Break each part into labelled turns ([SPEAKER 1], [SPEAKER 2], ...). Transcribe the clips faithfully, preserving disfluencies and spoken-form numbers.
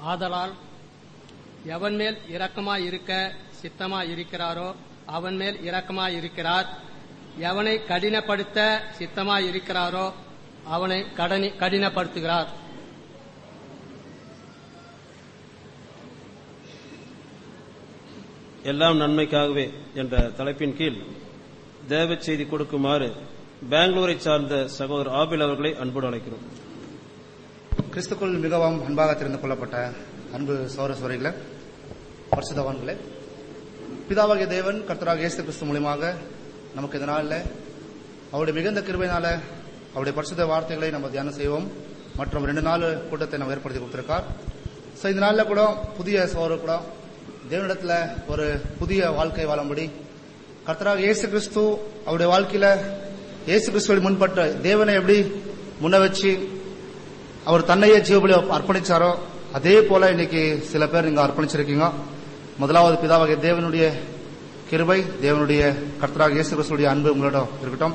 [SPEAKER 1] ஆதலால் எவன் மேல் இரக்கமாயிருக்க சித்தமாயிருக்கிறாரோ அவன் மேல் இரக்கமாயிருக்கிறார். எவனை கடினப்படுத்த சித்தமாயிருக்கிறாரோ அவனை கடினப்படுத்துகிறார்.
[SPEAKER 2] எல்லாம் நன்மைக்காகவே என்ற தலைப்பின் கீழ் தேவ செய்தி கொடுக்குமாறு பெங்களூரை சார்ந்த சகோதரர் ஆபில் அவர்களை அன்போடு அழைக்கிறோம்.
[SPEAKER 3] கிறிஸ்துக்குள் மிகவும் அன்பாக தெரிந்து கொள்ளப்பட்ட அன்பு சகோதர சகோதரிகளே, பரிசுத்தவான்களே, பிதாவாகிய தேவன் கர்த்தராகிய இயேசு கிறிஸ்து மூலமாக நமக்கு இந்த நாளில் அவருடைய மிகுந்த கிருபையினால அவருடைய பரிசுத்த வார்த்தைகளை நம்ம தியானம் செய்வோம். மற்றும் ரெண்டு நாள் கூட்டத்தை நம்ம ஏற்படுத்தி கொடுத்திருக்கார். ஸோ இந்த நாளில் கூட புதிய சகோதரர் கூட தேவனிடத்துல ஒரு புதிய வாழ்க்கை வாழும்படி கர்த்தராகிய இயேசு கிறிஸ்து அவருடைய வாழ்க்கையில இயேசு கிறிஸ்துவை முன்பட்ட தேவனை எப்படி முன்ன வச்சு அவர் தன்னையே ஜீவபலி அர்ப்பணிச்சாரோ அதே போல இன்னைக்கு சில பேர் நீங்க அர்ப்பணிச்சிருக்கீங்க. முதலாவது பிதாவாகிய தேவனுடைய கிருபை, தேவனுடைய கர்த்தராகிய இயேசு கிறிஸ்துடைய அன்பு உங்களிடம் இருக்கட்டும்.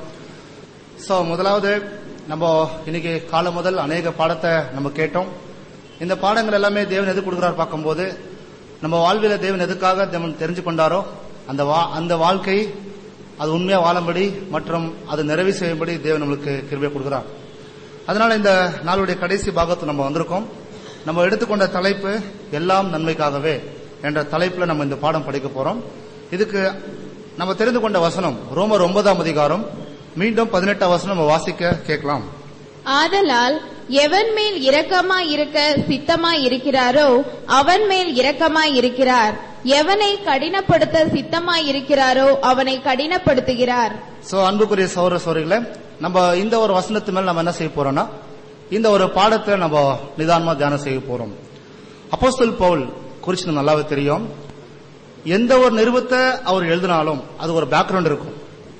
[SPEAKER 3] சோ முதலாவது நம்ம இன்னைக்கு காலம் முதல் அநேக பாடத்தை நம்ம கேட்டோம். இந்த பாடங்கள் எல்லாமே தேவன் எது கொடுக்கிறார் பார்க்கும்போது நம்ம வாழ்வில தேவன் எதுக்காக தேவன் தெரிஞ்சு கொண்டாரோ அந்த அந்த வாழ்க்கை அது உண்மையா வாழும்படி மற்றும் அது நிறைவு செய்யும்படி தேவன் நம்மளுக்கு கிருபை கொடுக்கிறார். அதனால இந்த நாளுடைய கடைசி பாகத்தை நம்ம வந்திருக்கோம். நம்ம எடுத்துக்கொண்ட தலைப்பு எல்லாம் நன்மைக்காகவே என்ற தலைப்புல நம்ம இந்த பாடம் படிக்க போறோம். இதுக்கு நம்ம தெரிந்து கொண்ட வசனம் ரோமர் ஒன்பதாம் அதிகாரம் மீண்டும் பதினெட்டாம் வசனம் நம்ம வாசிக்க கேட்கலாம்.
[SPEAKER 4] ஆதலால் எவன் மேல் இரக்கமாய் இருக்க சித்தமாய் இருக்கிறாரோ அவன் மேல் இரக்கமாய் இருக்கிறார். எவனை கடினப்படுத்த சித்தமாய் இருக்கிறாரோ அவனை கடினப்படுத்துகிறார். சோ
[SPEAKER 3] அன்புக்குரிய சகோதர சகோதரிகளே, நம்ம இந்த ஒரு வசனத்து மேல் நம்ம என்ன செய்ய போறோம்னா இந்த ஒரு பாடத்தை நம்ம நிதானமா தியானம் செய்ய போறோம். அப்போஸ்தலன் பவுல் குறிச்சு நல்லாவே தெரியும். எந்த ஒரு நிருபத்தை அவர் எழுதினாலும் அது ஒரு பேக்ரவுண்ட் இருக்கும்.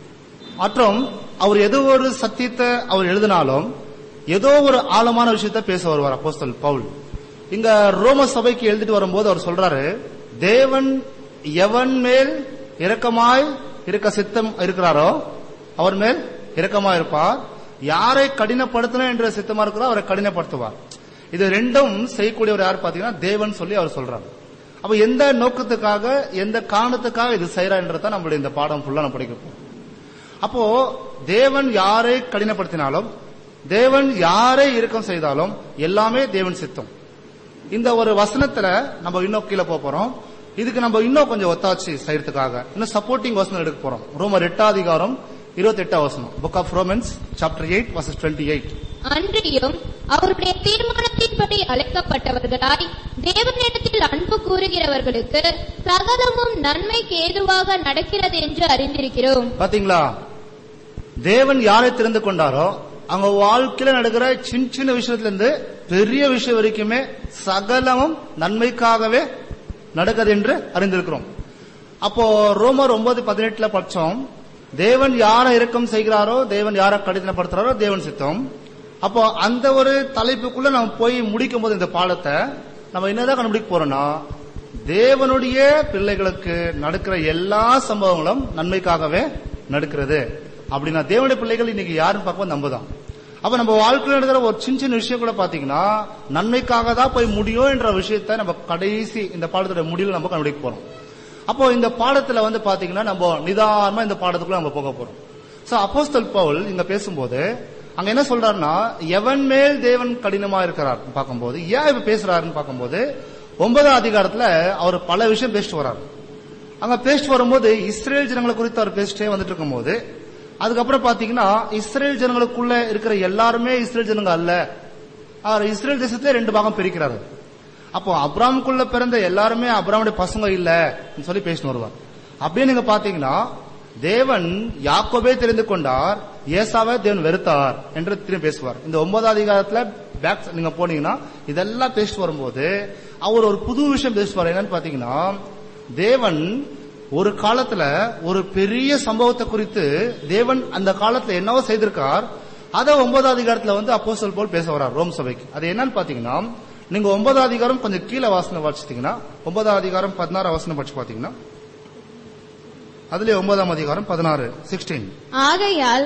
[SPEAKER 3] மற்றும் அவர் ஏதோ ஒரு சத்தியத்தை அவர் எழுதினாலும் ஏதோ ஒரு ஆழமான விஷயத்த பேச வருவார் அப்போஸ்தலன் பவுல். இங்க ரோம சபைக்கு எழுதிட்டு வரும்போது அவர் சொல்றாரு, தேவன் எவன் மேல் இரக்கமாய் இருக்க சித்தம் இருக்கிறாரோ அவர் மேல் இரக்கமாய் இருப்பார். யாரை கடினப்படுத்தணும் என்ற சித்தமா இருக்கிறோ அவரை கடினப்படுத்துவார். இது ரெண்டும் செய்யக்கூடியவர் யார் பாத்தீங்கன்னா தேவன் சொல்லி அவர் சொல்றாரு. அப்ப எந்த நோக்கத்துக்காக எந்த காரணத்துக்காக இது செய்யறான்றத நம்மளுடைய இந்த பாடம் ஃபுல்லா நம்ம படிக்க போறோம். அப்போ தேவன் யாரை கடினப்படுத்தினாலும் தேவன் யாரை இரக்கம் செய்தாலும் எல்லாமே தேவன் சித்தம். இந்த ஒரு வசனத்துல நம்ம இன்னும் கீழே போக போறோம். இதுக்கு நம்ம இன்னும் கொஞ்சம் ஒத்தாட்சி செய்யறதுக்காக இன்னும் சப்போர்ட்டிங் வசனம் எடுக்க போறோம். ரோமர் எட்டாம் அதிகாரம் இருபத்தி எட்டாம் வசனம், book of Romans chapter eight verses twenty eight.
[SPEAKER 4] அன்றியும் அவருடைய தீர்மானத்தின்படி அழைக்கப்பட்டவர்களாய் தேவனிடத்தில் அன்பு கூறுகிறவர்களுக்கு சகலமும் நன்மைக்கு ஏதுவாக நடக்கிறது என்று அறிந்திருக்கிறோம்.
[SPEAKER 3] பாத்தீங்களா, தேவன் யாரை தெரிந்து கொண்டாரோ அவங்க வாழ்க்கையில நடக்கிற சின்ன சின்ன விஷயத்துல இருந்து பெரிய விஷயம் வரைக்குமே சகலமும் நன்மைக்காகவே நடக்குது என்று அறிந்திருக்கிறோம். அப்போ ரோமர் ஒன்பது பதினெட்டுல படிச்சோம், தேவன் யாரை இரக்கம் செய்கிறாரோ தேவன் யாரை கடினப்படுத்துறாரோ தேவன் சித்தம். அப்போ அந்த ஒரு தலைப்புக்குள்ள நம்ம போய் முடிக்கும் போது இந்த பாடத்தை நம்ம என்னதான் கண்டுபிடிக்க போறோம்னா தேவனுடைய பிள்ளைகளுக்கு நடக்கிற எல்லா சம்பவங்களும் நன்மைக்காகவே நடக்கிறது. அப்படின்னா தேவனுடைய பிள்ளைகள் இன்னைக்கு யாருன்னு பார்க்கும்போது நம்ம தான். அப்ப நம்ம வாழ்க்கையில் நடக்கிற ஒரு சின்ன சின்ன விஷயம் கூட பாத்தீங்கன்னா நன்மைக்காக தான் போய் முடியும் என்ற விஷயத்த நம்ம கடைசி இந்த பாடத்தோட முடிவில் நம்ம கண்டுபிடிக்க போறோம். அப்போ இந்த பாடத்துல வந்து பாத்தீங்கன்னா நம்ம நிதானமா இந்த பாடத்துக்குள்ள நம்ம போக போறோம். சோ அப்போஸ்தலன் பவுல் இங்க பேசும்போது அங்க என்ன சொல்றாருன்னா எவன் மேல் தேவன் கடினமா இருக்கிறார் பார்க்கும்போது ஏன் இப்ப பேசுறாருன்னு பார்க்கும்போது ஒன்பதாம் அதிகாரத்துல அவர் பல விஷயம் பேசிட்டு வர்றாரு. அங்க பேசிட்டு வரும்போது இஸ்ரேல் ஜனங்களை குறித்து அவர் பேசிட்டே வந்துட்டு இருக்கும் போது அதுக்கப்புறம் பாத்தீங்கன்னா இஸ்ரேல் ஜனங்களுக்குள்ள இருக்கிற எல்லாருமே இஸ்ரேல் ஜனங்க அல்ல, இஸ்ரேல் தேசத்துல ரெண்டு பாகம் பிரிக்கிறாரு. அப்போ அப்ராமுக்குள்ள பிறந்த எல்லாருமே அப்ராமுடைய பசங்க இல்ல சொல்லி பேசிட்டு வருவார். அப்படியே நீங்க பாத்தீங்கன்னா தேவன் யாக்கோபே தெரிந்து கொண்டார், ஏசாவை தேவன் வெறுத்தார் என்று திரும்பி பேசுவார். இந்த ஒன்பதாம் அதிகாரத்துல பேக் நீங்க போனீங்கன்னா இதெல்லாம் பேசிட்டு வரும்போது அவர் ஒரு புது விஷயம் பேசுவார். என்னன்னு பாத்தீங்கன்னா தேவன் ஒரு காலத்துல ஒரு பெரிய சம்பவத்தை குறித்து தேவன் அந்த காலத்துல என்னவோ செய்திருக்கார், அத ஒன்பதாம் அதிகாரத்துல வந்து அப்போஸ்தலன் பவுல் பேச வர்றார் ரோம் சபைக்கு. அது என்னன்னு பாத்தீங்கன்னா நீங்க ஒன்பதாம் அதிகாரம் கொஞ்சம் கீழே வாசனை படிச்சிட்டீங்கன்னா ஒன்பதாம் அதிகாரம் பதினாறு வசனம் படிச்சு பாத்தீங்கன்னா அதுல ஒன்பதாம் அதிகாரம் பதினாறு சிக்ஸ்டீன்.
[SPEAKER 4] ஆகையால்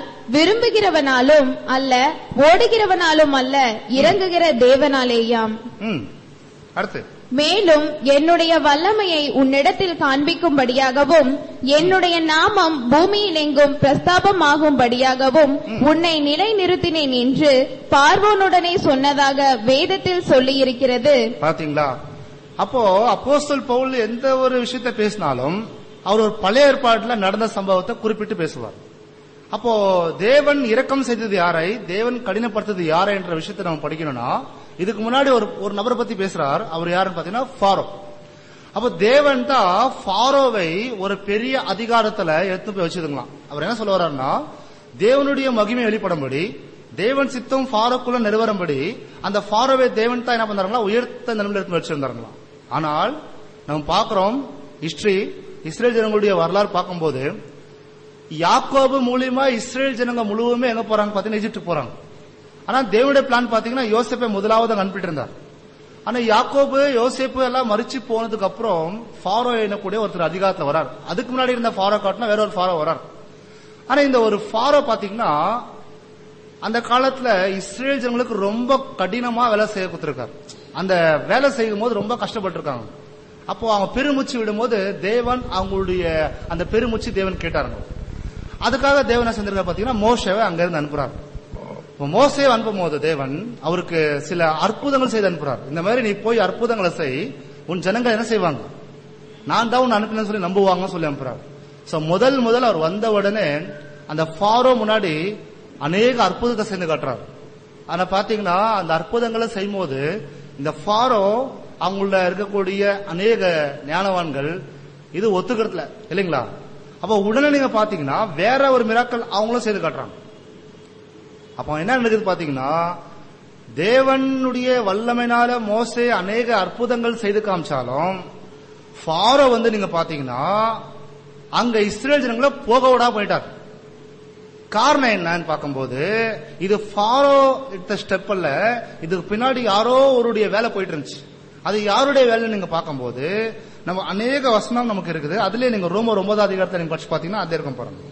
[SPEAKER 4] விரும்புகிறவனாலும் அல்ல ஓடுகிறவனாலும் அல்ல இறங்குகிற தேவனாலேயாம்.
[SPEAKER 3] அடுத்து,
[SPEAKER 5] மேலும் என்னுடைய வல்லமையை உன்னிடத்தில் காண்பிக்கும்படியாகவும் என்னுடைய நாமம் பூமியில் எங்கும் பிரஸ்தாபமாகும்படியாகவும் உன்னை நிலை நிறுத்தினேன் என்று பார்வோனுடனே சொன்னதாக வேதத்தில் சொல்லியிருக்கிறது.
[SPEAKER 3] பாத்தீங்களா? அப்போ அப்போஸ்தலன் பவுல் எந்த ஒரு விஷயத்தை பேசினாலும் அவர் ஒரு பழைய ஏற்பாட்டுல நடந்த சம்பவத்தை குறிப்பிட்டு பேசுவார். அப்போ தேவன் இரக்கம் செய்தது யாரை, தேவன் கடினப்படுத்தது யாரை என்ற விஷயத்தை நம்ம படிக்கணும்னா, இதுக்கு முன்னாடி ஒரு ஒரு நபரை பத்தி பேசுறார். அவர் யாருன்னு பாத்தீங்கன்னா ஃபாரோ. அப்போ தேவன் தான் ஃபாரோவை ஒரு பெரிய அதிகாரத்துல எடுத்து போய் வச்சிருக்கலாம். அவர் என்ன சொல்ல வர்றாருன்னா, தேவனுடைய மகிமை வெளிப்படும்படி, தேவன் சித்தம் ஃபாரோக்குள்ள நிறுவரும்படி அந்த ஃபாரோவை தேவன் தான் என்ன பண்றாங்களா, உயர்த்த நிலைமையில எடுத்து வச்சிருந்தாங்களா. ஆனால் நம்ம பாக்குறோம் ஹிஸ்டரி, இஸ்ரேல் ஜனங்களுடைய வரலாறு பார்க்கும்போது யாக்கோபு மூலியமா இஸ்ரேல் ஜனங்க முழுவதுமே எங்க போறாங்க பாத்தீங்கன்னா எகிப்து போறாங்க. ஆனா தேவனுடைய பிளான் பாத்தீங்கன்னா யோசேப்பை முதலாவது அனுப்பிட்டு இருந்தார். ஆனா யாக்கோபு யோசேப்பு எல்லாம் மறிச்சு போனதுக்கு அப்புறம் ஃபாரோ என்னக்கூடிய ஒருத்தர் அதிகாரத்துல வரார். அதுக்கு முன்னாடி இருந்த ஃபாரோ காட்டினா வேற ஒரு ஃபாரோ வரார். ஆனா இந்த ஒரு ஃபாரோ பாத்தீங்கன்னா அந்த காலத்துல இஸ்ரேல் ஜனங்களுக்கு ரொம்ப கடினமா வேலை செய்ய கொடுத்திருக்காரு. அந்த வேலை செய்யும் போது ரொம்ப கஷ்டப்பட்டு இருக்காங்க. அப்போ அவங்க பெருமூச்சு விடும் போது தேவன் அவங்களுடைய அந்த பெருமூச்சு தேவன் கேட்டாருங்க. அதுக்காக தேவன் என்ன செஞ்சிருக்காரு பாத்தீங்கன்னா மோசேவை அங்க இருந்து அனுப்புறாரு. மோசேவை அனுப்பும் போது தேவன் அவருக்கு சில அற்புதங்கள் செய்து அனுப்புறாரு. இந்த மாதிரி நீ போய் அற்புதங்களை செய், உன் ஜனங்கள் என்ன செய்வாங்க, நான் தான் உன் அனுப்பினு சொல்லி நம்புவாங்க சொல்லி அனுப்புறாரு. சோ முதல் முதல் அவர் வந்த உடனே அந்த ஃபாரோ முன்னாடி அநேக அற்புதத்தை செய்து காட்டுறாரு. ஆனா பாத்தீங்கன்னா அந்த அற்புதங்களை செய்யும் போது இந்த ஃபாரோ அவங்கள இருக்கக்கூடிய அநேக ஞானவான்கள் இது ஒத்துக்கிறதுல இல்லைங்களா. அப்ப உடனே நீங்க பாத்தீங்கன்னா வேற ஒரு மிராக்கள் அவங்களும் செய்து காட்டுறாங்க. அப்ப என்ன நடக்குது பாத்தீங்கன்னா, தேவனுடைய வல்லமையினால மோசே அநேக அற்புதங்கள் செய்து காமிச்சாலும் ஃபாரோ வந்து நீங்க பாத்தீங்கன்னா அங்க இஸ்ரேல் ஜனங்களை போக விடா போயிட்டார். காரணம் என்னன்னு பார்க்கும்போது இது ஃபாரோ எடுத்த ஸ்டெப் அல்ல, இதுக்கு பின்னாடி யாரோ ஒருடைய வேலை போயிட்டு இருந்துச்சு. அது யாருடைய வேலை நீங்க பார்க்கும்போது நம்ம அநேக வசனம் நமக்கு இருக்குது. அதுல நீங்க ரோமர் ஒன்பதாம் அதிகாரத்தை நீங்க படிச்சு பாத்தீங்கன்னா அது இருக்கும் பாருங்க,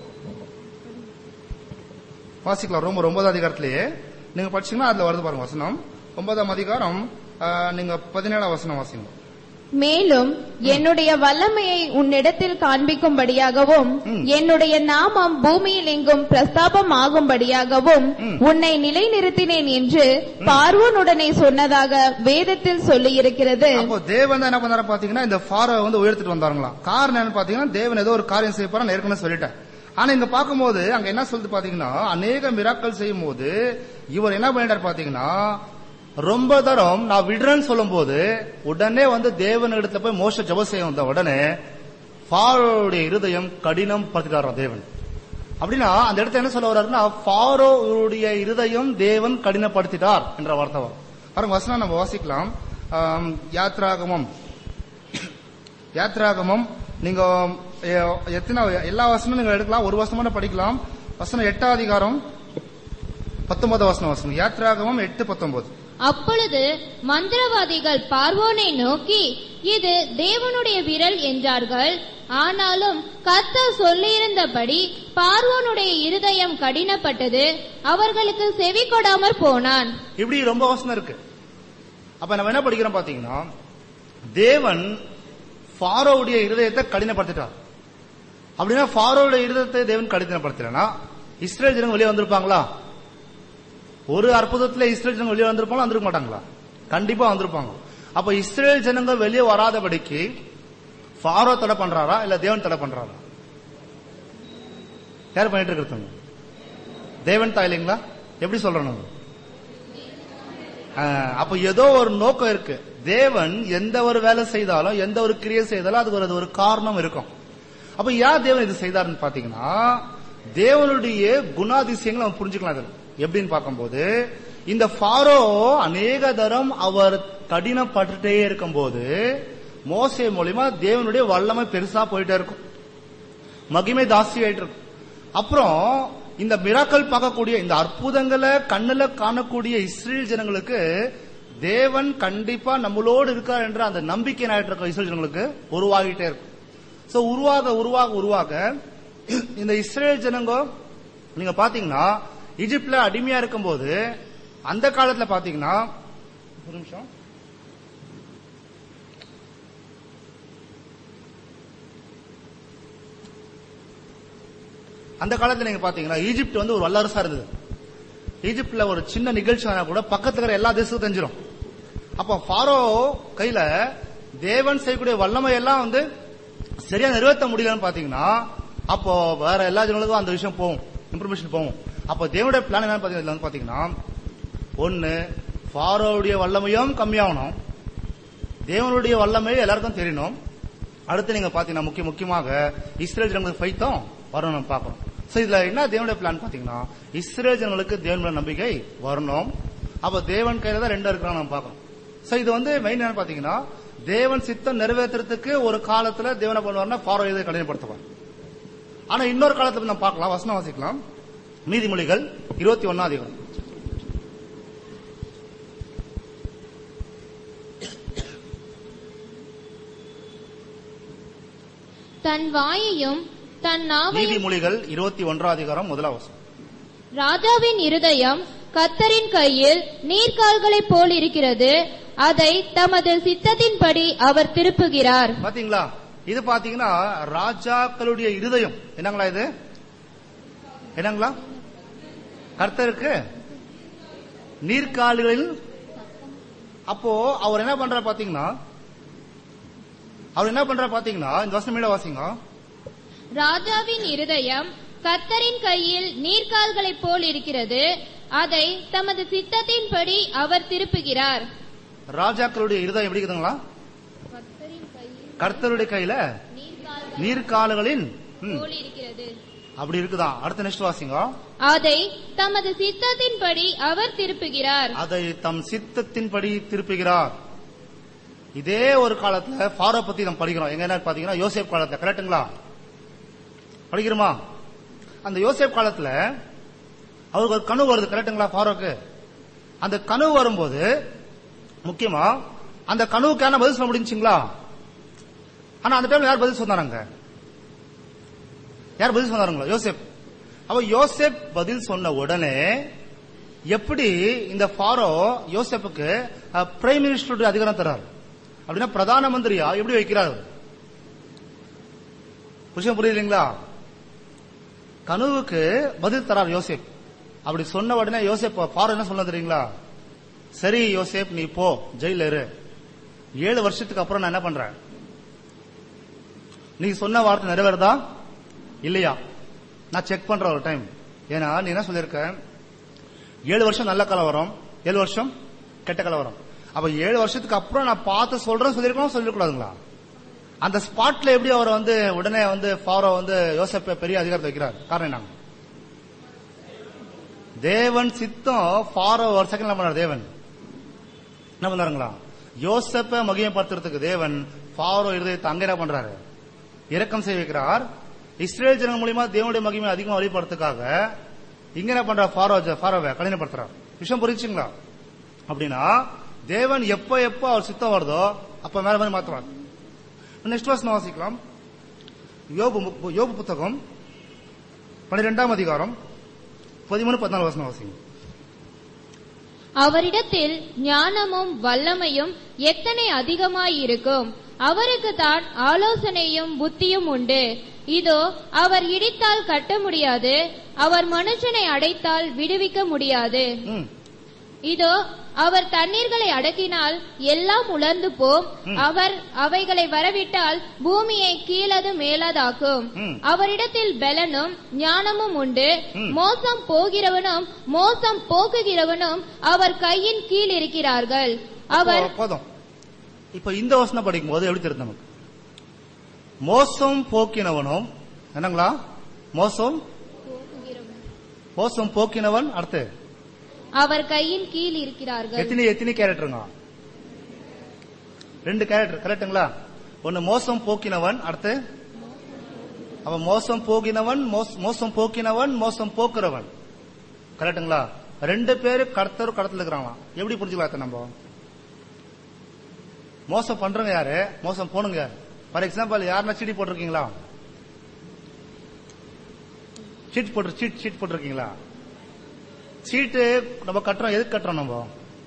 [SPEAKER 3] வாசிக்கலாம். ரோமர் ஒன்பதாம் அதிகாரத்திலேயே நீங்க படிச்சீங்கன்னா அதுல வருது பாருங்க வசனம். ஒன்பதாம் அதிகாரம் நீங்க பதினேழாம் வசனம் வாசிங்க.
[SPEAKER 5] மேலும் என்னுடைய வல்லமையை உன்னிடத்தில் காண்பிக்கும்படியாகவும் என்னுடைய நாமம் பூமியில் எங்கும் பிரஸ்தாபம் ஆகும்படியாகவும் உன்னை நிலைநிறுத்தினேன் என்று பார்வோனுடனே சொன்னதாக வேதத்தில் சொல்லி இருக்கிறது.
[SPEAKER 3] அப்போ தேவன் என்ன பண்ணாரு பாத்தீங்கன்னா இந்த ஃபாரோ வந்து உயர்த்திட்டு வந்தாங்களாம். காரணம் என்ன பாத்தீங்கன்னா தேவன் ஏதோ ஒரு காரியம் செய்ய போறா ஏற்கனவே சொல்லிட்டேன். ஆனா இங்க பார்க்கும்போது அங்க என்ன சொல்லுது பாத்தீங்கன்னா, அநேக மிராக்கள் செய்யும் போது இவர் என்ன பண்ணிட்டார் பாத்தீங்கன்னா, ரொம்ப தரம் நான் விடுறேன்னு சொல்லும் போது உடனே வந்து தேவன் இடத்துல போய் மோச ஜெபம் செய்ய வந்த உடனே ஃபாரோவுடைய இருதயம் கடினம் படுத்திட்டாராம் தேவன். அப்படின்னா அந்த இடத்துல என்ன சொல்ல வர்றாருன்னா, ஃபாரோவுடைய இருதயம் தேவன் கடினப்படுத்திட்டார் என்ற வார்த்தை வரும் பாருங்க. வசனம் நம்ம வாசிக்கலாம். யாத்ராகமம் யாத்ராகமம் நீங்க எத்தனை எல்லா வசனமும் நீங்க எடுக்கலாம், ஒரு வசனமான படிக்கலாம். வசனம் எட்டாம் அதிகாரம் பத்தொன்பது வசனம் வசனம். யாத்ராகமம் எட்டு பத்தொன்பது.
[SPEAKER 4] அப்பொழுது மந்திரவாதிகள் பார்வோனை நோக்கி, இது தேவனுடைய விரல் என்றார்கள். ஆனாலும் கர்த்தர் சொல்லியிருந்தபடி பார்வோனுடைய இருதயம் கடினப்பட்டது, அவர்களுக்கு செவி கொடாமற் போனான்.
[SPEAKER 3] இப்படி ரொம்ப வசனம் இருக்கு. அப்ப நம்ம என்ன படிக்கிறோம் பாத்தீங்கன்னா, தேவன் ஃபாரோவுடைய இருதயத்தை கடினப்படுத்திட்டார். அப்படின்னா ஃபாரோவுடைய இருதயத்தை தேவன் கடினப்படுத்தலனா இஸ்ரேல் ஜனங்க வெளியே வந்திருப்பாங்களா? ஒரு அற்புதத்துல இஸ்ரேல் ஜனங்க வெளியே வந்திருப்பாங்களா? வந்திருக்க மாட்டாங்களா? கண்டிப்பா வந்திருப்பாங்க. அப்ப இஸ்ரேல் ஜனங்க வெளியே வராதபடிக்கு ஃபாரோ தடை பண்றாரா இல்ல தேவன் தடை பண்றாரா? யார் பண்ணிட்டு இருக்கிறாங்க? தேவன் தான் இல்லைங்களா? எப்படி சொல்றோம்? அப்ப ஏதோ ஒரு நோக்கம் இருக்கு. தேவன் எந்த ஒரு வேலை செய்தாலும் எந்த ஒரு கிரியை செய்தாலும் அதுக்கு ஒரு காரணம் இருக்கும். அப்ப ஏன் தேவன் இது செய்தாருன்னு பாத்தீங்கன்னா, தேவனுடைய குணாதிசயங்களை நம்ம புரிஞ்சுக்கலாம். எப்படின்னு பார்க்கும்போது இந்த ஃபாரோ அநேக தரம் அவர் கடினப்பட்டுட்டே இருக்கும் போது மோசே மூலியமா தேவனுடைய வல்லமை பெருசா போயிட்டே இருக்கும், மகிமை தாசி ஆயிட்டு இருக்கும். அப்புறம் இந்த மிராக்கள் பார்க்கக்கூடிய இந்த அற்புதங்களை கண்ணுல காணக்கூடிய இஸ்ரேல் ஜனங்களுக்கு தேவன் கண்டிப்பா நம்மளோடு இருக்கார் என்ற அந்த நம்பிக்கை ஆயிட்டு இருக்க இஸ்ரேல் ஜனங்களுக்கு உருவாகிட்டே இருக்கும். சோ உருவாக உருவாக உருவாக இந்த இஸ்ரேல் ஜனங்க நீங்க பாத்தீங்கன்னா எகிப்துல அடிமையா இருக்கும் போது அந்த காலத்துல பாத்தீங்கன்னா ஒரு நிமிஷம் அந்த காலத்துல நீங்க பாத்தீங்கன்னா ஈஜிப்ட் வந்து ஒரு வல்லரசா இருந்தது. ஈஜிப்ட்ல ஒரு சின்ன நிகழ்ச்சி ஆனா கூட பக்கத்துல இருக்கிற எல்லா தேசத்துக்கும் தெரிஞ்சிடும். அப்ப ஃபாரோ கையில தேவன் செய்யக்கூடிய வல்லமை எல்லாம் வந்து சரியா நிறைவேற்ற முடியலன்னு பாத்தீங்கன்னா அப்போ வேற எல்லா ஜனங்களுக்கும் அந்த விஷயம் போகும், இன்ஃபர்மேஷன் போகும். அப்ப தேவனுடைய பிளான் என்னன்னு பாத்தீங்கன்னா, ஒன்னு ஃபாரோவுடைய வல்லமையும் கம்மியாகணும், தேவனுடைய வல்லமை எல்லாருக்கும் தெரியணும். அடுத்து நீங்க பாத்தீங்கன்னா முக்கிய முக்கியமாக இஸ்ரேல் ஜனங்களுக்கு ஃபைத்தும் வரணும் பார்க்கணும். சோ இதுல என்ன தேவனுடைய பிளான் பாத்தீங்கன்னா, இஸ்ரேல் ஜனங்களுக்கு தேவன் மேல நம்பிக்கை வரணும். அப்ப தேவன் கையில தான் ரெண்டு இருக்கிறாங்க நம்ம பார்க்கணும். சோ இது வந்து மெயின் என்ன பாத்தீங்கன்னா, தேவன் சித்தம் நிறைவேற்றுறதுக்கு ஒரு காலத்துல தேவனை பண்ணுவார்னா ஃபாரோ இதை கடினப்படுத்துவார். ஆனா இன்னொரு காலத்துல நம்ம பார்க்கலாம், வசனம் வாசிக்கலாம். நீதிமொழிகள் இருபத்தி ஒன்னாம் அதிகாரம்.
[SPEAKER 4] தன் வாயையும் தன் நாவையும்.
[SPEAKER 3] நீதிமொழிகள் இருபத்தி ஒன்றாம் அதிகாரம் முதலாம் வசனம்.
[SPEAKER 4] ராஜாவின் இருதயம் கர்த்தரின் கையில் நீர்க்கால்களைப் போல் இருக்கிறது, அதை தமது சித்தத்தின்படி அவர் திருப்புகிறார்.
[SPEAKER 3] பாத்தீங்களா, இது பாத்தீங்கன்னா ராஜாக்களுடைய இருதயம் என்னங்களா, இது என்னங்களா, கர்த்தருக்கு நீர்க்கால்களில். அப்போ அவர் என்ன பண்ற பாத்தீங்கன்னா, அவர் என்ன பண்ற பாத்தீங்கன்னா இந்த வசனம் மேல வாசிங்க.
[SPEAKER 4] ராஜாவின் இருதயம் கர்த்தரின் கையில் நீர்க்கால்களைப் போல் இருக்கிறது, அதை தமது சித்தத்தின்படி அவர் திருப்புகிறார்.
[SPEAKER 3] ராஜாக்களுடைய இருதயம் எப்படி இருக்குதுங்களா, கர்த்தருடைய கையில நீர்க்கால்களின்
[SPEAKER 4] இருக்கிறது,
[SPEAKER 3] அப்படி இருக்குதான். அடுத்த நெக்ஸ்ட் வாசிங்க.
[SPEAKER 4] அதை தமது சித்தத்தின்படி அவர் திருப்புகிறார்.
[SPEAKER 3] அதை தம் சித்தத்தின்படி திருப்புகிறார். இதே ஒரு காலத்துல ஃபாரோ பத்தி நம்ம படிக்கிறோம். எங்க என்ன பாத்தீங்கன்னா யோசேப் காலத்துல, கரெக்டுங்களா, படிக்கிறோமா? அந்த யோசேப் காலத்துல அவருக்கு ஒரு கனவு வருது, கரெக்டுங்களா, ஃபாரோக்கு. அந்த கனவு வரும்போது முக்கியமா அந்த கனவுக்கான பதில் சொல்ல முடிஞ்சுங்களா? ஆனா அந்த டைம்ல யார் பதில் சொன்னாங்க? யார் பதில் சொன்னாருங்களா? யோசேப். அவ யோசேப் பதில் சொன்ன உடனே எப்படி இந்த ஃபாரோ யோசேப்புக்கு பிரைம் மினிஸ்டருடைய அதிகாரம் தராரு அப்படின்னா, பிரதான மந்திரியா எப்படி வைக்கிறார்? விஷயம் புரியுதுங்களா? கனவுக்கு பதில் தரார் யோசேப். அப்படி சொன்ன உடனே யோசேப் ஃபாரோ என்ன சொல்ல தெரியுங்களா? சரி யோசேப், நீ போ, ஜெயில இரு. ஏழு வருஷத்துக்கு அப்புறம் நான் என்ன பண்றேன், நீ சொன்ன வார்த்தை நிறைவேறதா இல்லையா நான் செக் பண்ற ஒரு டைம். ஏன்னா நீ என்ன சொல்லிருக்க, ஏழு வருஷம் நல்ல காலம் வரும், ஏழு வருஷம் கெட்ட காலம் வரும். அப்ப ஏழு வருஷத்துக்கு அப்புறம் நான் பார்த்து சொல்றேன் சொல்லிருக்கணும், சொல்லிருக்கூடாதுங்களா? அந்த ஸ்பாட்ல எப்படி அவர் வந்து உடனே வந்து ஃபாரோ வந்து யோசேப்பை பெரிய அதிகாரத்தை வைக்கிறார்? காரணம் என்ன? தேவன் சித்தம். ஃபாரோ ஒரு செகண்ட் என்ன பண்ணார்? தேவன் என்ன பண்ணாருங்களா? யோசேப்பை மகிமைப்படுத்துறதுக்கு தேவன் ஃபாரோ இருதயத்தை அங்க என்ன பண்றாரு? இரக்கம் செய்ய வைக்கிறார். இஸ்ரேல் ஜனங்கள் மூலியமா தேவனுடைய மகிமை அதிகமாக வெளிப்படுறதுக்காக இங்க என்ன பண்ற? ஃபாரோ ஃபாரோவை கடினப்படுத்துறார். விஷயம் புரிச்சுங்களா? அப்படின்னா தேவன் எப்ப எப்ப அவர் சித்தம் வருதோ அப்ப மேல மாதிரி மாத்துவார். நெக்ஸ்ட் வசனம் வாசிக்கலாம். யோபு யோபு புத்தகம் பன்னிரெண்டாம் அதிகாரம் பதிமூணு பதினாலு வசனம் வாசிங்க.
[SPEAKER 4] அவரிடத்தில் ஞானமும் வல்லமையும் எத்தனை அதிகமாயிருக்கும், அவருக்கு தான் ஆலோசனையும் புத்தியும் உண்டு. இதோ அவர் இடித்தால் கட்ட முடியாது, அவர் மனுஷனை அடைத்தால் விடுவிக்க முடியாது. இதோ அவர் தண்ணீர்களை அடக்கினால் எல்லாம் உலர்ந்து போம், அவர் அவைகளை வரவிட்டால் பூமியை கீழது மேலதாக்கும். அவரிடத்தில் பலனும் ஞானமும் உண்டு, மோசம் போகிறவனும் மோசம் போக்குகிறவனும் அவர் கையின் கீழ் இருக்கிறார்கள். அவர்
[SPEAKER 3] போதும். இப்ப இந்த வசனம் படிக்கும் போது எப்படி தெரியும் நமக்கு? மோசம் போக்கினவனும் என்னங்களா? மோசம் மோசம் போக்கினவன் அடுத்து
[SPEAKER 4] அவர் கையின் கீழ் இருக்கிறார்கள்.
[SPEAKER 3] எத்தனை எத்தனை கேரக்டருங்க? ரெண்டு கேரக்டர், கரெக்டுங்களா? ஒன்னு மோசம் போக்கினவன், அடுத்து அவன் மோசம் போகினவன், மோசம் போக்கினவன், மோசம் போக்குறவன், கரெக்டுங்களா? ரெண்டு பேரு கடத்தர் கடத்துல இருக்கிறாங்களாம். எப்படி புரிஞ்சுக்கலாம் நம்ம? மோசம் பண்றவங்க யாரு, மோசம் போனுங்க யாரு? ஃபார் எக்ஸாம்பிள் யாருன்னா சீட்டி போட்டிருக்கீங்களா? சீட் போட்டு சீட் சீட் போட்டிருக்கீங்களா? சீட்டு நம்ம கட்டுறோம், எதுக்கு கட்டுறோம்? நம்ம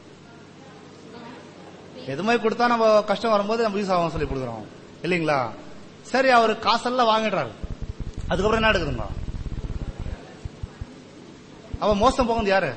[SPEAKER 3] எது மாதிரி கொடுத்தா நம்ம கஷ்டம் வரும்போது நம்ம யூஸ் ஆகும் சொல்லி கொடுக்குறோம் இல்லீங்களா? சரி, அவரு காசெல்லாம் வாங்கிடுறாரு, அதுக்கப்புறம் என்ன எடுக்குதுங்க? அவன் மோசம் போகுது யாரு?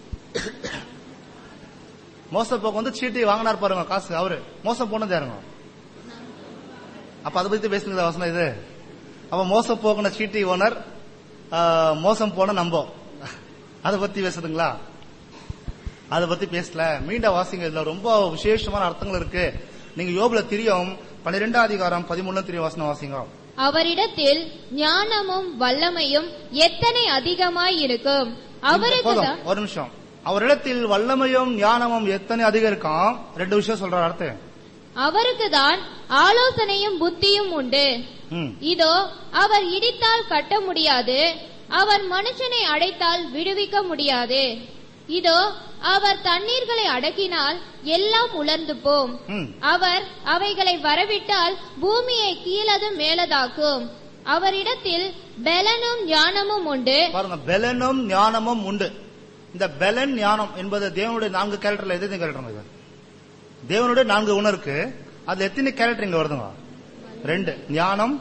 [SPEAKER 3] மோசம் போக வந்து சீட்டி வாங்கினார் பாருங்க காசு, அவரு மோசம் போனது யாருங்க? அப்ப அதை பத்தி பேசுனது வசனம் இது. அவன் மோசம் போகின சீட்டி ஓனர், மோசம் போன நம்போ, அதை பத்தி பேசுதுங்களா? அதை பத்தி பேசல. மீண்டும் வாசிங்க, இதுல ரொம்ப விசேஷமான அர்த்தங்கள் இருக்கு. நீங்க யோபுல தெரியும் பன்னிரெண்டாம் அதிகாரம் பதிமூணு தெரியும் வாசனம் வாசிங்க.
[SPEAKER 4] அவரிடத்தில் ஞானமும் வல்லமையும் எத்தனை அதிகமாய் இருக்கும். அவருக்கு
[SPEAKER 3] ஒரு நிமிஷம். அவரிடத்தில் வல்லமையும் ஞானமும் எத்தனை அதிகம் இருக்கும்? ரெண்டு விஷயம் சொல்றாரு அர்த்தம்.
[SPEAKER 4] அவருக்கு தான் ஆலோசனையும் புத்தியும் உண்டு. இதோ அவர் இடித்தால் கட்ட முடியாது, அவர் மனுஷனை அடைத்தால் விடுவிக்க முடியாது. இதோ அவர் தண்ணீர்களை அடக்கினால் எல்லாம் உலர்ந்து போம். அவர் அவைகளை வரவிட்டால் பூமியை கீழது மேலதாக்கும். அவரிடத்தில் பெலனும் ஞானமும் உண்டு. பாருங்க,
[SPEAKER 3] பெலனும் ஞானமும் உண்டு. இந்த பெலன் ஞானம் என்பது தேவனுடைய நான்கு கேரக்டர்ல எது கேரக்டர் இது? தேவனுடைய நான்கு உணர்வுக்கு அதுல எத்தனை கேரக்டர் இங்க வருதுங்க? ரெண்டு, ஞானம்.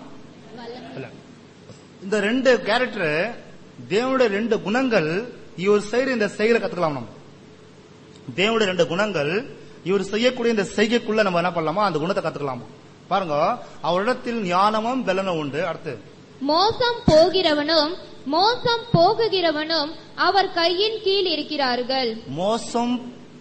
[SPEAKER 3] இந்த ரெண்டு கேரக்டர் தேவனுடைய ரெண்டு குணங்கள் இவர் செய்யற இந்த செயலை கத்துக்கலாம். நம்ம தேவனுடைய ரெண்டு குணங்கள் இவர் செய்யக்கூடிய இந்த செய்கைக்குள்ள நம்ம என்ன பண்ணலாமா, அந்த குணத்தை கத்துக்கலாமா. பாருங்க, அவரிடத்தில் ஞானமும் பெலனும் உண்டு. அடுத்து,
[SPEAKER 4] மோசம் போகிறவனும் மோசம் போகுகிறவனும் அவர் கையின் கீழ் இருக்கிறார்கள்.
[SPEAKER 3] மோசம்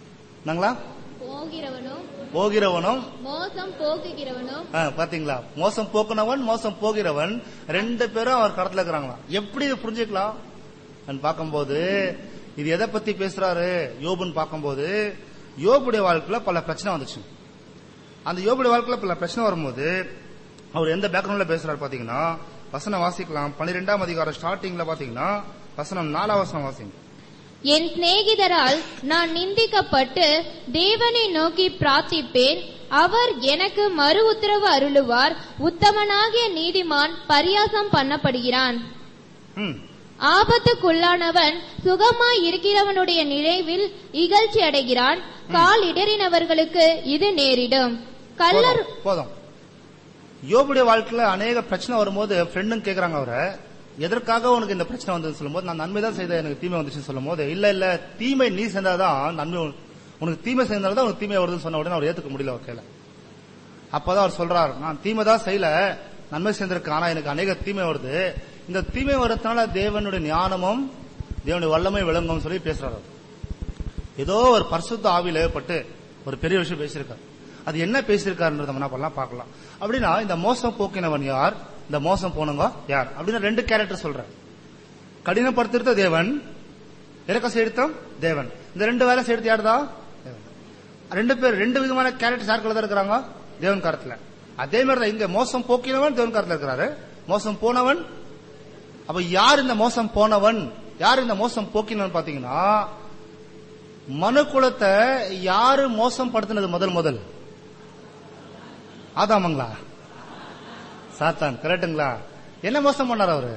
[SPEAKER 4] போகிறவனும்
[SPEAKER 3] போகிறவனும்
[SPEAKER 4] மோசம் போகுகிறவனும்
[SPEAKER 3] பாத்தீங்களா, மோசம் போக்குனவன் மோசம் போகிறவன் ரெண்டு பேரும் அவர் கடத்துல இருக்கிறாங்களா. எப்படி புரிஞ்சுக்கலாம் பார்க்கும்போது இது எதை பத்தி பேசுறாரு யோபுன்னு பார்க்கும்போது, யோபுடைய வாழ்க்கையில பல பிரச்சனை வந்துச்சு. அந்த யோபுடைய வாழ்க்கையில பல பிரச்சனை வரும்போது அவர் எந்த பேக்ரவுண்ட்ல பேசுறாரு பாத்தீங்கன்னா, வசனம் வாசிக்கலாம். பன்னிரெண்டாம் அதிகாரம் ஸ்டார்டிங்ல பாத்தீங்கன்னா வசனம் நாலாம் வசனம் வாசிங்க.
[SPEAKER 4] என் சிநேகிதரால் நான் நிந்திக்கப்பட்டு தேவனை நோக்கி பிரார்த்திப்பேன், அவர் எனக்கு மறு உத்தரவு அருளுவார். உத்தமனாகிய நீதிமான் பரியாசம் பண்ணப்படுகிறான். ஆபத்துக்குள்ளானவன் சுகமாய் இருக்கிறவனுடைய நினைவில் இகழ்ச்சி அடைகிறான். கால் இடறினவர்களுக்கு இது நேரிடும். கல்லர்
[SPEAKER 3] போதும். யோபுடைய வாழ்க்கையில அநேக பிரச்சனை வரும்போது ஃப்ரெண்டும் கேக்குறாங்க அவரை, எதற்காக உனக்கு இந்த பிரச்சனை வந்து சொல்லும் போது, நான் நன்மை தான் செய்த எனக்கு தீமை வந்துச்சுன்னு சொல்லும் போது, இல்ல இல்ல தீமை நீ செஞ்சாதான் நன்மை, உனக்கு தீமை செஞ்சால்தான் உனக்கு தீமை வருதுன்னு சொன்ன உடனே அவர் ஏத்துக்க முடியல வகையில. அப்பதான் அவர் சொல்றாரு, நான் தீமை தான் செய்யல, நன்மை செய்திருக்கு, ஆனா எனக்கு அநேக தீமை வருது. இந்த தீமை வரதுனால தேவனுடைய ஞானமும் தேவனுடைய வல்லமை விளங்கும் சொல்லி பேசுறாரு. ஏதோ ஒரு பரிசுத்த ஆவியில ஏற்பட்டு ஒரு பெரிய விஷயம் பேசியிருக்காரு. அது என்ன பேசியிருக்காருன்றத என்ன பண்ணலாம் பார்க்கலாம். அப்படின்னா இந்த மோசம் போக்கினவன் யார், இந்த மோசம் போனவங்க யார் அப்படின்னா ரெண்டு கேரக்டர் சொல்றேன். கடினப்படுத்திருத்த தேவன், இறக்க சேர்த்தம் தேவன். இந்த ரெண்டு வேலை சேர்த்து யாருதா? ரெண்டு பேர் ரெண்டு விதமான கேரக்டர் யாருக்குள்ள தான் இருக்கிறாங்க தேவன் காலத்துல. அதே மாதிரிதான் இங்க மோசம் போக்கினவன் தேவன் காலத்துல இருக்கிறாரு, மோசம் போனவன். அப்ப யார் இந்த மோசம் போனவன், யார் இந்த மோசம் போக்கினவன் பாத்தீங்கன்னா, மனு குலத்தை யாரு மோசம் படுத்தினது முதல் முதல்? ஆதாமங்களா? சாத்தான். கரெக்டுங்களா? என்ன மோசம் பண்ணார் அவரு?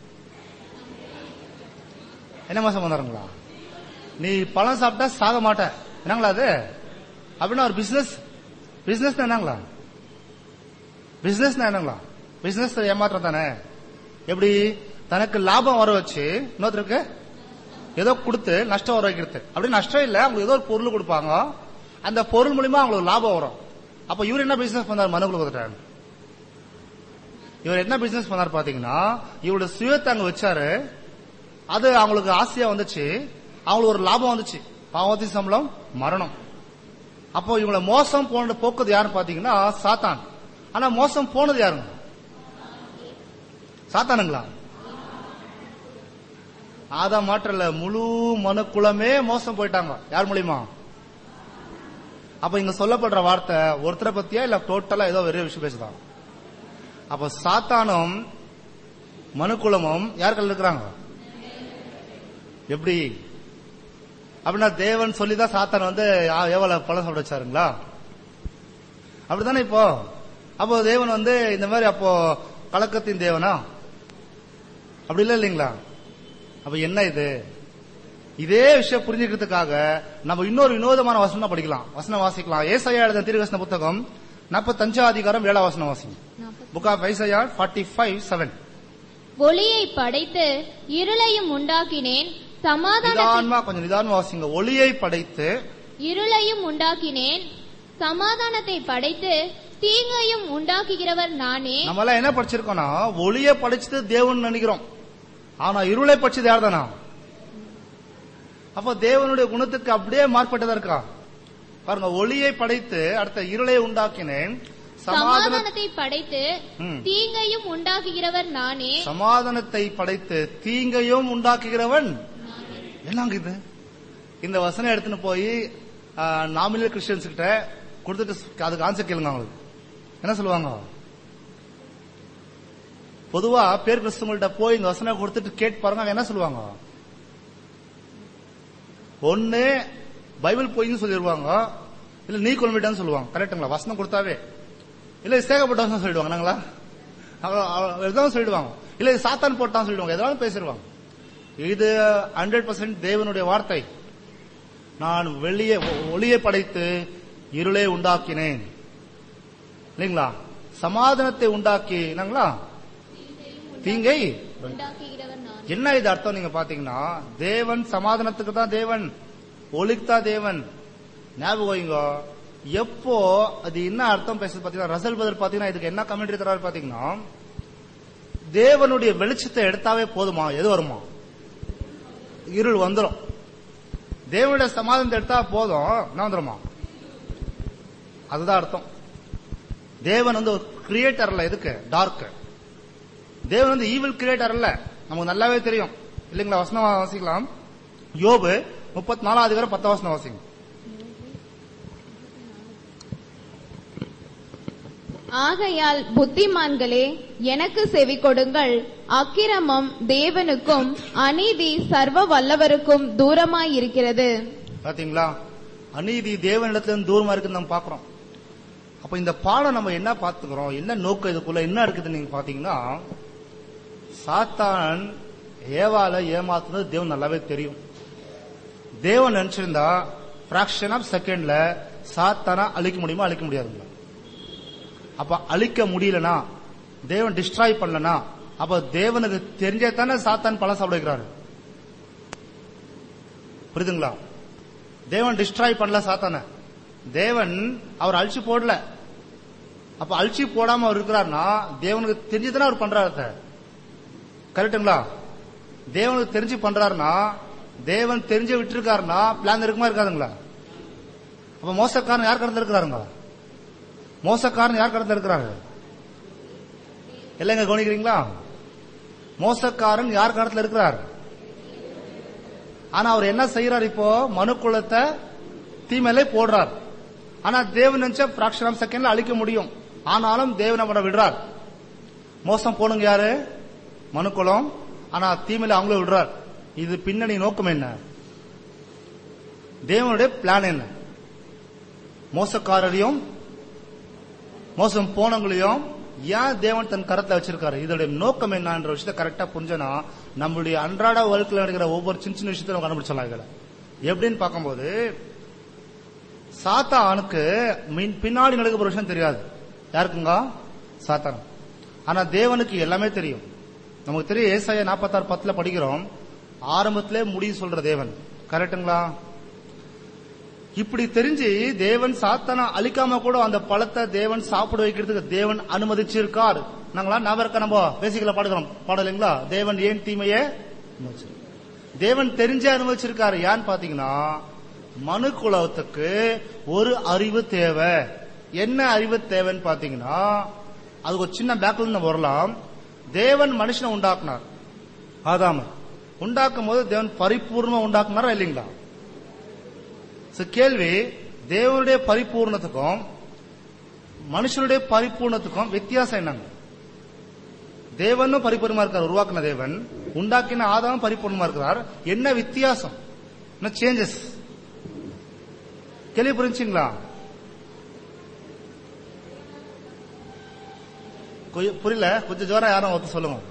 [SPEAKER 3] என்ன மோசம் பண்ணாருங்களா? நீ பழம் சாப்பிட்டா சாக மாட்ட என்னங்களா அது? அப்படின்னா ஒரு பிசினஸ் பிசினஸ் என்னங்களா? பிசினஸ் என்னங்களா? பிசினஸ் ஏமாற்றம் தானே. எப்படி தனக்கு லாபம் வர வச்சு இன்னொருத்தருக்கு ஏதோ கொடுத்து நஷ்டம் வர வைக்கிறது. அப்படி நஷ்டம் இல்ல, அவங்களுக்கு ஏதோ ஒரு பொருள் கொடுப்பாங்க, அந்த பொருள் மூலியமா அவங்களுக்கு லாபம் வரும். அப்ப இவர் என்ன பிசினஸ் பண்ணார்? மனுக்குள்ள இவர் என்ன பிசினஸ் பண்ணார் பாத்தீங்கன்னா, இவருடைய சுயத்தை அங்க வச்சாரு, அது அவங்களுக்கு ஆசையா வந்துச்சு, அவங்களுக்கு ஒரு லாபம் வந்துச்சு, பாவத்தின் சம்பளம் மரணம். அப்போ இவங்களை மோசம் போன போக்குது யாருன்னு பாத்தீங்கன்னா சாத்தான். ஆனா மோசம் போனது யாருங்க? சாத்தானுங்களா? ஆதாம் மாற்றல, முழு மனு குலமே மோசம் போயிட்டாங்க. யார் மூலியமா? அப்ப இங்க சொல்லப்படுற வார்த்தை ஒருத்தரை பத்தியா இல்ல டோட்டலா ஏதோ வெறும் விஷயம் பேசுதான்? அப்ப சாத்தானும் மனுக்குலமும் யார்கள் இருக்கிறாங்க? எப்படி அப்படின்னா தேவன் சொல்லிதான் சாத்தான் வந்து எவ்வளவு பழம் சாப்பிட வச்சாருங்களா? அப்படித்தானே இப்போ. அப்போ தேவன் வந்து இந்த மாதிரி அப்போ கலக்கத்தின் தேவனா? அப்படி இல்ல இல்லைங்களா? அப்ப என்ன இது? இதே விஷயம் புரிஞ்சுக்கிறதுக்காக நம்ம இன்னொரு வினோதமான வசனம் படிக்கலாம், வசனம் வாசிக்கலாம். ஏசாயா எழுதின தீர்க்கதரிசன புத்தகம் நாற்பத்தஞ்சாம் அதிகாரம் ஏழாம் வசனம் வாசிங்க. புக் ஆஃப் ஐசாயா நாற்பத்தி ஐந்து ஏழு.
[SPEAKER 4] ஒளியை படைத்து இருளையும் உண்டாக்கினேன், சமாதான
[SPEAKER 3] நிதானமா கொஞ்சம் நிதானமா வாசிங்க. ஒளியை படைத்து
[SPEAKER 4] இருளையும் உண்டாக்கினேன், சமாதானத்தை படைத்து தீங்கையும் உண்டாக்குகிறவர் நானே.
[SPEAKER 3] நம்ம எல்லாம் என்ன படிச்சிருக்கோம்னா ஒளியை படைச்சது தேவன் நினைக்கிறோம், ஆனா இருளை படிச்சது யார் தானா? அப்ப தேவனுடைய குணத்துக்கு அப்படியே மாறுபட்டதா இருக்கா பாருங்க. ஒளியை படைத்து அடுத்த இருளை உண்டாக்கினேன்,
[SPEAKER 4] சமாதானத்தை படைத்து தீங்கையும் உண்டாக்குகிறவர் நானே.
[SPEAKER 3] சமாதானத்தை படைத்து தீங்கையும் உண்டாக்குகிறவன் என்னங்க இது? இந்த வசனம் எடுத்துன்னு போய் நாமினல் கிறிஸ்டியன்ஸ் கிட்ட கொடுத்துட்டு அதுக்கு ஆன்சர் கேளுங்க. அவங்களுக்கு என்ன சொல்லுவாங்க? பொதுவா பேர் கிறிஸ்தவங்கள்ட்ட போய் இந்த வசனம் கொடுத்துட்டு கேட்டு பாருங்க, என்ன சொல்லுவாங்க? ஒன்னு பைபிள் போயின்னு சொல்லிடுவாங்க, இல்ல நீ கொள்மிட்டான்னு சொல்லுவாங்க. கரெக்டுங்களா? வசனம் கொடுத்தாவே இல்ல சேகப்பட்ட வசனம் சொல்லிடுவாங்க, நாங்களா எதாவது சொல்லிடுவாங்க, இல்ல சாத்தான் போட்டான்னு சொல்லிடுவாங்க, எதாவது பேசிடுவாங்க. இது ஹண்ட்ரட் பர்சன்ட் தேவனுடைய வார்த்தை. நான் வெளியே ஒளியை படைத்து இருளை உண்டாக்கினேன் இல்லைங்களா? சமாதானத்தை உண்டாக்கி தீங்கை. என்ன இது அர்த்தம் நீங்க பாத்தீங்கன்னா, தேவன் சமாதானத்துக்கு தான் தேவன், ஒளிக்கு தான் தேவன். ஞாபகம் வைங்க. எப்போ அது என்ன அர்த்தம் பேசுறது பாத்தீங்கன்னா, ரசல் பதர் பாத்தீங்கன்னா இதுக்கு என்ன கமெண்ட்ரி தராரு பாத்தீங்கன்னா, தேவனுடைய வெளிச்சத்தை எடுத்தாவே போதுமா, எது வருமா? இருள் வந்துடும். தேவனுடைய சமாதானத்தை எடுத்தா போதும், என்ன வந்துருமா? அதுதான் அர்த்தம். தேவன் வந்து ஒரு கிரியேட்டர் இல்ல, எதுக்கு டார்க். தேவன் வந்து ஈவில் கிரியேட்டர் இல்ல, நமக்கு நல்லாவே தெரியும் இல்லைங்களா? வசனம் வாசிக்கலாம். யோபு முப்பத்தி நாலாம் அதிகாரம் பத்தாம் வசனம் வாசிங்க.
[SPEAKER 5] ஆகையால் புத்திமான்களே எனக்கு செவி கொடுங்கள், அக்கிரமம் தேவனுக்கும் அநீதி சர்வ வல்லவருக்கும் தூரமாயிருக்கிறது.
[SPEAKER 3] பாத்தீங்களா? அநீதி தேவனிடத்துல இருந்து தூரமா இருக்குன்னு நம்ம பாக்குறோம். அப்ப இந்த பாடம் நம்ம என்ன பாத்துக்கிறோம், என்ன நோக்கம் இதுக்குள்ள என்ன இருக்குது நீங்க பாத்தீங்கன்னா, சாத்தான் ஏவால ஏமாத்துனது தேவன் நல்லாவே தெரியும். தேவன் நினைச்சிருந்தா பிராக்ஷன் ஆஃப் செகண்ட்ல சாத்தானா அழிக்க முடியுமா? அழிக்க முடியாதுங்களா? அப்ப அழிக்க முடியலனா, தேவன் டிஸ்ட்ராய் பண்ணலனா, அப்ப தேவனுக்கு தெரிஞ்சே தானே சாத்தான் பழம் சாப்பிட வைக்கிறாரு. புரியுதுங்களா? தேவன் டிஸ்ட்ராய் பண்ணல சாத்தான, தேவன் அவர் அழிச்சு போடல. அப்ப அழிச்சு போடாம அவர் இருக்கிறார்னா தேவனுக்கு தெரிஞ்சுதானே அவர் பண்றாரு. கரெக்டுங்களா? தேவனுக்கு தெரிஞ்சு பண்றாருன்னா, தேவன் தெரிஞ்சு விட்டுருக்காருன்னா பிளான் இருக்குமா இருக்காதுங்களா? அப்ப மோசக்காரன் யார் கடந்து இருக்கிறாருங்க? மோசக்காரன் யார் கடந்து இருக்கிறாரு? இல்லைங்க, கவனிக்கிறீங்களா? மோசக்காரன் யார் கடத்துல இருக்கிறார்? ஆனா அவர் என்ன செய்யறாரு? இப்போ மனு குலத்தை தீமையிலே போடுறார். ஆனா தேவன் நினைச்சா பிராக்ஷன் ஆஃப் செகண்ட்ல அழிக்க முடியும். ஆனாலும் தேவன் அவனை விடுறார். மோசம் போனுங்க யாரு? மனுக்குலம். ஆனா தீமையில அவங்கள விடுறார். இது பின்னணி நோக்கம் என்ன? தேவனுடைய பிளான் என்ன? மோசக்காரரையும் மோசம் போனவங்களையும் ஏன் தேவன் தன் கரத்துல வச்சிருக்காரு? இதோட நோக்கம் என்னன்ற விஷயத்த கரெக்டா புரிஞ்சனா நம்மளுடைய அன்றாட வாழ்க்கையில் நடக்கிற ஒவ்வொரு சின்ன சின்ன விஷயத்த நம்ம கண்டுபிடிச்சலாம். இதுல எப்படின்னு பார்க்கும்போது, சாத்தானுக்கு பின்னாடி நடக்கிற ஒரு விஷயம் தெரியாது. யாருக்குங்க? சாத்தான். ஆனா தேவனுக்கு எல்லாமே தெரியும். நமக்கு தெரியும். ஏசாயா நாற்பத்தி ஆறு பத்துல படிக்கிறோம், ஆரம்பத்திலே முடிவு சொல்ற தேவன். கரெக்டுங்களா? இப்படி தெரிஞ்சு தேவன் சாத்தான அழிக்காம கூட அந்த பழத்தை தேவன் சாப்பிட வைக்கிறதுக்கு தேவன் அனுமதிச்சிருக்கார். நாங்களா ஞாபகம் நம்ம பேசிக்கல பாடுகிறோம் பாடலைங்களா? தேவன் ஏன் தீமையே தேவன் தெரிஞ்சே அனுமதிச்சிருக்காரு. ஏன்னு பாத்தீங்கன்னா, மனு குலத்துக்கு ஒரு அறிவு தேவை. என்ன அறிவு தேவைன்னு பாத்தீங்கன்னா, அது ஒரு சின்ன பேக்ல வரலாம். தேவன் மனுஷனை உண்டாக்குனார். ஆதாம உண்டாக்கும் போது தேவன் பரிபூர்ணமா உண்டாக்குனாரா இல்லைங்களா? கேள்வி, தேவனுடைய பரிபூர்ணத்துக்கும் மனுஷனுடைய பரிபூர்ணத்துக்கும் வித்தியாசம் என்னங்க? தேவனும் பரிபூர்ணமா இருக்கார், உருவாக்கின தேவன். உண்டாக்கின ஆதாமும் பரிபூர்ணமா இருக்கிறார். என்ன வித்தியாசம்? என்ன சேஞ்சஸ்? கேள்வி புரிஞ்சுங்களா? புரியல? கொஞ்சம் ஜோரா யாரும் ஒத்து சொல்லுங்க.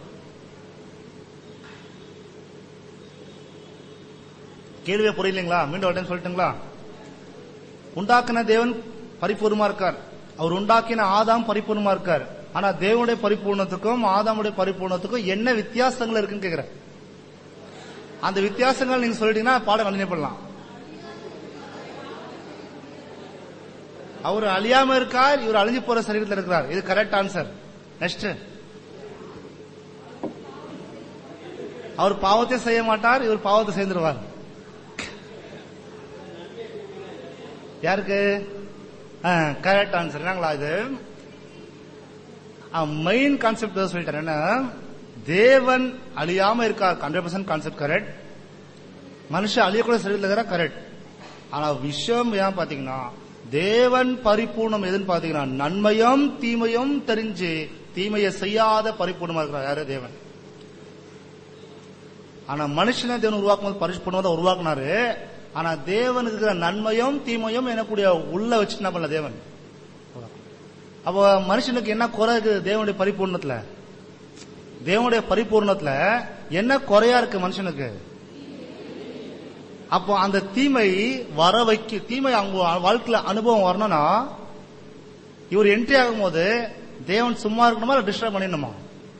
[SPEAKER 3] கேள்வியே புரியலீங்களா? மீண்டும் ஒரு டைம் சொல்லட்டுங்களா? உண்டாக்கின தேவன் பரிபூர்ணமா இருக்கார். அவர் உண்டாக்கின ஆதாம் பரிபூர்ணமா இருக்கார். ஆனா தேவனுடைய பரிபூர்ணத்துக்கும் ஆதாமுடைய பரிபூர்ணத்துக்கும் என்ன வித்தியாசங்கள் இருக்குன்னு கேக்குறேன். அந்த வித்தியாசங்கள் நீங்க சொல்லிட்டீங்கன்னா பாடம் கண்டினியூ பண்ணலாம். அவர் அழியாம இருக்கார், இவர் அழிஞ்சு போற சரீரத்தில் இருக்கிறார். இது கரெக்ட் ஆன்சர். நெக்ஸ்ட், அவர் பாவத்தை செய்ய மாட்டார், இவர் பாவத்தை செய்துருவார். யாருக்கு கரெக்ட் ஆன்சர் என்னங்களா? இது மெயின் கான்செப்ட் சொல்லிட்டார். என்ன, தேவன் அழியாம இருக்கார், ஹண்ட்ரட் பர்சன்ட் கான்செப்ட் கரெக்ட். மனுஷன் அழியக்கூட சரீரத்தில் இருக்கிற கரெக்ட். ஆனா விஷயம் ஏன் பாத்தீங்கன்னா, தேவன் பரிபூர்ணம் எதுன்னு பாத்தீங்கன்னா, நன்மையும் தீமையும் தெரிஞ்சு தீமையை செய்யாத பரிபூர்ணமா இருக்கிறார். யாரு? தேவன். ஆனா மனுஷனை தேவன் உருவாக்கும் போது பரிபூர்ணமா உருவாக்குனாரு. ஆனா தேவனுக்கு இருக்கிற நன்மையும் தீமையும் எனக்கூடிய உள்ள வச்சு என்ன பண்ணல தேவன். அப்போ மனுஷனுக்கு என்ன குறை இருக்கு தேவனுடைய பரிபூர்ணத்துல? தேவனுடைய பரிபூர்ணத்துல என்ன குறையா இருக்கு மனுஷனுக்கு? அப்போ அந்த தீமை வர வைக்க, தீமை அவங்க வாழ்க்கையில அனுபவம் வரணும்னா இவர் என்ட்ரி ஆகும் போது தேவன் சும்மா இருக்கணுமா இல்ல டிஸ்டர்ப் பண்ணிடணுமா?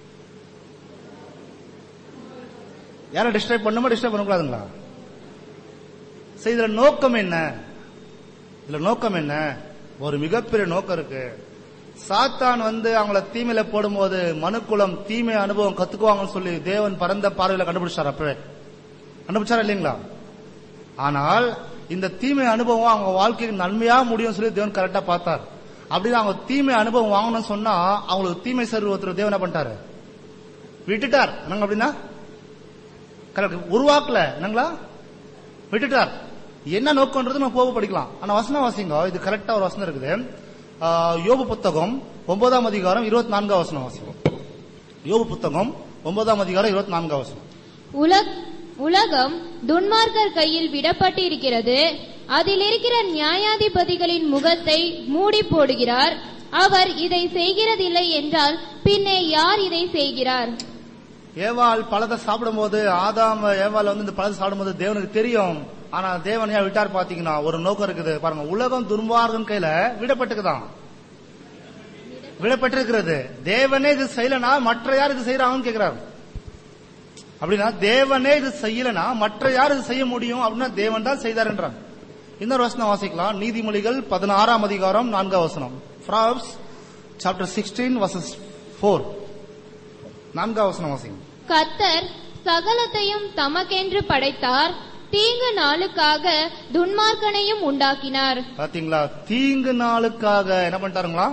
[SPEAKER 3] யாரை டிஸ்டர்ப் பண்ணுமா டிஸ்டர்ப் பண்ணக்கூடாதுங்களா? சரி, இதுல நோக்கம் என்ன? இதுல நோக்கம் என்ன? ஒரு மிகப்பெரிய நோக்கம் இருக்கு. சாத்தான் வந்து அவங்கள தீமையில போடும்போது மனுக்குலம் தீமை அனுபவம் கத்துக்குவாங்கன்னு சொல்லி தேவன் பரந்த பார்வையில கண்டுபிடிச்சார். அப்பவே கண்டுபிடிச்சாரா இல்லைங்களா? ஆனால் இந்த தீமை அனுபவம் அவங்க வாழ்க்கைக்கு நன்மையா முடியும் சொல்லி தேவன் கரெக்டா பார்த்தார். அப்படின்னு அவங்க தீமை அனுபவம் வாங்கணும்னு சொன்னா அவங்களுக்கு தீமை சர்வ ஒருத்தர் தேவன் என்ன பண்ணிட்டாரு? விட்டுட்டார். என்னங்க அப்படின்னா உருவாக்கல, என்னங்களா விட்டுட்டார். என்ன நோக்கம்ன்றது நம்ம போக படிக்கலாம். ஆனா வசனம் வாசிங்க, இது கரெக்டா ஒரு வசனம் இருக்குது. யோபு புத்தகம் ஒன்பதாம் அதிகாரம் இருபத்தி நான்காம் வசனம் வாசிங்க. யோபு புத்தகம் ஒன்பதாம் அதிகாரம் இருபத்தி நான்காம் வசனம்.
[SPEAKER 4] உலகம் துன்மார்க்கர் கையில் விடப்பட்டிருக்கிறது, அதில் இருக்கிற நியாயாதிபதிகளின் முகத்தை மூடி போடுகிறார். அவர் இதை செய்கிறதில்லை என்றால் பின்னே யார் இதை செய்கிறார்?
[SPEAKER 3] ஏவாள் பழத்தை சாப்பிடும் போது, ஆதாம் ஏவாள் வந்து இந்த பழத்தை சாப்பிடும் போது தேவனுக்கு தெரியும். ஆனா தேவன் ஏன் விட்டார் பாத்தீங்கன்னா ஒரு நோக்கம் இருக்குது பாருங்க. உலகம் துன்மார்க்கன் கையில விடப்பட்டுக்குதான், விடப்பட்டிருக்கிறது. தேவனே இது செய்யலனா மற்ற யார் இது செய்யறாங்கன்னு கேட்கிறாரு. அப்படின்னா தேவனே இது செய்யலனா மற்ற யார் இது செய்ய முடியும்? அப்படின்னா தேவன் தான் செய்தார்ன்றாங்க. இன்னொரு வசனம் வாசிக்கலாம். நீதிமொழிகள் பதினாறாம் அதிகாரம் நான்காம் வசனம். Proverbs chapter sixteen verses four. நான்காம் வசனம் வாசிங்க.
[SPEAKER 4] கர்த்தர் சகலத்தையும் தமக்கென்று படைத்தார், தீங்கு நாளுக்காக துன்மார்க்கனையும் உண்டாக்கினார்.
[SPEAKER 3] பாத்தீங்களா? தீங்கு நாளுக்காக என்ன பண்ணிட்டாருங்களா?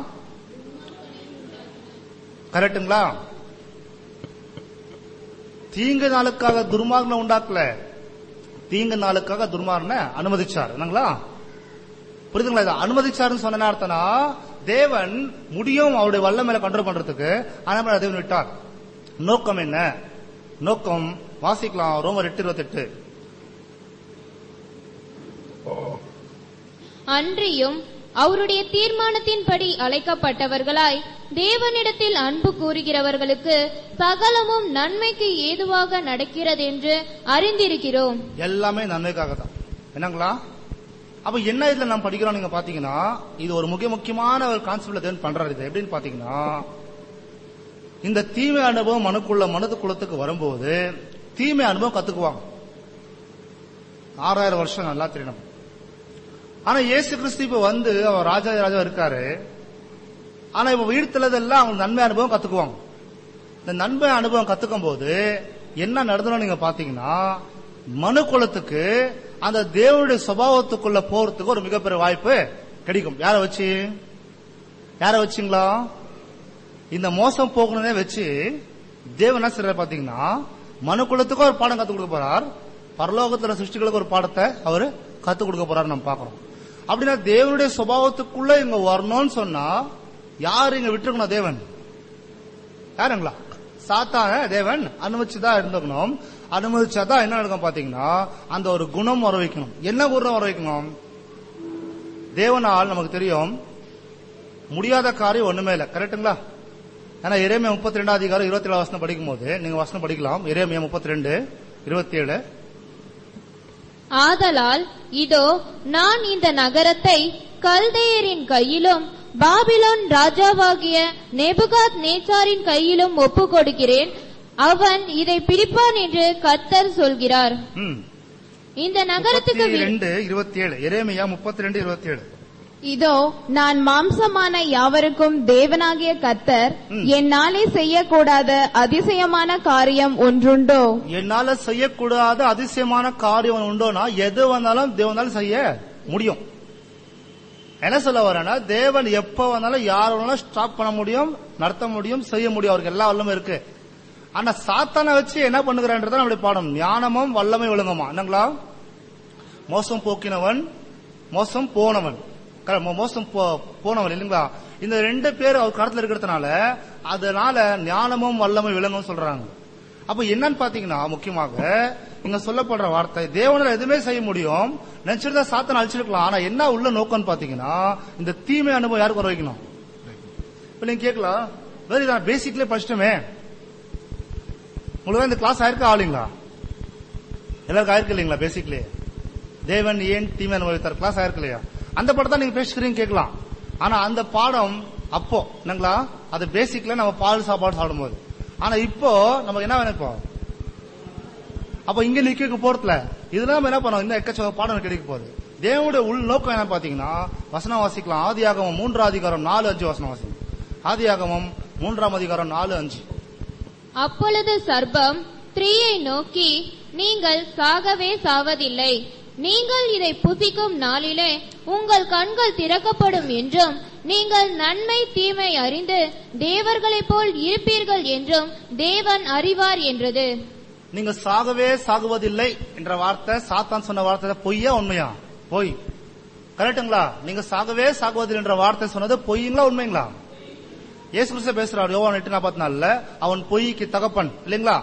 [SPEAKER 3] கரெக்டுங்களா? தீங்கு நாளுக்காக துர்மார்கனை உண்டாக்கல, தீங்கு நாளுக்காக துர்மார்கனை அனுமதிச்சார். என்னங்களா புரியுதுங்களா? அனுமதிச்சாருன்னு சொன்ன அர்த்தம்னா தேவன் முடியும் அவருடைய வல்லமையில கண்ட்ரோல் பண்றதுக்கு. ஆனா தேவன் விட்டார். நோக்கம் என்ன? நோக்கம் வாசிக்கலாம். ரோமர் எட்டு இருபத்தி எட்டு.
[SPEAKER 4] அன்றியும் அவருடைய தீர்மானத்தின்படி அழைக்கப்பட்டவர்களாய் தேவனிடத்தில் அன்பு கூறுகிறவர்களுக்கு சகலமும் நன்மைக்கு ஏதுவாக நடக்கிறது என்று அறிந்திருக்கிறோம். எல்லாமே
[SPEAKER 3] நன்மைக்காக தான். என்னங்களா? அப்ப என்ன இதுல நாம் படிக்கிறோம் நீங்க பாத்தீங்கன்னா, இது ஒரு முக்கிய முக்கியமான ஒரு கான்செப்ட்ல தேவன் பண்றாரு. இது எப்படின்னு பாத்தீங்கன்னா, இந்த தீமை அனுபவம் மனுக்குள்ள மனது குலத்துக்கு வரும்போது தீமை அனுபவம் கத்துக்குவாங்க. ஆறாயிரம் வருஷம் நல்லா தெரியணும். ஆனா இயேசு கிறிஸ்து இப்ப வந்து அவர் ராஜா ராஜா இருக்காரு. ஆனா இப்ப வீழ்த்தலதெல்லாம் அவங்க நன்மை அனுபவம் கத்துக்குவாங்க. இந்த நன்மை அனுபவம் கத்துக்கும் போது என்ன நடந்தணும் நீங்க பாத்தீங்கன்னா, மனு குலத்துக்கு அந்த தேவனுடைய சுபாவத்துக்குள்ள போறதுக்கு ஒரு மிகப்பெரிய வாய்ப்பு கிடைக்கும். யார வச்சு? யார வச்சுங்களா? இந்த மோசம் போகணும்னே வச்சு தேவன் என்ன செய்யறாரு பாத்தீங்கன்னா, மனு குலத்துக்கும் ஒரு பாடம் கத்துக் கொடுக்க போறார், பரலோகத்துல சிருஷ்டிகளுக்கு ஒரு பாடத்தை அவரு கத்துக் கொடுக்க போறாரு நம்ம பாக்குறோம். அப்படின்னா தேவனுடைய சுபாவத்துக்குள்ள இங்க வரணும்னு சொன்னா யாரு இங்க விட்டுருக்கணும்? தேவன். யாருங்களா? சாத்தான தேவன் அனுமதிச்சுதான் இருந்துக்கணும். அனுமதிச்சாதான் என்ன நடக்கும் பாத்தீங்கன்னா, அந்த ஒரு குணம் வர வைக்கணும். என்ன குணம் வர வைக்கணும்? தேவனால் நமக்கு தெரியும் முடியாத காரியம் ஒண்ணுமே இல்லை. கரெக்டுங்களா? ஏன்னா எரேமியா முப்பத்தி ரெண்டாம் அதிகாரம் இருபத்தி ஏழு வசனம் படிக்கும் போது நீங்க வசனம் படிக்கலாம். எரேமியா முப்பத்தி ரெண்டு இருபத்தி ஏழு.
[SPEAKER 4] ஆதலால் இதோ நான் இந்த நகரத்தை கல்தேயரின் கையிலும் பாபிலோன் ராஜாவாகிய நேபுகாத் நேச்சாரின் கையிலும் ஒப்பு கொடுக்கிறேன். அவன் இதை பிடிப்பான் என்று கர்த்தர் சொல்கிறார்.
[SPEAKER 3] ம்.
[SPEAKER 4] இந்த நகரத்துக்கு வி-
[SPEAKER 3] ரெண்டு இருபத்தி ஏழு எரேமியா முப்பத்தி ரெண்டு இருபத்தி ஏழு
[SPEAKER 5] இதோ நான் மாம்சமான யாவருக்கும் தேவனாகிய கர்த்தர் என்னாலே செய்யக்கூடாத அதிசயமான காரியம் ஒன்றுண்டோ?
[SPEAKER 3] என்னால செய்யக்கூடாத அதிசயமான காரியம் உண்டோனா எது வந்தாலும் தேவனால செய்ய முடியும். என்ன சொல்ல வரேன்னா, தேவன் எப்ப வந்தாலும் யார் வேணாலும் ஸ்டாப் பண்ண முடியும், நடத்த முடியும், செய்ய முடியும். அவருக்கு எல்லா வல்லமும் இருக்கு. ஆனா சாத்தானை வச்சு என்ன பண்ணுகிறான்றதான் நம்முடைய பாடம். ஞானமும் வல்லமை விளங்குமா என்னங்களா? மோசம் போக்கினவன், மோசம் போனவன், மோசம் போனவன் இல்லைங்களா? இந்த ரெண்டு பேர் அவர் கருத்துல இருக்கிறதுனால அதனால ஞானமும் வல்லமை விளங்கும் சொல்றாங்க. அப்ப என்னன்னு பாத்தீங்கன்னா, முக்கியமாக இங்க சொல்லப்படுற வார்த்தை, தேவனால எதுவுமே செய்ய முடியும். நினைச்சிருந்தா சாத்தான அழிச்சிருக்கலாம். ஆனா என்ன உள்ள நோக்கம்னு பாத்தீங்கன்னா, இந்த தீமை அனுபவம் யாருக்கு வர வைக்கணும். இப்ப நீங்க கேட்கலாம், வெரி தான் பேசிக்லயே படிச்சிட்டோமே, உங்களுக்கு இந்த கிளாஸ் ஆயிருக்கா ஆளுங்களா? எல்லாருக்கும் ஆயிருக்கு இல்லைங்களா? பேசிக்லயே தேவன் ஏன் தீமை அனுபவித்தார் கிளாஸ் ஆயிருக்கு இல்லையா? அந்த படத்தை நீங்க பேசுறீங்க கேட்கலாம். ஆனா அந்த பாடம் அப்போ என்னங்களா, அது பேசிக்ல நம்ம பால் சாப்பாடு சாப்பிடும் போது. ஆனா இப்போ நமக்கு என்ன வேணும்? இப்போ அப்ப இங்க நிக்க போறதுல இதெல்லாம் என்ன பண்ணுவோம்? இந்த எக்கச்சக்க பாடம் கிடைக்க போகுது. தேவனுடைய உள் நோக்கம் என்ன பாத்தீங்கன்னா, வசனம் வாசிக்கலாம். ஆதியாகமம் மூன்றாம் அதிகாரம் நாலு அஞ்சு வசனம் வாசிக்கலாம். ஆதியாகமம் மூன்றாம் அதிகாரம் நாலு அஞ்சு.
[SPEAKER 4] அப்பொழுது சர்ப்பம் ஸ்திரீயை நோக்கி, நீங்கள் சாகவே சாவதில்லை, நீங்கள் இதை புசிக்கும் நாளிலே உங்கள் கண்கள் திறக்கப்படும் என்றும் நீங்கள் நன்மை தீமை அறிந்து தேவர்களைப் போல் இருப்பீர்கள் என்றும் தேவன் அறிவார் என்றது.
[SPEAKER 3] நீங்க சாகவே சாகுவதில்லை என்ற வார்த்தை சாத்தான் சொன்ன வார்த்தை பொய்யா உண்மையா? பொய். கரெக்டுங்களா? நீங்க சாகவே சாகுவதில்லை என்ற வார்த்தை சொன்னது பொய்ங்களா உண்மைங்களா? இயேசு கிறிஸ்து பேசுறாரு யோவான் எட்டு நாற்பத்தி நாலுல, அவன் பொய்க்கு தகப்பன் இல்லைங்களா?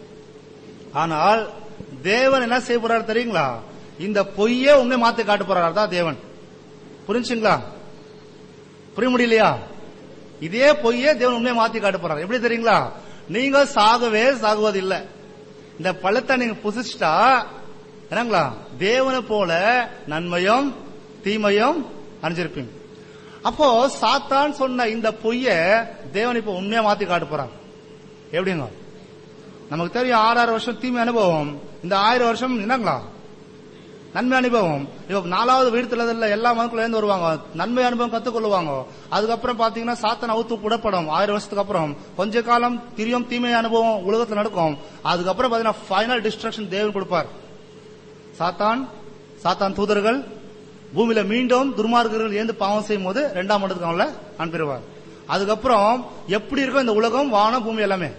[SPEAKER 3] ஆனால் தேவன் என்ன செய்ய போறாரு தெரியுங்களா? இந்த பொய்யே உண்மை மாத்தி காட்டு போறாரு தான் தேவன். புரிஞ்சுங்களா? புரிய முடியலையா? இதே பொய்யே தேவன் உண்மையை மாத்தி காட்டு போறாரு. எப்படி தெரியுங்களா? நீங்க சாகவே சாகுவதில்லை, இந்த பழத்தை நீங்க புசிச்சிட்டா என்னங்களா, தேவனை போல நன்மையும் தீமையும் அறிஞ்சிருப்பீங்க. அப்போ சாத்தான் சொன்ன இந்த பொய்ய தேவன் இப்ப உண்மையா மாத்தி காட்டு போறாங்க. எப்படிங்க? நமக்கு தெரியும் ஆறாறு வருஷம் தீமை அனுபவம், இந்த ஆயிரம் வருஷம் என்னங்களா நன்மை அனுபவம். இப்ப நாலாவது வீடுல எல்லா மனுக்குள்ள இருந்து வருவாங்க, நன்மை அனுபவம் கத்துக்கொள்ளுவாங்க. அதுக்கப்புறம் பாத்தீங்கன்னா சாத்தன் அவுத்து புடப்படும். ஆயிரம் வருஷத்துக்கு அப்புறம் கொஞ்ச காலம் திரியும் தீமை அனுபவம் உலகத்துல நடக்கும். அதுக்கப்புறம் பாத்தீங்கன்னா ஃபைனல் டிஸ்ட்ரக்ஷன் தேவன் கொடுப்பார். சாத்தான் சாத்தான் தூதர்கள் பூமியில மீண்டும் துர்மார்கர்கள் ஏந்து பாவம் செய்யும் போது இரண்டாம் இடத்துக்கு அவங்கள அனுப்பிடுவார். அதுக்கப்புறம் எப்படி இருக்கும் இந்த உலகம், வானம், பூமி எல்லாமே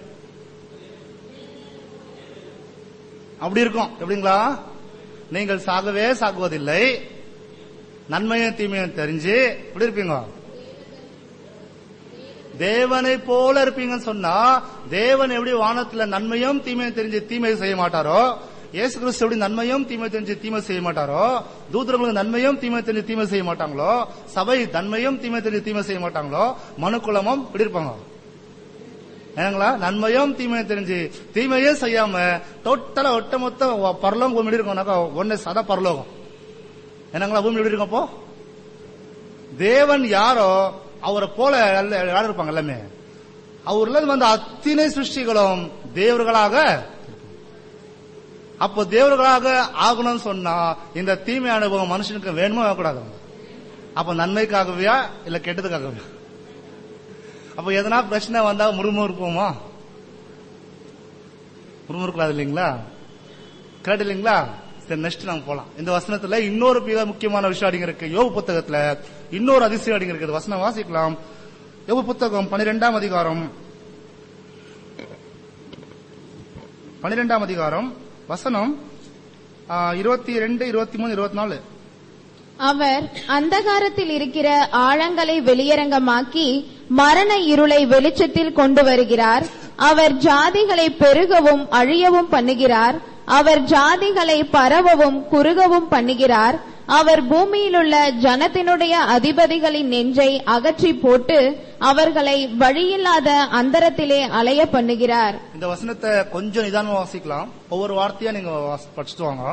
[SPEAKER 3] அப்படி இருக்கும். எப்படிங்களா? நீங்கள் சாகவே சாகுவதில்லை, நன்மையும் தீமையும் தெரிஞ்சு எப்படி இருப்பீங்க? தேவனை போல இருப்பீங்கன்னு சொன்னா, தேவன் எப்படி வானத்துல நன்மையும் தீமையும் தெரிஞ்சு தீமை செய்ய மாட்டாரோ, இயேசு கிறிஸ்து எப்படி நன்மையும் தீமை தெரிஞ்சு தீமை செய்ய மாட்டாரோ, தூதர்களுக்கு நன்மையும் தீமை தெரிஞ்சு தீமை செய்ய மாட்டாங்களோ, சபை நன்மையும் தீமை தெரிஞ்சு தீமை செய்ய மாட்டாங்களோ, மனுக்குலமும் இப்படி இருப்பாங்க. ஏங்களா? நன்மையும் தீமையும் தெரிஞ்சு தீமையே செய்யாம டோட்டலா ஒட்டுமொத்த பரலோகம் பூமி இருக்கோம்னாக்கா ஒன்னு சதா பரலோகம். என்னங்களா பூமி எப்படி இருக்கும்? அப்போ தேவன் யாரோ அவரை போல யாரும் இருப்பாங்க எல்லாமே. அவர்ல வந்து அத்தனை சிருஷ்டிகளும் தேவர்களாக. அப்போ தேவர்களாக ஆகணும்னு சொன்னா இந்த தீமை அனுபவம் மனுஷனுக்கு வேணுமோ கூடாது? அப்ப நன்மைக்காகவே இல்ல கெட்டதுக்காகவே? அப்ப எதனா பிரச்சனை வந்தா முறுமுறுப்போமா? முறுமுறுக்கூடாது இல்லைங்களா? கரெக்ட் இல்லைங்களா? சரி, நெக்ஸ்ட் நாங்க போலாம். இந்த வசனத்துல இன்னொரு மிக முக்கியமான விஷயம் அடிங்க இருக்கு. யோபு புத்தகத்துல இன்னொரு அதிசயம் அடிங்க இருக்குது. வசனம் வாசிக்கலாம். யோபு புத்தகம் பனிரெண்டாம் அதிகாரம் பனிரெண்டாம் அதிகாரம் வசனம் இருபத்தி ரெண்டு இருபத்தி மூணு இருபத்தி நாலு.
[SPEAKER 5] அவர் அந்தகாரத்தில் இருக்கிற ஆழங்களை வெளியரங்கமாக்கி மரண இருளை வெளிச்சத்தில் கொண்டு வருகிறார். அவர் ஜாதிகளை பெருகவும் அழியவும் பண்ணுகிறார். அவர் ஜாதிகளை பரவவும் குறுகவும் பண்ணுகிறார். அவர் பூமியிலுள்ள ஜனத்தினுடைய அதிபதிகளின் நெஞ்சை அகற்றி போட்டு அவர்களை வழியில்லாத அந்தரத்திலே அலைய பண்ணுகிறார்.
[SPEAKER 3] இந்த வசனத்தை கொஞ்சம் நிதானமா வாசிக்கலாம். ஒவ்வொரு வார்த்தையா நீங்க படிச்சுட்டு வாங்க.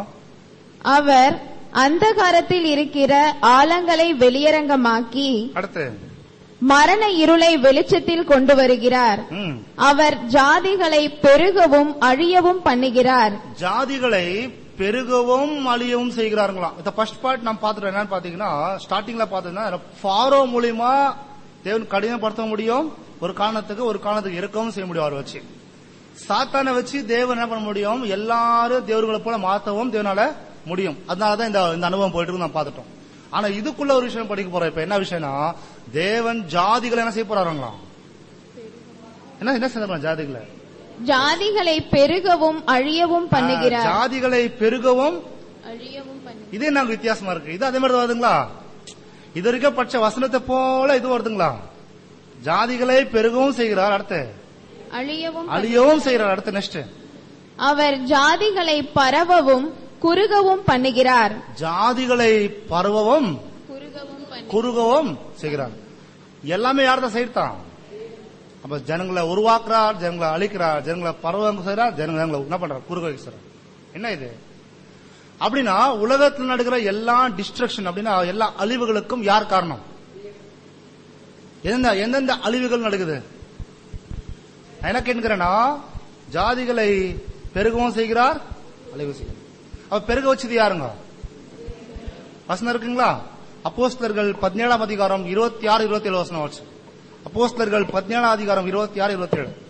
[SPEAKER 5] அவர் அந்தகாரத்தில் இருக்கிற ஆழங்களை வெளியரங்கமாக்கி
[SPEAKER 3] அடுத்து
[SPEAKER 5] மரண இருளை வெளிச்சத்தில் கொண்டு வருகிறார்.
[SPEAKER 3] ம்.
[SPEAKER 5] அவர் ஜாதிகளை பெருகவும் அழியவும் பண்ணுகிறார்.
[SPEAKER 3] ஜாதிகளை பெருகவும் அழியவும் செய்கிறார்களாம். இந்த ஃபர்ஸ்ட் பார்ட் நாம் பார்த்துட்டோம். என்னன்னு பாத்தீங்கன்னா, ஸ்டார்டிங்ல பாத்தீங்கன்னா ஃபாரோ மூலியமா தேவன் கடினப்படுத்த முடியும், ஒரு காரணத்துக்கு ஒரு காரணத்துக்கு இறக்கவும் செய்ய முடியும். அவரை வச்சு சாத்தானை வச்சு தேவன் என்ன பண்ண முடியும், எல்லாரும் தேவர்களை போல மாத்தவும் தேவனால முடியும். அதனாலதான் இந்த இந்த அனுபவம் போயிட்டு இருக்கு நான் பார்த்துட்டோம். ஆனா இதுக்குள்ள ஒரு விஷயம் படிக்க போறோம். இப்ப என்ன விஷயம்னா, தேவன் ஜாதிகளை என்ன செய்ய போறாங்களா, என்ன என்ன செய்ய ஜாதிகளை
[SPEAKER 5] ஜாதிகளை பெருகவும் அழியவும் பண்ணுகிறார்.
[SPEAKER 3] ஜாதிகளை பெருகவும்
[SPEAKER 5] அழியவும் பண்ணுகிறார்.
[SPEAKER 3] இதே நாங்க வித்தியாசமா இருக்கு. இது அதே மாதிரி வருதுங்களா, இது வரைக்கும் பட்ச வசனத்தை போல இது வருதுங்களா. ஜாதிகளை பெருகவும் செய்கிறார், அடுத்து
[SPEAKER 5] அழியவும்
[SPEAKER 3] அழியவும் செய்கிறார், அடுத்து நெக்ஸ்ட்
[SPEAKER 5] அவர் ஜாதிகளை பரவவும் குறுகவும் பண்ணுகிறார்.
[SPEAKER 3] ஜாதிகளை பரவவும்
[SPEAKER 5] குறுகவும் பண்ணு-
[SPEAKER 3] குறுகவும் செய்கிறார். எல்லாமே யார்தான் செய்யறான். அப்ப ஜனங்களை உருவாக்குறார், ஜனங்களை அழிக்கிறார், ஜனங்களை பரவங்க செய்யறார், ஜனங்களை என்ன பண்றார், குறுக வைக்கிறார். என்ன இது அப்படின்னா, உலகத்தில் நடக்கிற எல்லா டிஸ்ட்ரக்ஷன் அப்படின்னா எல்லா அழிவுகளுக்கும் யார் காரணம், எந்த எந்தெந்த அழிவுகள் நடக்குது. நான் என்ன கேட்கிறேன்னா, ஜாதிகளை பெருகவும் செய்கிறார், அழிவு செய்கிறார். அப்ப பெருக வச்சது யாருங்க, வசனம் இருக்குங்களா. அப்போஸ்தலர்கள் பதினேழாம் அதிகாரம் இருபத்தி ஆறு இருபத்தி ஏழு வசனம் வச்சு. அப்போஸ்தலர்கள் பதினேழாம் அதிகாரம் இருபத்தி ஆறு இருபத்தி ஏழு.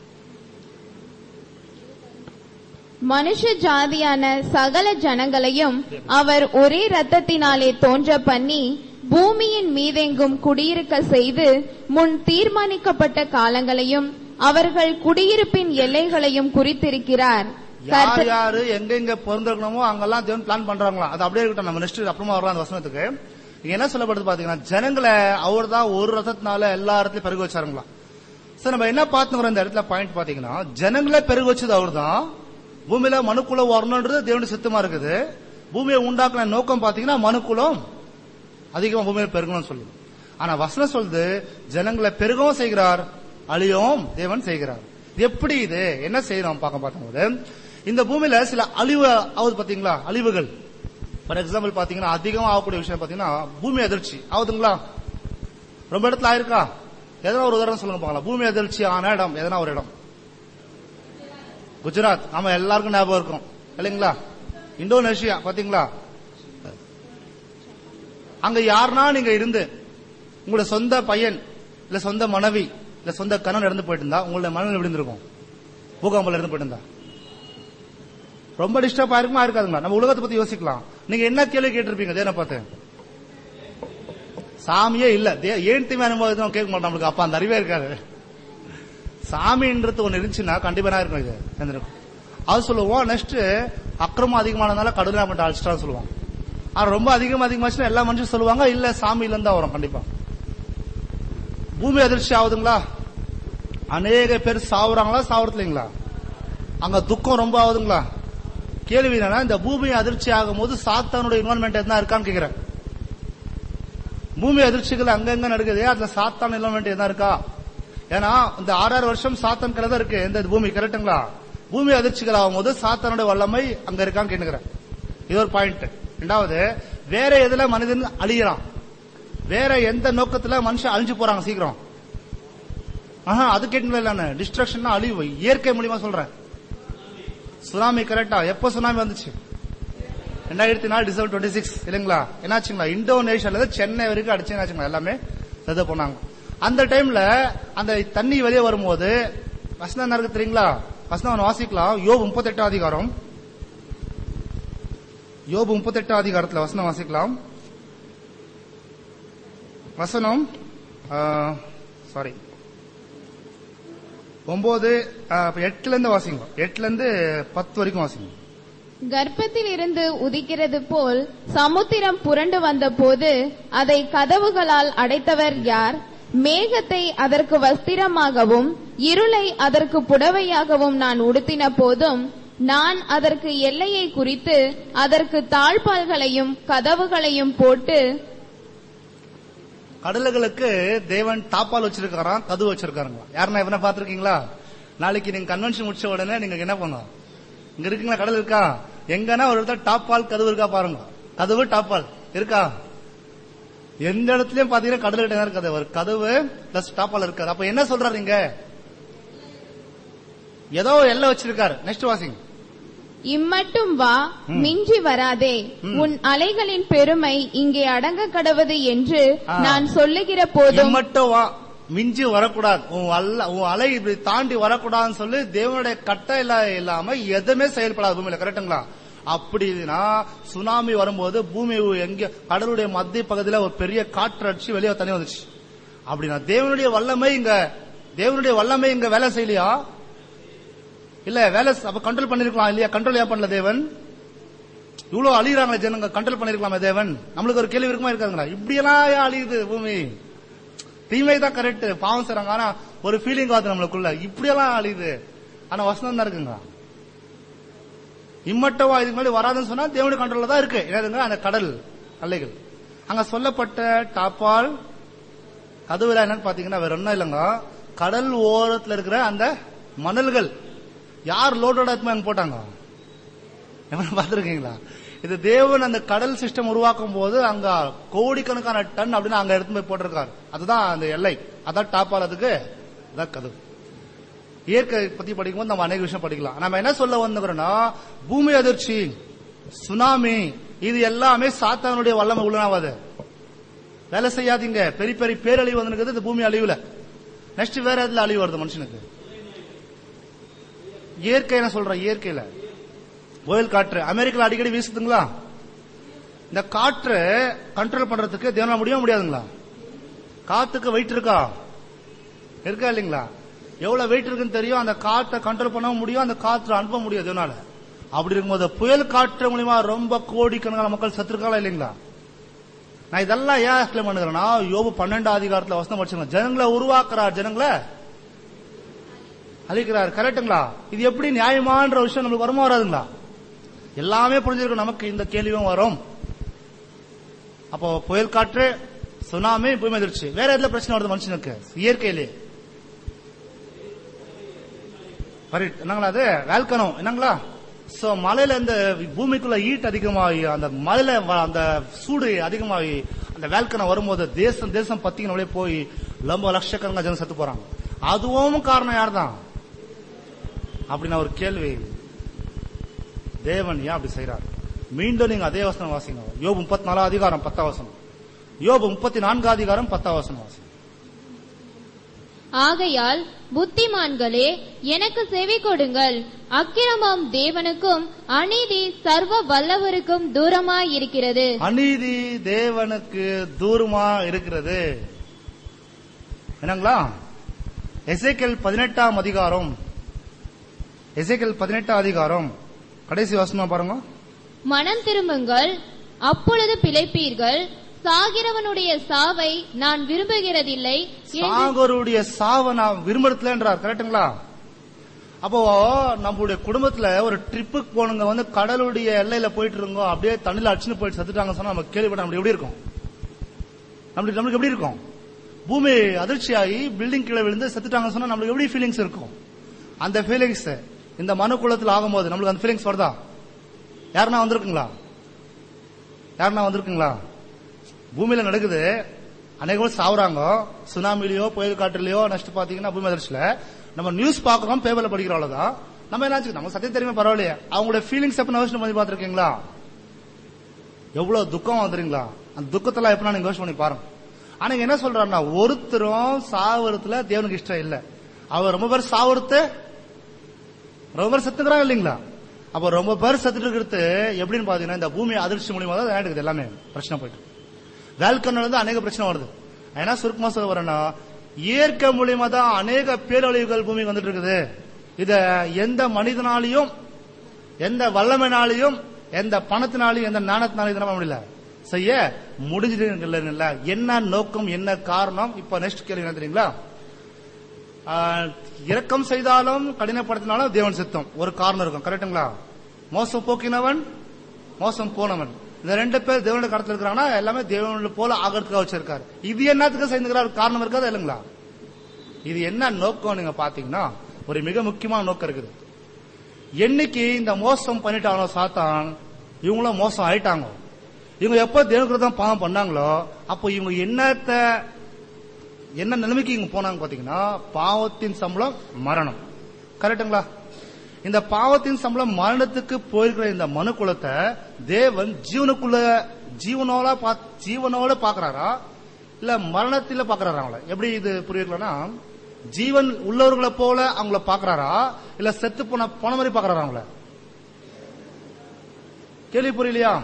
[SPEAKER 5] மனுஷ ஜாதியான சகல ஜனங்களையும் அவர் ஒரே இரத்தத்தினாலே தோன்ற பண்ணி பூமியின் மீதெங்கும் குடியிருக்க செய்து முன் தீர்மானிக்கப்பட்ட காலங்களையும் அவர்கள் குடியிருப்பின் எல்லைகளையும் குறித்திருக்கிறார்.
[SPEAKER 3] யார் யாரு எங்கெங்க பிறந்திருக்கணுமோ அங்கெல்லாம் தேவன் பிளான் பண்றாங்களா. அது அப்படியே இருக்கட்டும், நம்ம நெக்ஸ்ட் அப்புறமா வரலாம் அந்த வசனத்துக்கு. இங்க என்ன சொல்லப்படுது பாத்தீங்கன்னா, ஜனங்களை அவர் தான் ஒரு ரசத்தினால எல்லா இடத்துலயும் பெருக வச்சாருங்களா. சார் நம்ம என்ன பாத்துக்கிறோம் இந்த இடத்துல பாயிண்ட் பாத்தீங்கன்னா, ஜனங்களை பெருக வச்சது அவர் தான். பூமியில மனுக்குள்ள வரணுன்றது தேவனுடைய சித்தமா இருக்குது. பூமியை உண்டாக்குன நோக்கம் பாத்தீங்கன்னா மனுக்குலம் அதிகமா பூமியில பெருகணும்னு சொல்லுது. ஆனா வசனம் சொல்லுது, ஜனங்களை பெருகவும் செய்கிறார், அழியவும் தேவன் செய்கிறார். எப்படி இது என்ன செய்யறோம் பார்க்க பார்க்கும்போது, இந்த பூமியில சில அழிவு ஆகுது பாத்தீங்களா, அழிவுகள். ஃபார் எக்ஸாம்பிள் பாத்தீங்கன்னா, அதிகமா ஆகக்கூடிய விஷயம் பாத்தீங்கன்னா பூமி அதிர்ச்சி ஆகுதுங்களா. ரொம்ப இடத்துல ஆயிருக்கா, எதனா ஒரு உதாரணம் சொல்லுங்க பாக்கலாம். பூமி அதிர்ச்சி ஆன இடம் எதனா ஒரு இடம், குஜராத், ஆமா எல்லாருக்கும் ஞாபகம் இருக்கும் இல்லைங்களா. இந்தோனேஷியா பாத்தீங்களா, அங்க யாருன்னா நீங்க இருந்து உங்களோட சொந்த பையன் இல்ல சொந்த மனைவி இல்ல சொந்த கணவன் இருந்து போயிட்டு இருந்தா உங்களோட மனநிலை எப்படி இருந்திருக்கும், பூகம்பல இருந்து போயிட்டு இருந்தா ரொம்ப டிஸ்டர்ப் ஆயிருக்குமா இருக்காதுங்களா. நம்ம உலகத்தை பத்தி யோசிக்கலாம். நீங்க என்ன கேள்வி கேட்டிருப்பீங்க தேவனை பார்த்து, சாமியே இல்ல ஏன் தீமை அனுபவம் கேட்க மாட்டோம் நம்மளுக்கு. அப்ப அந்த அறிவே இருக்காது. சாமின்றது ஒண்ணு இருந்துச்சுன்னா கண்டிப்பா இருக்கும் இது இருந்திருக்கும். அது சொல்லுவோம். நெக்ஸ்ட் அக்கிரமம் அதிகமானதுனால கடவுளா மட்டும் அழிச்சிட்டான்னு சொல்லுவோம். ஆனா ரொம்ப அதிகம் அதிகமாச்சுன்னா எல்லா மனுஷன் சொல்லுவாங்க இல்ல சாமியில இருந்தா வரும் கண்டிப்பா. பூமி அதிர்ச்சி ஆகுதுங்களா, அநேக பேர் சாவுறாங்களா சாவுறது இல்லைங்களா, அங்க துக்கம் ரொம்ப ஆகுதுங்களா. கேள்வி என்னன்னா, இந்த பூமி அதிர்ச்சி ஆகும் போது சாத்தானுடைய இன்வால்மெண்ட் எதனா இருக்கான்னு கேக்குறேன். பூமி அதிர்ச்சிகள் அங்கங்க நடக்குது, அதுல சாத்தான் இன்வால்மெண்ட் எதனா இருக்கா. ஏன்னா இந்த ஆறாறு வருஷம் சாத்தான் கிட்ட தான் இருக்கு இந்த பூமி, கரெக்டுங்களா. பூமி அதிர்ச்சிகள் ஆகும் போது சாத்தானுடைய வல்லமை அங்க இருக்கான்னு கேட்கிறேன். இது ஒரு பாயிண்ட். ரெண்டாவது, வேற எதுல மனிதன் அழிகிறான், வேற எந்த நோக்கத்துல மனுஷன் அழிஞ்சு போறாங்க சீக்கிரம். ஆஹா அது கேட்கல. டிஸ்ட்ரக்ஷன் அழிவு இயற்கை மூலியமா சொல்றேன். சுனாமி கரெக்டா, எப்ப சுனாமி வந்துச்சு, ரெண்டாயிரத்தி நாலு டிசம்பர் டுவெண்ட்டி சிக்ஸ் இல்லைங்களா. என்னாச்சுங்களா, இந்தோனேஷியால சென்னை வரைக்கும் அடிச்சு என்னாச்சுங்களா, எல்லாமே செது போனாங்க. அந்த டைம்ல அந்த தண்ணி வெளியே வரும்போது வசனம் என்ன இருக்கு தெரியுங்களா, வசனம் வாசிக்கலாம். யோபு முப்பத்தி எட்டாம் அதிகாரம், யோபு முப்பத்தி எட்டாம் அதிகாரத்துல வசனம் வாசிக்கலாம். வசனம் சாரி ஒன்பது எட்டுல இருந்து வாசிங்க, எட்டுல இருந்து பத்து வரைக்கும் வாசிங்க.
[SPEAKER 5] கர்ப்பத்தில் இருந்து உதிக்கிறது போல் சமுத்திரம் புரண்டு வந்த போது அதை கதவுகளால் அடைத்தவர் யார்? மேகத்தை அதற்கு வஸ்திரமாகவும் இருளை அதற்கு புடவையாகவும் நான் உடுத்தின போதும் நான் அதற்கு எல்லையை குறித்து அதற்கு தாழ்பால்களையும் கதவுகளையும் போட்டு.
[SPEAKER 3] கடல்களுக்கு தேவன் தாப்பால் வச்சிருக்காராம், கதவு வச்சிருக்காருங்களா. யாருன்னா எவன பாத்திருக்கீங்களா? நாளைக்கு நீங்க கன்வென்ஷன் முடிச்ச உடனே நீங்க என்ன பண்ணும், இங்க இருக்கீங்களா, கடல் இருக்கா, எங்கன்னா ஒரு இடத்துல டாப்பால் கதவு இருக்கா பாருங்க. கதவு டாப்பால் இருக்கா, எந்த இடத்துலயும் பாத்தீங்கன்னா கடல் கிட்ட இருக்காது, ஒரு கதவு பிளஸ் டாப்பால இருக்காது. அப்ப என்ன சொல்றாரு இங்க? ஏதோ எல்லை வச்சிருக்காரு. நெக்ஸ்ட் வாசிங்.
[SPEAKER 5] இம்மட்டும் வா, மிஞ்சி வராதே, உன் அலைகளின் பெருமை இங்கே அடங்க கடவது என்று நான் சொல்லுகிற போதும்
[SPEAKER 3] இம்மட்டும் வா, மிஞ்சி வரக்கூடாது, உன் அல்ல உன் அலை இப்படி தாண்டி வரக்கூடாதுன்னு சொல்லி தேவனுடைய கட்டளை இல்லாம எதுவுமே செயல்படாது பூமியில. கரெக்டுங்களா? அப்படின்னா சுனாமி வரும்போது பூமி எங்க கடலுடைய மத்திய பகுதியில ஒரு பெரிய காற்று அடிச்சு வெளியே தண்ணி வந்துச்சு. அப்படின்னா தேவனுடைய வல்லமை இங்க தேவனுடைய வல்லமை இங்க வேலை செய்யலையா? இல்ல வேலை அப்ப கண்ட்ரோல் பண்ணிருக்கலாம் இல்லையா? கண்ட்ரோல் ஏன் பண்ணல தேவன்? இவ்வளவு அழியறாங்களே ஜனங்க, கண்ட்ரோல் பண்ணிருக்கலாமே தேவன்? நம்மளுக்கு ஒரு கேள்வி இருக்குமா இருக்காங்களா? இப்படியெல்லாம் ஏன் அழியுது பூமி? தீமை தான் கரெக்ட், பாவம் செய்றாங்க, ஆனா ஒரு ஃபீலிங் ஆகுது நம்மளுக்குள்ள, இப்படியெல்லாம் அழியுது. ஆனா வசனம் தான் இருக்குங்க. இம்மட்டவா இதுக்கு முன்னாடி வராதுன்னு சொன்னா தேவனுடைய கண்ட்ரோல்ல தான் இருக்கு. என்னதுங்க? அந்த கடல் அலைகள். அங்க சொல்லப்பட்ட டாப்பால் கதவுல என்னன்னு பாத்தீங்கன்னா வேற ஒன்னும் இல்லைங்க, கடல் ஓரத்துல இருக்கிற அந்த மணல்கள் யார் லோடோட அங்க போட்டாங்க பாத்துருக்கீங்களா? இது தேவன் அந்த கடல் சிஸ்டம் உருவாக்கும் போது அங்க கோடிக்கணக்கான டன் அப்படின்னு அங்க எடுத்து போய் போட்டிருக்காரு. அதுதான் அந்த எல்லை, அதான் டாப்பால், அதுக்கு அதான் கதவு. இயற்கை பத்தி படிக்கும்போது நம்ம அநேக விஷயம் படிக்கலாம். நம்ம என்ன சொல்ல வந்துக்கிறோம்னா, பூமி அதிர்ச்சி, சுனாமி, இது எல்லாமே சாத்தானுடைய வல்லமை உள்ளனாவது. வேலை செய்யாதீங்க. பெரிய பெரிய பேரழிவு வந்து இந்த பூமி அழிவுல. நெக்ஸ்ட் வேற எதுல அழிவு வருது மனுஷனுக்கு? இயற்கை என்ன சொல்ற? இயற்கையில புயல் காற்று அமெரிக்கால அடிக்கடி வீசுதுங்களா? இந்த காற்று கண்ட்ரோல் பண்றதுக்கு தேவனால முடியும் முடியாதுங்களா? காத்துக்கு வெயிட் இருக்கா? இருக்கா இல்லீங்களா? எவ்வளவு வெயிட் இருக்குன்னு தெரியும். அந்த காற்றை கண்ட்ரோல் பண்ண முடியும், அந்த காற்று அனுப்ப முடியாது தேவனால. அப்படி இருக்கும்போது புயல் காற்று மூலியமா ரொம்ப கோடிக்கணக்கான மக்கள் செத்துருக்காங்களா இல்லீங்களா? நான் இதெல்லாம் ஏன் எக்ஸ்பிளைன் பண்ணுகிறேன்னா, யோபு பன்னெண்டாம் அதிகாரத்துல வசனம் படிச்சுங்க, ஜனங்களை உருவாக்குறார், ஜனங்களை அழிக்கிறார். கரெக்டுங்களா? இது எப்படி நியாயமான்ற விஷயம் நம்மளுக்கு வருமா வராதுங்களா? எல்லாமே புரிஞ்சிருக்கும் நமக்கு. இந்த கேள்வியும் வரும். அப்போ புயல் காற்று, சுனாமி, பூமி அதிர்ச்சி, வேற எதுல பிரச்சனை வருது மனுஷனுக்கு? இயற்கையிலே என்னங்களா? அது வேல்கனம் என்னங்களா? சோ மலையில இந்த பூமிக்குள்ள ஈட் அதிகமாகி, அந்த மலையில அந்த சூடு அதிகமாகி, அந்த வேல்கனம் வரும்போது தேசம் தேசம் பத்தினோட போய் ரொம்ப லட்சக்கணக்கான ஜனம் செத்து போறாங்க. அதுவும் காரணம் யார் தான்? அப்படின்னு ஒரு கேள்வி. தேவன் ஏன் அப்படி செய்யறார்? மீண்டும் நீங்க அதே வசனம் வாசிங்க. யோபு முப்பத்தி நாலாம் அதிகாரம் பத்தாம் வசனம். யோபு முப்பத்தி நான்காம் அதிகாரம் பத்தாம் வசனம் வாசிங்க.
[SPEAKER 4] ஆகையால் புத்திமான்களே எனக்கு செவி கொடுங்கள், அக்கிரமம் தேவனுக்கும் அநீதி சர்வ வல்லவருக்கும் தூரமாய் இருக்கிறது. அநீதி
[SPEAKER 3] தேவனுக்கு தூரமா இருக்கிறது. என்னங்களா? எசேக்கியேல் பதினெட்டாம் அதிகாரம், எசேக்கியேல் பதினெட்டாம் அதிகாரம் கடைசி வசனம் பாருங்க.
[SPEAKER 4] மனம் திரும்புங்கள், அப்பொழுது பிழைப்பீர்கள், சாகிறவனுடைய சாவை நான் விரும்புகிறதில்லை.
[SPEAKER 3] சாகருடைய சாவை நான் விரும்புறதுலன்றார். கரெக்டுங்களா? அப்போ நம்மளுடைய குடும்பத்துல ஒரு ட்ரிப்புக்கு போனுங்க, வந்து கடலுடைய எல்லையில போயிட்டு இருக்கோம், அப்படியே தண்ணில அடிச்சுன்னு போயிட்டு செத்துட்டாங்க சொன்னா நம்ம கேள்விப்பட்ட நம்மளுக்கு எப்படி இருக்கும்? நம்மளுக்கு நம்மளுக்கு எப்படி இருக்கும்? பூமி அதிர்ச்சியாகி பில்டிங் கீழே விழுந்து செத்துட்டாங்க சொன்னா நம்மளுக்கு எப்படி ஃபீலிங்ஸ் இருக்கும்? அந்த ஃபீலிங்ஸ் இந்த மனு குலத்தில் ஆகும்போது நம்மளுக்கு அந்த ஃபீலிங்ஸ் வருதா? யாருன்னா வந்திருக்குங்களா? யாருன்னா வந்திருக்குங்களா? பூமியில நடக்குது, அநேகம் சாவுறாங்க, சுனாமிலையோ புயல் காற்றுலயோ. நெக்ஸ்ட் பாத்தீங்கன்னா பூமி அதிர்ச்சியில நம்ம நியூஸ் பாக்குறோம், பேப்பர்ல படிக்கிறோம், அவ்வளவுதான். நம்ம என்ன நம்ம சத்தியம் தெரியுமே பரவாயில்லையே, அவங்களுடைய ஃபீலிங்ஸ் எப்ப யோசனை பண்ணி பாத்துருக்கீங்களா? எவ்வளவு துக்கம் வந்துருங்களா? அந்த துக்கத்தெல்லாம் எப்ப நீங்க யோசனை பண்ணி பாருங்க. ஆனா என்ன சொல்றாருன்னா, ஒருத்தரும் சாவரத்துல தேவனுக்கு இஷ்டம் இல்ல. அவர் ரொம்ப பேர் சாவரத்து ரொம்ப பேர் செத்துக்கிறாங்க இல்லீங்களா? அப்ப ரொம்ப பேர் செத்துட்டு இருக்கிறது எப்படின்னு பாத்தீங்கன்னா, இந்த பூமி அதிர்ச்சி மூலியமா தான் நடக்குது. எல்லாமே பிரச்சனை போயிட்டு வேல்கன்ல இருந்து அநேக பிரச்சனை வருது. ஏன்னா சுருக்கமா சொல்ல வரேன்னா, இயற்கை மூலியமா தான் அநேக பேரழிவுகள் பூமிக்கு வந்துட்டு இருக்குது. இத எந்த மனிதனாலையும், எந்த வல்லமைனாலையும், எந்த பணத்தினாலையும், எந்த ஞானத்தினாலையும் இது நம்ம முடியல செய்ய முடிஞ்சது. என்ன நோக்கம், என்ன காரணம்? இப்ப நெக்ஸ்ட் கேள்வி என்ன தெரியுங்களா? இரக்கம் செய்தாலும் கடினப்படுத்தினாலும் தேவன் சித்தம் ஒரு காரணம் இருக்கும். கரெக்டுங்களா? மோசம் போக்கினவன், மோசம் போனவன், இந்த ரெண்டு பேர் தேவனுடைய கடத்துல இருக்கிறாங்கன்னா எல்லாமே தேவனுடைய போல ஆகிறதுக்காக வச்சிருக்காரு. இது என்னத்துக்கு செய்துக்கிறார்? காரணம் இருக்காது இல்லைங்களா? இது என்ன நோக்கம் நீங்க பாத்தீங்கன்னா, ஒரு மிக முக்கியமான நோக்கம் இருக்குது. என்னைக்கு இந்த மோசம் பண்ணிட்டானோ சாத்தான், இவங்களும் மோசம் ஆயிட்டாங்க. இவங்க எப்ப தேவனுக்கு தான் பாவம் பண்ணாங்களோ அப்போ இவங்க என்னத்த என்ன நிலைமைக்கு இவங்க போனாங்க பாத்தீங்கன்னா, பாவத்தின் சம்பளம் மரணம். கரெக்டுங்களா? இந்த பாவத்தின் சம்பளம் மரணத்துக்கு போயிருக்கிற இந்த மனு குலத்தை தேவன் ஜீவனுக்குள்ள ஜீவனோட ஜீவனோட பாக்குறாரா இல்ல மரணத்தில பாக்குறாரா? அவங்கள எப்படி இது புரியலன்னா, ஜீவன் உள்ளவர்களை போல அவங்கள பாக்குறாரா இல்ல செத்து போன போன மாதிரி பாக்குறாரா அவங்கள? கேள்வி புரியலையா?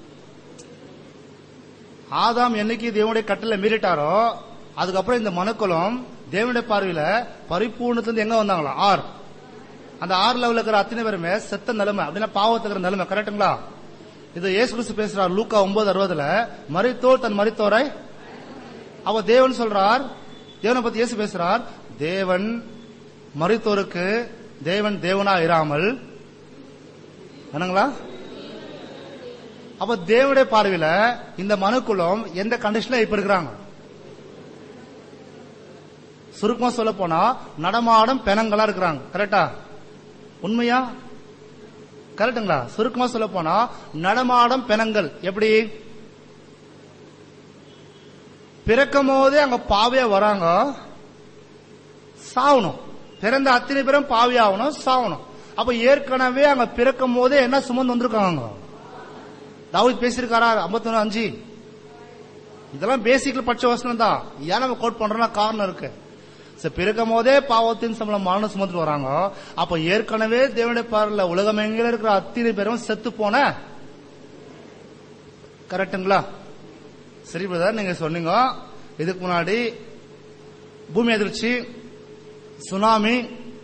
[SPEAKER 3] ஆதாம் என்னைக்கு தேவனுடைய கட்டளை மீறிட்டாரோ அதுக்கப்புறம் இந்த மனுக்குலம் தேவனுடைய பார்வையில பரிபூர்ணத்துல எங்க வந்தாங்களா? ஆர். அந்த ஆறு லெவலில் இருக்கிற அத்தனை பேருமே செத்த நிலைமை, அப்படின்னா பாவத்துக்கு இருக்கிற நிலைமை. கரெக்டுங்களா? இது இயேசு கிறிஸ்து பேசுறார் லூக்கா ஒன்பது அறுபதுல, மரித்தோர் தன் மரித்தோரை. அவ தேவன் சொல்றார், தேவனை பத்தி இயேசு பேசுறார், தேவன் மரித்தோருக்கு தேவன் தேவனா இராமல் என்னங்களா? அப்ப தேவனுடைய பார்வையில இந்த மனுக்குலம் எந்த கண்டிஷன்ல இப்ப இருக்கிறாங்க? சுருக்கமா சொல்ல போனா நடமாடும் பெணங்களா இருக்கிறாங்க. கரெக்டா? உண்மையா? கரெக்டுங்களா? சுருக்கமா சொல்ல போனா நடமாடும் பெணங்கள். எப்படி? பிறக்கும் போதே அங்க பாவியா வராங்க, சாவணும். பிறந்த அத்தனை பேரும் பாவியாகணும், சாவணும். அப்ப ஏற்கனவே அங்க பிறக்கும் போதே என்ன சுமந்து வந்திருக்காங்க? தாவீது பேசியிருக்காரா? ஐம்பத்தி ஒன்னு அஞ்சு. இதெல்லாம் பேசிக்கல பட்ச வசனம் தான். ஏன் நம்ம கோட் பண்றோம்னா காரணம் இருக்கு. பிறக்கும் போதே பாவத்தின் சம்பளம் மரணம் சுமந்துட்டு வராங்க. அப்ப ஏற்கனவே தேவனுடைய பார்வையில உலகம் எங்கில இருக்கிற அத்தனை பேரும் செத்து போன. கரெக்டுங்களா? சரி பிரதர், நீங்க சொன்னீங்க இதுக்கு முன்னாடி பூமி அதிர்ச்சி, சுனாமி,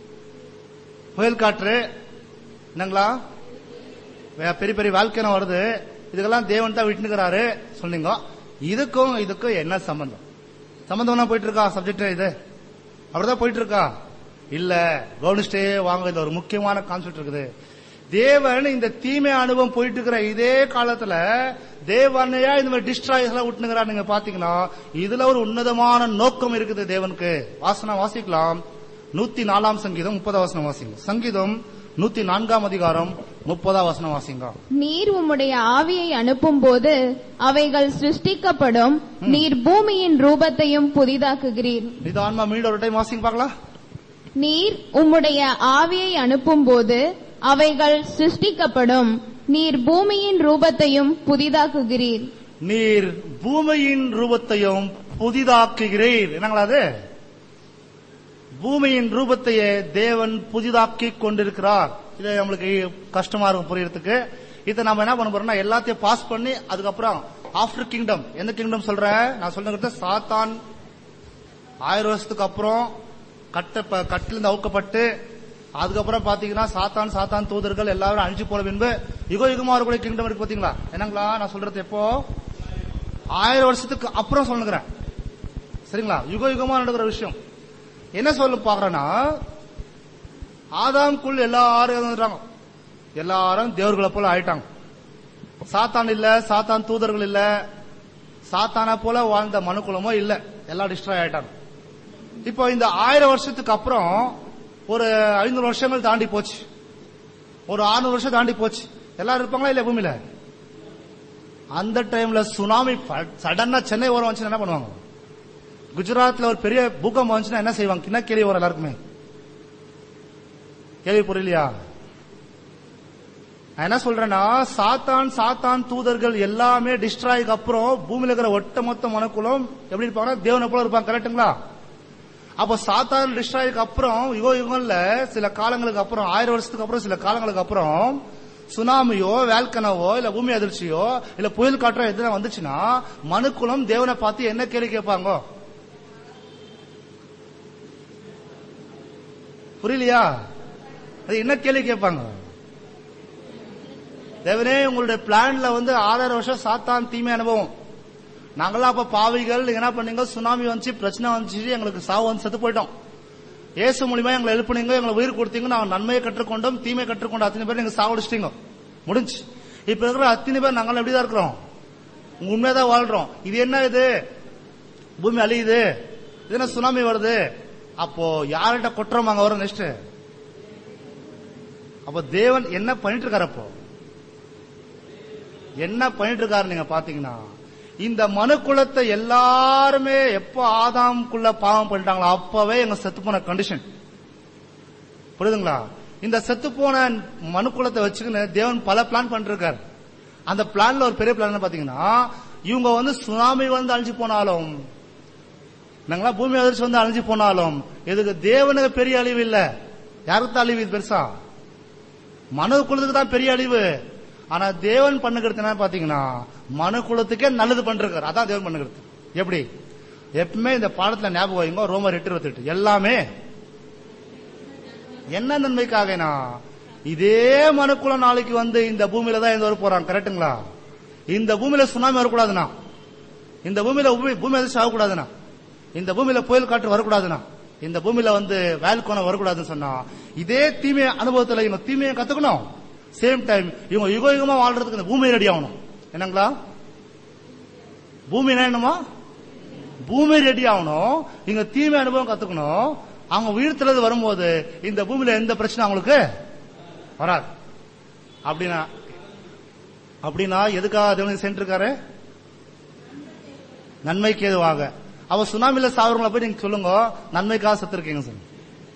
[SPEAKER 3] புயல் காற்று, என்னங்களா பெரிய பெரிய வாழ்க்கை வருது, இதுக்கெல்லாம் தேவன் தான் விட்டுக்கிறாரு சொன்னீங்க. இதுக்கும் இதுக்கும் என்ன சம்பந்தம்? சம்பந்தம் போயிட்டு இருக்கா சப்ஜெக்ட்? இது அப்படிதான் போயிட்டு இருக்கா? இல்ல, கவனிஸ்டே வாங்க. இது ஒரு முக்கியமான கான்செப்ட் இருக்குது. தேவன் இந்த தீமை அனுபவம் போயிட்டு இருக்கிற இதே காலத்துல தேவனையா இந்த மாதிரி டிஸ்ட்ராய்ஸ் எல்லாம் விட்டுங்கிறார். நீங்க பாத்தீங்கன்னா இதுல ஒரு உன்னதமான நோக்கம் இருக்குது தேவனுக்கு. வாசனம் வாசிக்கலாம். நூத்தி நாலாம் சங்கீதம் முப்பதாம் வசனம் வாசிங்க. சங்கீதம் நூத்தி நான்காம் அதிகாரம் முப்பதாம் வசனம் வாசிங்க.
[SPEAKER 5] நீர் உம்முடைய ஆவியை அனுப்பும் போது அவைகள் சிருஷ்டிக்கப்படும், நீர் பூமியின் ரூபத்தையும் புதிதாக்குகிறீர்.
[SPEAKER 3] நிதானமா மீண்டும் ஒரு டைம் வாசிங்க பார்க்கலாம்.
[SPEAKER 5] நீர் உம்முடைய ஆவியை அனுப்பும் போது அவைகள் சிருஷ்டிக்கப்படும், நீர் பூமியின் ரூபத்தையும் புதிதாக்குகிறீர்.
[SPEAKER 3] நீர் பூமியின் ரூபத்தையும் புதிதாக்குகிறீர். என்னங்களா அது? பூமியின் ரூபத்தையே தேவன் புதிதாக்கி கொண்டிருக்கிறார். இது நம்மளுக்கு கஷ்டமா இருக்கும் புரியறதுக்கு. இதை நம்ம என்ன பண்ண போறோம்னா எல்லாத்தையும் பாஸ் பண்ணி அதுக்கப்புறம் ஆஃப்டர் கிங்டம். எந்த கிங்டம் சொல்றேன் நான் சொல்றது? சாத்தான் ஆயிரம் வருஷத்துக்கு அப்புறம் கட்ட கட்டிலிருந்து அவுக்கப்பட்டு அதுக்கப்புறம் பாத்தீங்கன்னா சாத்தான் சாத்தான் தூதர்கள் எல்லாரும் அழிஞ்சு போன பின்பு யுக யுகமா இருக்கக்கூடிய கிங்டம் இருக்கு பாத்தீங்களா? என்னங்களா நான் சொல்றது? எப்போ? ஆயிரம் வருஷத்துக்கு அப்புறம் சொல்லுங்கிறேன். சரிங்களா? யுக யுகமா நடக்கிற விஷயம் என்ன சொல்ல பாக்குறேன்னா, ஆதாம்குள் எல்லாரும் இருந்துட்டாங்க, எல்லாரும் தேவர்களை போல ஆயிட்டாங்க. சாத்தான் இல்ல, சாத்தான் தூதர்கள் இல்ல, சாத்தான போல வாழ்ந்த மனுக்குலமோ இல்ல, எல்லாம் டிஸ்ட்ராய் ஆயிட்டாங்க. இப்போ இந்த ஆயிரம் வருஷத்துக்கு அப்புறம் ஒரு ஐநூறு வருஷங்கள் தாண்டி போச்சு, ஒரு ஆறுநூறு வருஷம் தாண்டி போச்சு. எல்லாரும் இருப்பாங்களா இல்ல பூமியில? அந்த டைம்ல சுனாமி சடனா சென்னை ஓரம் வந்துச்சுன்னா என்ன பண்ணுவாங்க? குஜராத்ல ஒரு பெரிய பூகம்பம் வந்துச்சுன்னா என்ன செய்வாங்க? என்ன கேள்வி வரும் எல்லாருக்குமே? கேள்வி புரியலையா? நான் என்ன சொல்றேன்னா, சாத்தான் சாத்தான் தூதர்கள் எல்லாமே டிஸ்ட்ராய்க்கு அப்புறம் பூமியில இருக்கிற ஒட்ட மொத்த மனுக்குலம் எப்படி இருப்பாங்கன்னா தேவனை போல இருப்பாங்க. கரெக்டுங்களா? அப்போ சாத்தான் டிஸ்ட்ராய்க்கு அப்புறம் யுக யுகம்ல சில காலங்களுக்கு அப்புறம், ஆயிரம் வருஷத்துக்கு அப்புறம் சில காலங்களுக்கு அப்புறம் சுனாமியோ வேல்கனவோ இல்ல பூமி அதிர்ச்சியோ இல்ல புயல் காற்றோ எதுனா வந்துச்சுன்னா மனுக்குலம் தேவனை பார்த்து என்ன கேள்வி கேட்பாங்க? புரியலையா? அது என்ன கேள்வி கேட்பாங்க? தேவனே, உங்களுடைய பிளான்ல வந்து ஆறாயிரம் வருஷம் சாத்தான் தீமை அனுபவம், நாங்களாம் அப்ப பாவிகள், என்ன பண்ணீங்க? சுனாமி வந்துச்சு, பிரச்சனை வந்துச்சு, எங்களுக்கு சாவு வந்து செத்து போயிட்டோம். இயேசு மூலியமா எங்களை எழுப்புனீங்க, எங்களை உயிர் கொடுத்தீங்க, நாங்கள் நன்மையை கற்றுக்கொண்டோம், தீமை கற்றுக்கொண்டோம், அத்தனை பேர் நீங்க சாவடிச்சிட்டீங்க, முடிஞ்சு. இப்ப இருக்கிற அத்தனை பேர் நாங்கள் எப்படிதான் இருக்கிறோம்? உண்மையாதான் வாழ்றோம். இது என்ன? இது பூமி அழியுது, இது என்ன சுனாமி வருது? அப்போ யார்கிட்ட குற்றம் அங்க வரும்? நெக்ஸ்ட் அப்போ தேவன் என்ன பண்ணிட்டு இருக்காரு? அப்போ என்ன பண்ணிட்டு இருக்காரு நீங்க பாத்தீங்கன்னா, இந்த மனு குலத்தை எல்லாருமே எப்போ ஆதாம்குள்ள பாவம் பண்ணிட்டாங்களோ அப்பவே எங்க செத்து போன கண்டிஷன் புரியுதுங்களா? இந்த செத்து போன மனு குலத்தை வச்சுக்கின்னு தேவன் பல பிளான் பண்ணிட்டு இருக்காரு. அந்த பிளான்ல ஒரு பெரிய பிளான் பாத்தீங்கன்னா, இவங்க வந்து சுனாமி வந்து அழிஞ்சு போனாலும், நாங்களா பூமி அதிர்ச்சி வந்து அழிஞ்சு போனாலும், இதுக்கு தேவனுக்கு பெரிய அழிவு இல்ல. யாருக்கு தான் அழிவு? இது பெருசா மனு குலத்துக்கு தான் பெரிய அழிவு. ஆனா தேவன் பண்ணுகிறது என்ன பாத்தீங்கன்னா, மனு குலத்துக்கே நல்லது பண்றாரு. அதான் தேவன் பண்ணுகிறது. எப்படி? எப்பவுமே இந்த பாடத்துல ஞாபகம் வைங்க, ரோமர் எட்டு இருபத்தி எட்டு எல்லாமே என்ன நன்மைக்காகனா, இதே மனுக்குலம் நாளைக்கு வந்து இந்த பூமியில தான் இருந்து வர போறாங்க. கரெக்டுங்களா? இந்த பூமியில சுனாமி வரக்கூடாதுன்னா, இந்த பூமியில பூமி அதிர்ச்சி ஆகக்கூடாதுன்னா, இந்த பூமியில புயல் காற்று வரக்கூடாதுன்னா, இந்த பூமியில வந்து வேல்கோணம் வரக்கூடாதுன்னு சொன்னா, இதே தீமை அனுபவத்துல இவங்க தீமையை கத்துக்கணும். சேம் டைம் இவங்க யுக யுகமா வாழ்றதுக்கு இந்த பூமி ரெடி ஆகணும். என்னங்களா? பூமி என்னமா? பூமி ரெடி ஆகணும். இங்க தீமை அனுபவம் கத்துக்கணும். அவங்க உயிர்த்தது வரும்போது இந்த பூமியில எந்த பிரச்சனை அவங்களுக்கு வராது. அப்படின்னா அப்படின்னா எதுக்காக தேவன் சென்றிருக்காரு? நன்மைக்கு ஏதுவாக. அவ சுனாமில சாவரங்களை போய் நீங்க சொல்லுங்க, நன்மைக்காக செத்து இருக்கீங்க சார்.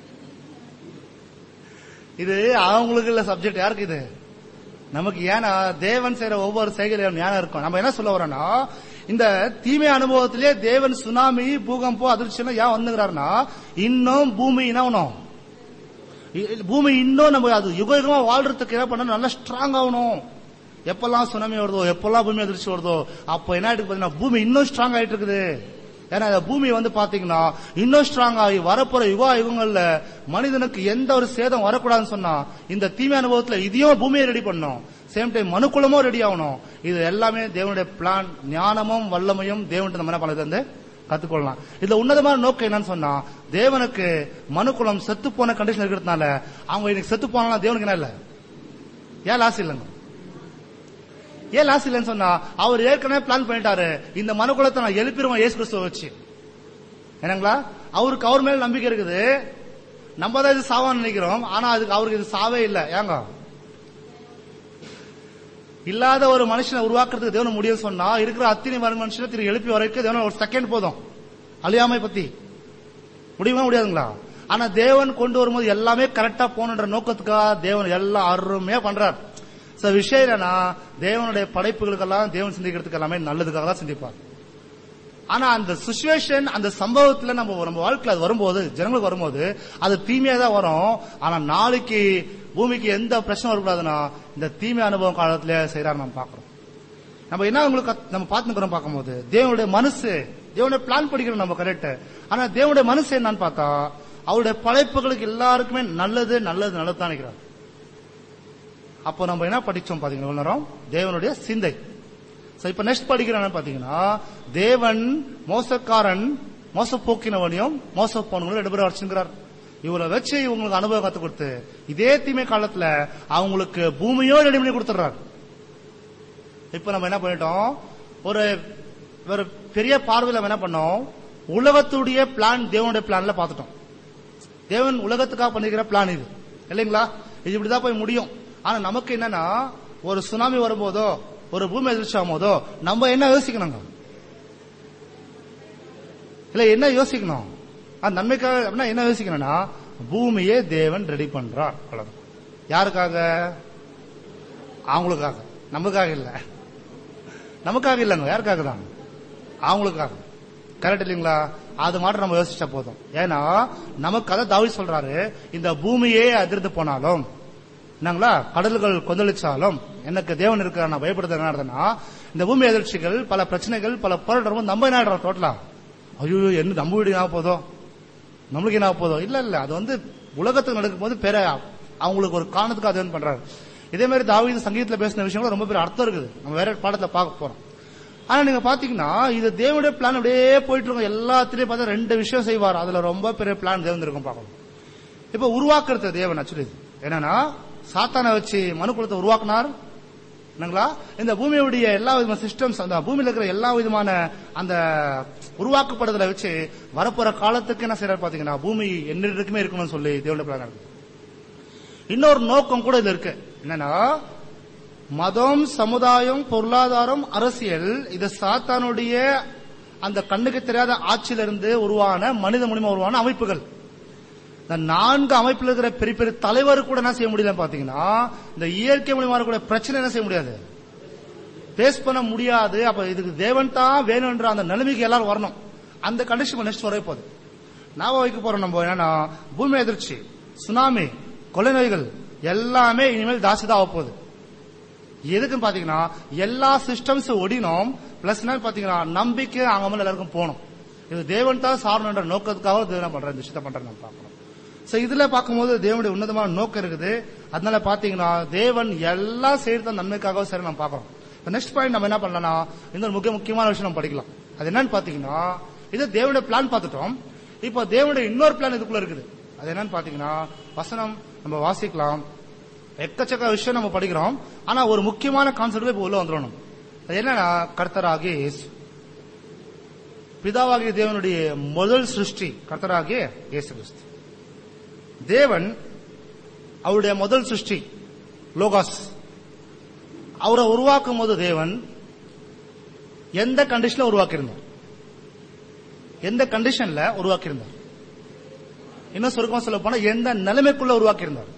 [SPEAKER 3] இது அவங்களுக்கு இல்ல சப்ஜெக்ட். யாருக்கு இது? நமக்கு. ஏன்னா தேவன் செய்யற ஒவ்வொரு செயலையும் ஞானம் இருக்கும். நம்ம என்ன சொல்ல வரோம்னா, இந்த தீமை அனுபவத்திலே தேவன் சுனாமி பூகம்பம் அதிர்ச்சி ஏன் வந்துங்கிறாருன்னா, இன்னும் பூமி என்ன பூமி இன்னும் நம்ம அது யுக யுகமா வாழ்றதுக்கு என்ன பண்ணணும், நல்லா ஸ்ட்ராங் ஆகணும். எப்பெல்லாம் சுனாமி வருதோ, எப்பெல்லாம் பூமி அதிர்ச்சி வருதோ, அப்ப என்ன ஆயிட்டு பாத்தீங்கன்னா பூமி இன்னும் ஸ்ட்ராங் ஆயிட்டு இருக்குது. ஏன்னா இந்த பூமி வந்து பாத்தீங்கன்னா இன்னும் ஸ்ட்ராங் ஆகி வரப்போற யுகா யுகங்கள்ல மனிதனுக்கு எந்த ஒரு சேதம் வரக்கூடாதுன்னு சொன்னா, இந்த தீமை அனுபவத்துல இதையும் பூமியை ரெடி பண்ணும். சேம் டைம் மனுக்குலமும் ரெடி ஆகணும். இது எல்லாமே தேவனுடைய பிளான். ஞானமும் வல்லமையும் தேவன் நம்ம என்ன பண்ணது வந்து கத்துக்கொள்ளலாம். இதுல உன்னதமான நோக்கம் என்னன்னு சொன்னா, தேவனுக்கு மனுக்குலம் செத்து போன கண்டிஷன் இருக்கிறதுனால அவங்க இன்னைக்கு செத்து போனாலும் தேவனுக்கு என்ன இல்ல, ஏன் லாஸ் இல்லைங்க? ஏன் லாஸ் இல்லைன்னு சொன்னா, அவர் ஏற்கனவே பிளான் பண்ணிட்டாரு, இந்த மனுக்குலத்தை நான் எழுப்பிடுவோம் இயேசு கிறிஸ்துவ வச்சு. என்னங்களா? அவருக்கு அவர் மேல நம்பிக்கை இருக்குது. நம்ம தான் இது சாவான்னு நினைக்கிறோம். ஆனா அதுக்கு அவருக்கு இது சாவே இல்லை. ஏங்க? இல்லாத ஒரு மனுஷனை உருவாக்குறதுக்கு தேவன் முடியும் சொன்னா, இருக்கிற அத்தனை மனுஷனை திரு எழுப்பி வரைக்கும் தேவன் ஒரு செகண்ட் போதும். அழியாமை பத்தி முடியுமா? முடியாதுங்களா? ஆனா தேவன் கொண்டு வரும்போது எல்லாமே கரெக்டா போகணுன்ற நோக்கத்துக்காக தேவன் எல்லாம் அருமையா பண்றார். விஷயம் என்னன்னா, தேவனுடைய படைப்புகளுக்கெல்லாம் தேவன் சிந்திக்கிறதுக்கு எல்லாமே நல்லதுக்காக தான் சிந்திப்பார். ஆனா அந்த சிச்சுவேஷன், அந்த சம்பவத்துல நம்ம நம்ம வாழ்க்கையில் அது வரும்போது, ஜனங்களுக்கு வரும்போது அது தீமையா தான் வரும். ஆனா நாளைக்கு பூமிக்கு எந்த பிரச்சனை வரக்கூடாதுன்னா, இந்த தீமை அனுபவம் காலத்துல செய்யறாரு நம்ம பாக்குறோம். நம்ம என்ன உங்களுக்கு நம்ம பாத்துக்கிறோம் பார்க்கும்போது, தேவனுடைய மனசு, தேவனுடைய பிளான் படிக்கிறோம் நம்ம கரெக்ட். ஆனா தேவனுடைய மனசு என்னன்னு பார்த்தா, அவருடைய படைப்புகளுக்கு எல்லாருக்குமே நல்லது நல்லது நல்லது தான் நினைக்கிறார். அப்போ நம்ம என்ன படிச்சோம் பாத்தீங்கன்னா, தேவனுடைய சிந்தை. இப்ப நெக்ஸ்ட் படிக்கிறோம் பாத்தீங்கன்னா, தேவன் மோசக்காரன் மோச போக்கினவனையும் மோச போனவங்களும் ரெண்டு பேரும் வச்சுக்கிறார். இவரை வச்சு இவங்களுக்கு அனுபவம் கத்து கொடுத்து, இதே தீமை காலத்துல அவங்களுக்கு பூமியோ ரெடி பண்ணி கொடுத்துறாரு. இப்ப நம்ம என்ன பண்ணிட்டோம், ஒரு ஒரு பெரிய பார்வையில் நம்ம என்ன பண்ணோம், உலகத்துடைய பிளான் தேவனுடைய பிளான்ல பாத்துட்டோம். தேவன் உலகத்துக்காக பண்ணிக்கிற பிளான் இது இல்லைங்களா? இது இப்படிதான் போய் முடியும். ஆனா நமக்கு என்னன்னா, ஒரு சுனாமி வரும்போதோ, ஒரு பூமி அதிர்ச்சி ஆகும் போதோ நம்ம என்ன யோசிக்கணுங்க? இல்ல என்ன யோசிக்கணும்? நன்மைக்காக அப்படின்னா என்ன யோசிக்கணும்னா, பூமியே தேவன் ரெடி பண்றார். அவ்வளவுதான். யாருக்காக? அவங்களுக்காக, நமக்காக இல்ல. நமக்காக இல்லைங்க, யாருக்காக தான்? அவங்களுக்காக. கரெக்ட் இல்லைங்களா? அது மட்டும் நம்ம யோசிச்சா போதும். ஏன்னா நமக்கு அதை தாவீது சொல்றாரு, இந்த பூமியே அதிர்ந்து போனாலும், என்னங்களா, கடல்கள் கொந்தளிச்சாலும் எனக்கு தேவன் இருக்கிற நான் பயப்படுறது என்ன, இந்த பூமி அதிர்ச்சிகள், பல பிரச்சனைகள், பல போராட்டம் நம்ம என்ன ஆடுறோம் டோட்டலா, ஐயோ என்ன நம்ம வீடு என்ன போதும், நம்மளுக்கு என்ன போதும். இல்ல இல்ல, அது வந்து உலகத்துக்கு நடக்கும் போது பெற அவங்களுக்கு ஒரு காரணத்துக்கு தேவன் பண்றாரு. இதே மாதிரி தாவீது சங்கீதத்துல பேசின விஷயங்களும் ரொம்ப பெரிய அர்த்தம் இருக்குது. நம்ம வேற பாடத்துல பார்க்க போறோம். ஆனா நீங்க பாத்தீங்கன்னா, இது தேவனுடைய பிளான் அப்படியே போயிட்டு இருக்கும். எல்லாத்திலயும் பார்த்தா ரெண்டு விஷயம் செய்வார். அதுல ரொம்ப பெரிய பிளான் தேவன் இருக்கும் பார்க்கணும். இப்ப உருவாக்குறது தேவன் ஆக்சுவலி என்னன்னா, சாத்தானை வச்சு மனு குலத்தை உருவாக்குனார். என்னங்களா, இந்த பூமியுடைய எல்லா விதமான சிஸ்டம்ஸ், அந்த பூமியில இருக்கிற எல்லா விதமான அந்த உருவாக்கப்படுதலை வச்சு வரப்போற காலத்துக்கு என்ன செய்யறாரு பாத்தீங்கன்னா, பூமி என்னைக்குமே இருக்கணும்னு சொல்லி தேவனுடைய பிளான் இருக்கு. இன்னொரு நோக்கம் கூட இதுல இருக்கு. என்னன்னா, மதம், சமுதாயம், பொருளாதாரம், அரசியல், இது சாத்தானுடைய அந்த கண்ணுக்கு தெரியாத ஆட்சியிலிருந்து உருவான மனித மூலியமா உருவான அமைப்புகள். இந்த நான்கு அமைப்பில் இருக்கிற பெரிய பெரிய தலைவர் கூட என்ன செய்ய முடியல பாத்தீங்கன்னா, இந்த இயற்கை மூலியமா கூட பிரச்சனை என்ன செய்ய முடியாது, பேஸ் பண்ண முடியாது. அப்ப இதுக்கு தேவன் தான் வேணும்ன்ற அந்த நிலைமைக்கு எல்லாரும் வரணும். அந்த கண்டிஷன் நெக்ஸ்ட் வரவே போகுது. நான் வைக்க போறோம் நம்ம என்னன்னா, பூமி எதிர்ச்சி, சுனாமி, கொலை நோய்கள் எல்லாமே இனிமேல் ஜாஸ்தி தான் ஆக போகுது. எதுக்குன்னு பாத்தீங்கன்னா, எல்லா சிஸ்டம்ஸ் ஒடினோம், பிளஸ் என்ன பாத்தீங்கன்னா நம்பிக்கை அங்க மேல எல்லாருக்கும் போகணும். இது தேவன் தான் சாரணுன்ற நோக்கத்துக்காக தேவன் பண்ற இந்த விஷயத்தை பண்ற நம்ம பார்க்கணும். சோ இதுல பார்க்கும்போது தேவனுடைய உன்னதமான நோக்கம் இருக்குது. அதனால பாத்தீங்கன்னா தேவன் எல்லாம் செய்யறது நன்மைக்காக சரி நம்ம பார்க்கறோம். நெக்ஸ்ட் பாயிண்ட் நம்ம என்ன பண்ணலாம்னா, இந்த முக்கிய முக்கியமான விஷயம் நம்ம படிக்கலாம். அது என்னன்னு பாத்தீங்கன்னா, இது தேவனுடைய பிளான் பார்த்துட்டோம். இப்போ தேவனுடைய இன்னொரு பிளான் இதுக்குள்ள இருக்குது. அது என்னன்னு பாத்தீங்கன்னா, வசனம் நம்ம வாசிக்கலாம், எக்கச்சக்க விஷயம் நம்ம படிக்கிறோம். ஆனா ஒரு முக்கியமான கான்செப்ட் இப்ப உள்ள வந்துடணும். அது என்னன்னா, கர்த்தராகிய இயேசு, பிதாவாகிய தேவனுடைய முதல் சிருஷ்டி கர்த்தராகிய இயேசு கிறிஸ்து. தேவன் அவருடைய முதல் சிருஷ்டி லோகாஸ், அவரை உருவாக்கும் போது தேவன் எந்த கண்டிஷன்ல உருவாக்கியிருந்தார்? எந்த கண்டிஷன்ல உருவாக்கியிருந்தார்? இன்னும் சுருக்கமா சொல்ல போனா எந்த நிலைமைக்குள்ள உருவாக்கியிருந்தார்?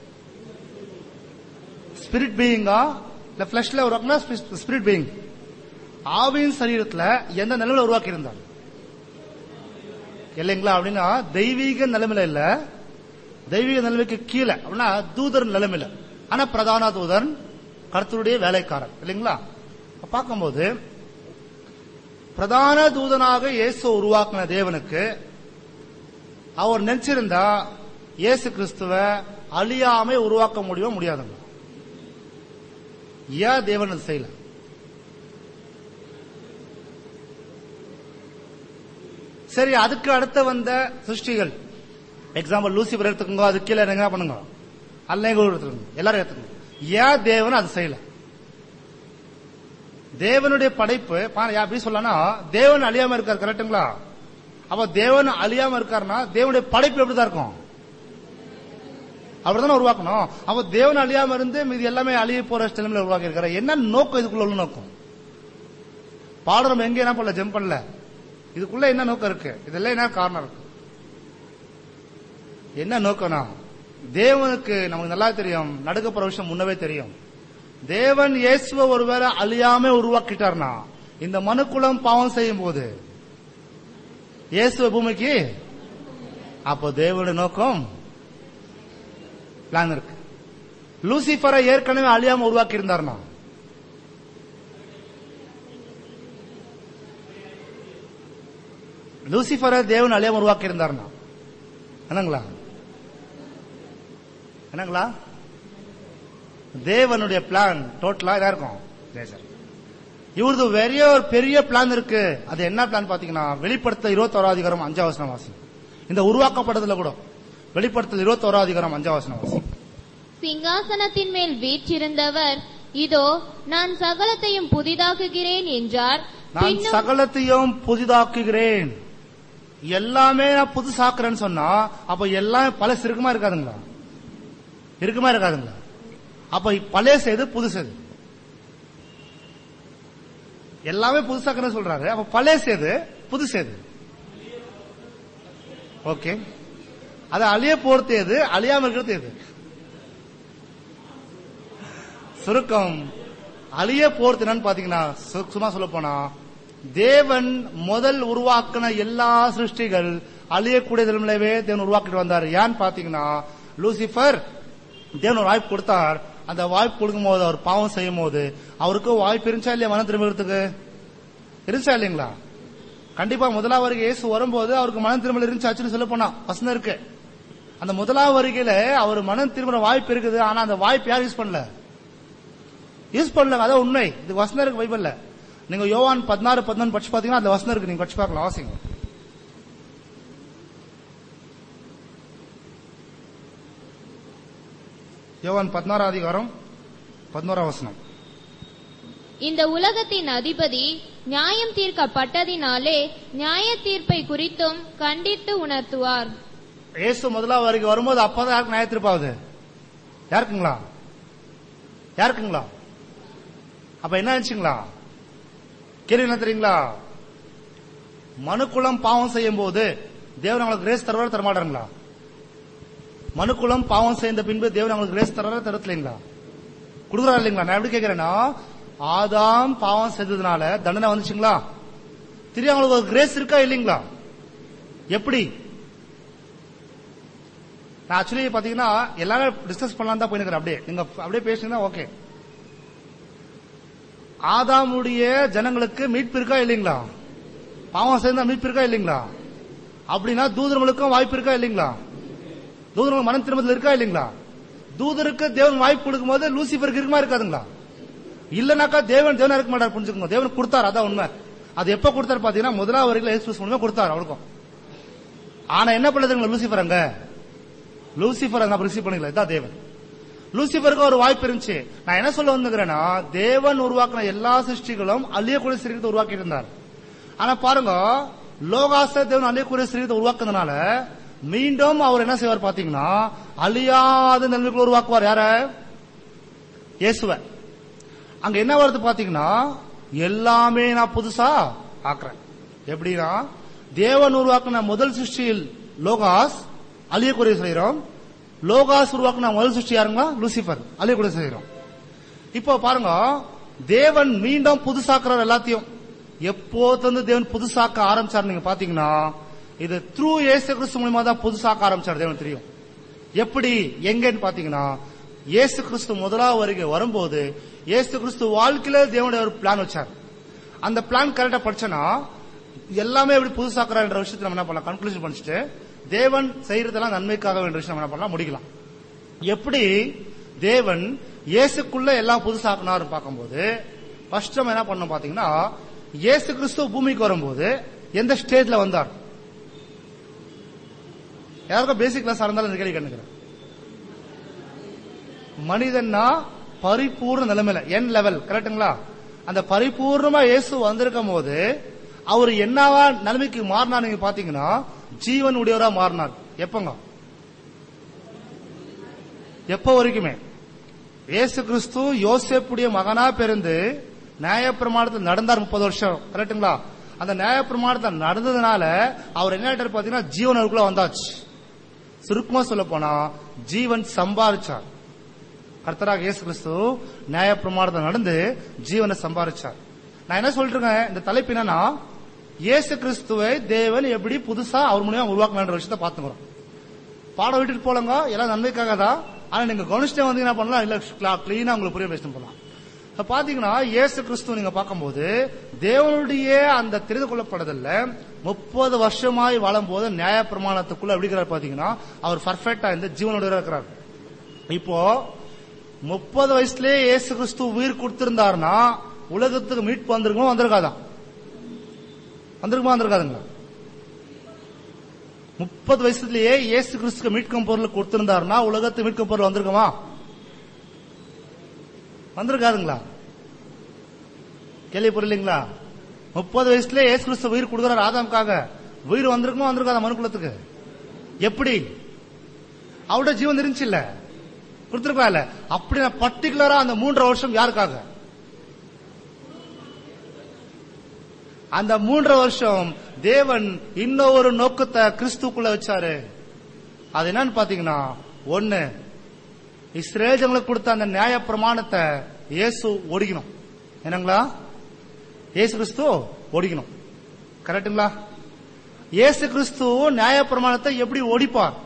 [SPEAKER 3] ஸ்பிரிட் பீயிங்கா இல்ல பிளஷ்ல உருவாக்குனா ஸ்பிரிட் பீயிங், ஆவியின் சரீரத்துல எந்த நிலைமையில உருவாக்கியிருந்தார் இல்லைங்களா? அப்படின்னா தெய்வீக நிலைமையில இல்ல, தெய்வீக நிலைமைக்கு கீழே அப்படின்னா தூதர் நிலைமையில. ஆனா பிரதான தூதன் கர்த்தருடைய வேலைக்காரர் இல்லைங்களா? பார்க்கும்போது பிரதான தூதனாக இயேசு உருவாக்கின தேவனுக்கு அவர் நினைச்சிருந்தா இயேசு கிறிஸ்துவ அழியாமை உருவாக்க முடியுமா? முடியாதுங்க. ஏன் தேவன் செய்யல? சரி, அதுக்கு அடுத்த வந்த சிருஷ்டிகள், எக்ஸாம்பிள் லூசிபர் எடுத்துக்கோங்க, அது கீழே என்ன பண்ணுங்க, அல்லேங்கூர் எடுத்துக்கோங்க, எல்லாரும் எடுத்துக்கோங்க. ஏன் தேவன் அது செய்யல? தேவனுடைய படைப்பு எப்படி சொல்லனா, தேவன் அழியாம இருக்கார், கரெக்டுங்களா? அப்ப தேவன் அழியாம இருக்காருன்னா தேவனுடைய படைப்பு எப்படிதான் இருக்கும்? அப்படித்தானே உருவாக்கணும். அப்ப தேவன் அழியாம இருந்து மீது எல்லாமே அழிய போற நிலைமையில உருவாக்கி இருக்காரு. என்ன நோக்கம் இதுக்குள்ள உள்ள நோக்கம்? பாடுறோம் எங்க என்ன பண்ணல, ஜம்ப் பண்ணல, இதுக்குள்ள என்ன நோக்கம் இருக்கு? இதெல்லாம் என்ன காரணம் இருக்கு? என்ன நோக்கம்னா, தேவனுக்கு நமக்கு நல்லா தெரியும், நடக்க போற விஷயம் முன்னவே தெரியும். தேவன் இயேசுவை ஒருவேளை அழியாம உருவாக்கிட்டார்னா, இந்த மனுக்குலம் பாவம் செய்யும் போது இயேசுவ பூமிக்கு, அப்போ தேவனுடைய நோக்கம் பிளான் இருக்கு. லூசிபரை ஏற்கனவே அழியாம உருவாக்கி இருந்தார்னா, லூசிபரை தேவன் அழியாம உருவாக்கி இருந்தார்னா என்னங்களா என்னங்களா தேவனுடைய பிளான் டோட்டலா இதா இருக்கும். இவரது வெறிய ஒரு பெரிய பிளான் இருக்கு. அது என்ன பிளான் பாத்தீங்கன்னா, வெளிப்படுத்தல் இருபத்தி ஓராவது அதிகாரம் அஞ்சாவது வசனம் வாசி. இந்த உருவாக்கப்பட்டதுல கூட வெளிப்படுத்தல் இருபத்தி ஓராவது அதிகாரம் அஞ்சாவது வசனம் வாசி.
[SPEAKER 4] சிங்காசனத்தின் மேல் வீற்றிருந்தவர், இதோ நான் சகலத்தையும் புதிதாக்குகிறேன் என்றார்.
[SPEAKER 3] நான் சகலத்தையும் புதிதாக்குகிறேன், எல்லாமே நான் புதுசாக்குறேன்னு சொன்னா, அப்ப எல்லாம் பல இருக்குமா இருக்காதுங்களா? இருக்குமா இருக்காதுங்களா? அப்ப பழைய செய்து புது செய்து எல்லாமே புதுசாக்குறேன்னு சொல்றாரு. அப்ப பழைய செய்து புது செய்து, ஓகே, அது அழிய போறது எது, அழியாம இருக்கிறது எது? சுருக்கம், அழிய போறது என்னன்னு பாத்தீங்கன்னா, சும்மா சொல்ல போனா, தேவன் முதல் உருவாக்கின எல்லா சிருஷ்டிகள் அழியக்கூடிய நிலைமையிலே தேவன் உருவாக்கிட்டு வந்தார். ஏன்னு பாத்தீங்கன்னா, லூசிபர் தேவன் ஒரு வாய்ப்பு கொடுத்தார். அந்த வாய்ப்பு கொடுக்கும் போது அவர் பாவம் செய்யும் போது அவருக்கு வாய்ப்பு இருந்துச்சா இல்லையா? மனம் திரும்புறதுக்கு இருந்துச்சா இல்லைங்களா? கண்டிப்பா முதலாவது வருகை இயேசு வரும்போது அவருக்கு மனம் திரும்பல இருந்துச்சாச்சுன்னு சொல்ல போனா வசனம் இருக்கு. அந்த முதலாவது வருகையில அவர் மனம் திரும்புற வாய்ப்பு இருக்குது. ஆனா அந்த வாய்ப்பு யார் யூஸ் பண்ணல? யூஸ் பண்ணல. அதான் உண்மை. இது வசனம் இருக்கு பைபிள்ல. நீங்க யோவான் பதினாறு பதினொன்று படிச்சு பாத்தீங்கன்னா அந்த வசனம் இருக்கு, நீங்க படிச்சு பார்க்கலாம், வாசிங்க. யோவான் பதினாறாம் அதிகாரம் பதினோராம் வசனம்.
[SPEAKER 4] இந்த உலகத்தின் அதிபதி நியாயம் தீர்க்கப்பட்டதினாலே நியாய தீர்ப்பை குறித்தும் கண்டித்து உணர்த்துவார்.
[SPEAKER 3] இயேசு முதலாவது வரைக்கும் வரும்போது அப்பதான் யாருக்கு நியாய தீர்ப்பாவது? யாருக்குங்களா? யாருக்குங்களா? அப்ப என்ன ஆச்சுங்களா? கேள்வி என்ன தெரியுங்களா? மனுக்குலம் பாவம் செய்யும் போது தேவன் அவங்களுக்கு கிரேஸ் தருவாரா தரமாட்டாருங்களா? மனுக்குலம் பாவம் செய்த பின்பு தேவன் அவங்களுக்கு கிரேஸ் தருவாரா தரத்துலீங்களா? கொடுக்குறாரு இல்லைங்களா? நான் எப்படி கேட்கிறேன்னா, ஆதாம் பாவம் செய்ததுனால தண்டனை வந்துச்சுங்களா? திரும்பி அவங்களுக்கு ஒரு கிரேஸ் இருக்கா இல்லைங்களா? எப்படி? நான் ஆக்சுவலி பாத்தீங்கன்னா எல்லாரும் டிஸ்கஸ் பண்ணலாம் தான் போயிருக்கிறேன். அப்படியே நீங்க அப்படியே பேசுனீங்கன்னா ஓகே. ஆதாமுடைய ஜனங்களுக்கு மீட்பு இருக்கா இல்லைங்களா? பாவம் செய்தா மீட்பு இருக்கா இல்லைங்களா? அப்படின்னா தூதர்களுக்கும் வாய்ப்பு இருக்கா இல்லைங்களா? தூதர்கள் மனம் திரும்பத்தில் இருக்கா இல்லைங்களா? தூதருக்கு தேவன் வாய்ப்பு கொடுக்கும் போது லூசிபருக்கு இருக்குமா இருக்காதுங்களா? இல்லனாக்கா தேவன் தேவனா இருக்க மாட்டார். புரிஞ்சுக்கோங்க, தேவன் கொடுத்தார், அதான் உண்மை. அது எப்ப கொடுத்தாரு பாத்தீங்கன்னா முதலாவது வரைக்கும் இயேசு மூலமா கொடுத்தாரு அவளுக்கும். ஆனா என்ன பண்ணதுங்களா லூசிபர்? அங்க லூசிபர் அங்க ரிசீவ் பண்ணிக்கல. இதான் தேவன். லூசிபருக்கு ஒரு வாய்ப்பு இருந்துச்சு. நான் என்ன சொல்ல வந்துக்கிறேன்னா, தேவன் உருவாக்கின எல்லா சிருஷ்டிகளும் அழியக்கூடிய சிறுத்தை உருவாக்கி இருந்தார். ஆனா பாருங்க, லோகாச தேவன் அழியக்கூடிய சிறுத்தை உருவாக்குறதுனால மீண்டும் அவர் என்ன செய்வார் பாத்தீங்கன்னா, அழியாத நிலைமைகளை உருவாக்குவார். யார? இயேசுவ. அங்க என்ன வருது பாத்தீங்கன்னா, எல்லாமே நான் புதுசா ஆக்குறேன். எப்படின்னா, தேவன் உருவாக்கின முதல் சிருஷ்டியில் லோகாஸ் அழியக்கூடிய சரீரம், லோகாஸ் உருவாக்கின முதல் சிருஷ்டி யாருங்களா? லூசிபர், அழியக்கூடிய சரீரம். இப்போ பாருங்க, தேவன் மீண்டும் புதுசாக்குறார் எல்லாத்தையும். எப்போது தேவன் புதுசாக்க ஆரம்பிச்சார் நீங்க பாத்தீங்கன்னா, இது த்ரூ இயேசு கிறிஸ்து மூலமா தான் புதுசாக்க ஆரம்பிச்சார். தேவன் தெரியும் எப்படி எங்கன்னு பாத்தீங்கன்னா, இயேசு கிறிஸ்து முதலாவது வருகை வரும்போது இயேசு கிறிஸ்து வாழ்க்கையில தேவனுடைய ஒரு பிளான் வச்சார். அந்த பிளான் கரெக்டா படிச்சனா எல்லாமே எப்படி புதுசாக்குறார் என்ற விஷயத்தை நம்ம என்ன பண்ணலாம், கன்க்ளூஷன் பண்ணிட்டு தேவன் செய்யறதெல்லாம் நன்மைக்காக வேண்டிய விஷயம் என்ன பண்ணலாம், முடிக்கலாம். எப்படி தேவன் இயேசுக்குள்ள எல்லாம் புதுசாக்குனார் பார்க்கும்போது, ஃபர்ஸ்ட் நம்ம என்ன பண்ணோம் பாத்தீங்கன்னா, இயேசு கிறிஸ்து பூமிக்கு வரும்போது எந்த ஸ்டேஜ்ல வந்தார்? யாருக்கும் பேசிக் கிளாஸ் இருந்தாலும் இந்த கேள்வி கேட்கிறேன். மனிதன்னா பரிபூர்ண நிலைமையில, என் லெவல், கரெக்டுங்களா? அந்த பரிபூர்ணமா இயேசு வந்திருக்கும் போது அவர் என்னவா நிலைமைக்கு மாறினார் நீங்க பாத்தீங்கன்னா, ஜீவன் உடையவரா மாறினார். எப்பங்க? எப்ப வரைக்குமே இயேசு கிறிஸ்து யோசேப்புடைய மகனா பிறந்து நியாய பிரமாணத்தில் நடந்தார் முப்பது வருஷம், கரெக்டுங்களா? அந்த நியாய பிரமாணத்தில் நடந்ததுனால அவர் என்ன பாத்தீங்கன்னா ஜீவன் அவருக்குள்ள வந்தாச்சு. சுருக்கமா சொல்ல போனா ஜீவன் சம்பாதிச்சார். கர்த்தராக இயேசு கிறிஸ்து நியாய பிரமாணத்தில் நடந்து ஜீவனை சம்பாதிச்சார். நான் என்ன சொல்றேன், இந்த தலைப்பு என்னன்னா, இயேசு கிறிஸ்துவை தேவன் எப்படி புதுசா அவர் மூலியமா உருவாக்கணும்ன்ற விஷயத்தை பாத்துக்கிறோம். பாடம் விட்டுட்டு போலங்க, எல்லாம் நன்மைக்காக தான். ஆனா நீங்க கவனிச்சுட்டே வந்து என்ன பண்ணலாம், இல்ல கிளீனா உங்களுக்கு புரிய பேசணும் போலாம். பாத்தீங்கன்னா இயேசு கிறிஸ்து நீங்க பார்க்கும்போது தேவனுடைய அந்த தெரிந்து கொள்ளப்படுதல்ல முப்பது வருஷமாய் வாழும் போது நியாய பிரமாணத்துக்குள்ள எப்படி இருக்கிறார் பாத்தீங்கன்னா, அவர் பர்ஃபெக்டா இந்த ஜீவனோட இருக்கிறார். இப்போ முப்பது வயசுலயே இயேசு கிறிஸ்து உயிர் கொடுத்திருந்தாருன்னா உலகத்துக்கு மீட்பு வந்திருக்குமா வந்திருக்காதான்? வந்திருக்குமா வந்திருக்காதுங்களா? முப்பது வயசுலயே இயேசு கிறிஸ்துக்கு மீட்கும் பொருள் கொடுத்திருந்தாருன்னா உலகத்துக்கு மீட்கும் பொருள் வந்திருக்குமா வந்திருக்காதுங்களா? கேள்வி புரியலீங்களா? முப்பது வயசுல இயேசு கிறிஸ்து உயிர் கொடுக்கிறார் ஆதாமுக்காக, உயிர் வந்திருக்குமா வந்திருக்காத மனுக்குலத்துக்கு? எப்படி? அவருடைய ஜீவன் இருந்துச்சு இல்ல, கொடுத்திருக்கா இல்ல? அப்படி பர்டிகுலரா அந்த மூன்றரை வருஷம் யாருக்காக? அந்த மூன்றரை வருஷம் தேவன் இன்னொரு நோக்கத்தை கிறிஸ்துக்குள்ள வச்சாரு. அது என்னன்னு பாத்தீங்கன்னா, ஒன்னு இஸ்ரேல் ஜனங்களுக்கு கொடுத்த அந்த நியாய பிரமாணத்தை இயேசு ஒடிக்கணும். என்னங்களா? இயேசு கிறிஸ்து ஒடிக்கணும், கரெக்டுங்களா? இயேசு கிறிஸ்து நியாய பிரமாணத்தை எப்படி ஒடிப்பார்?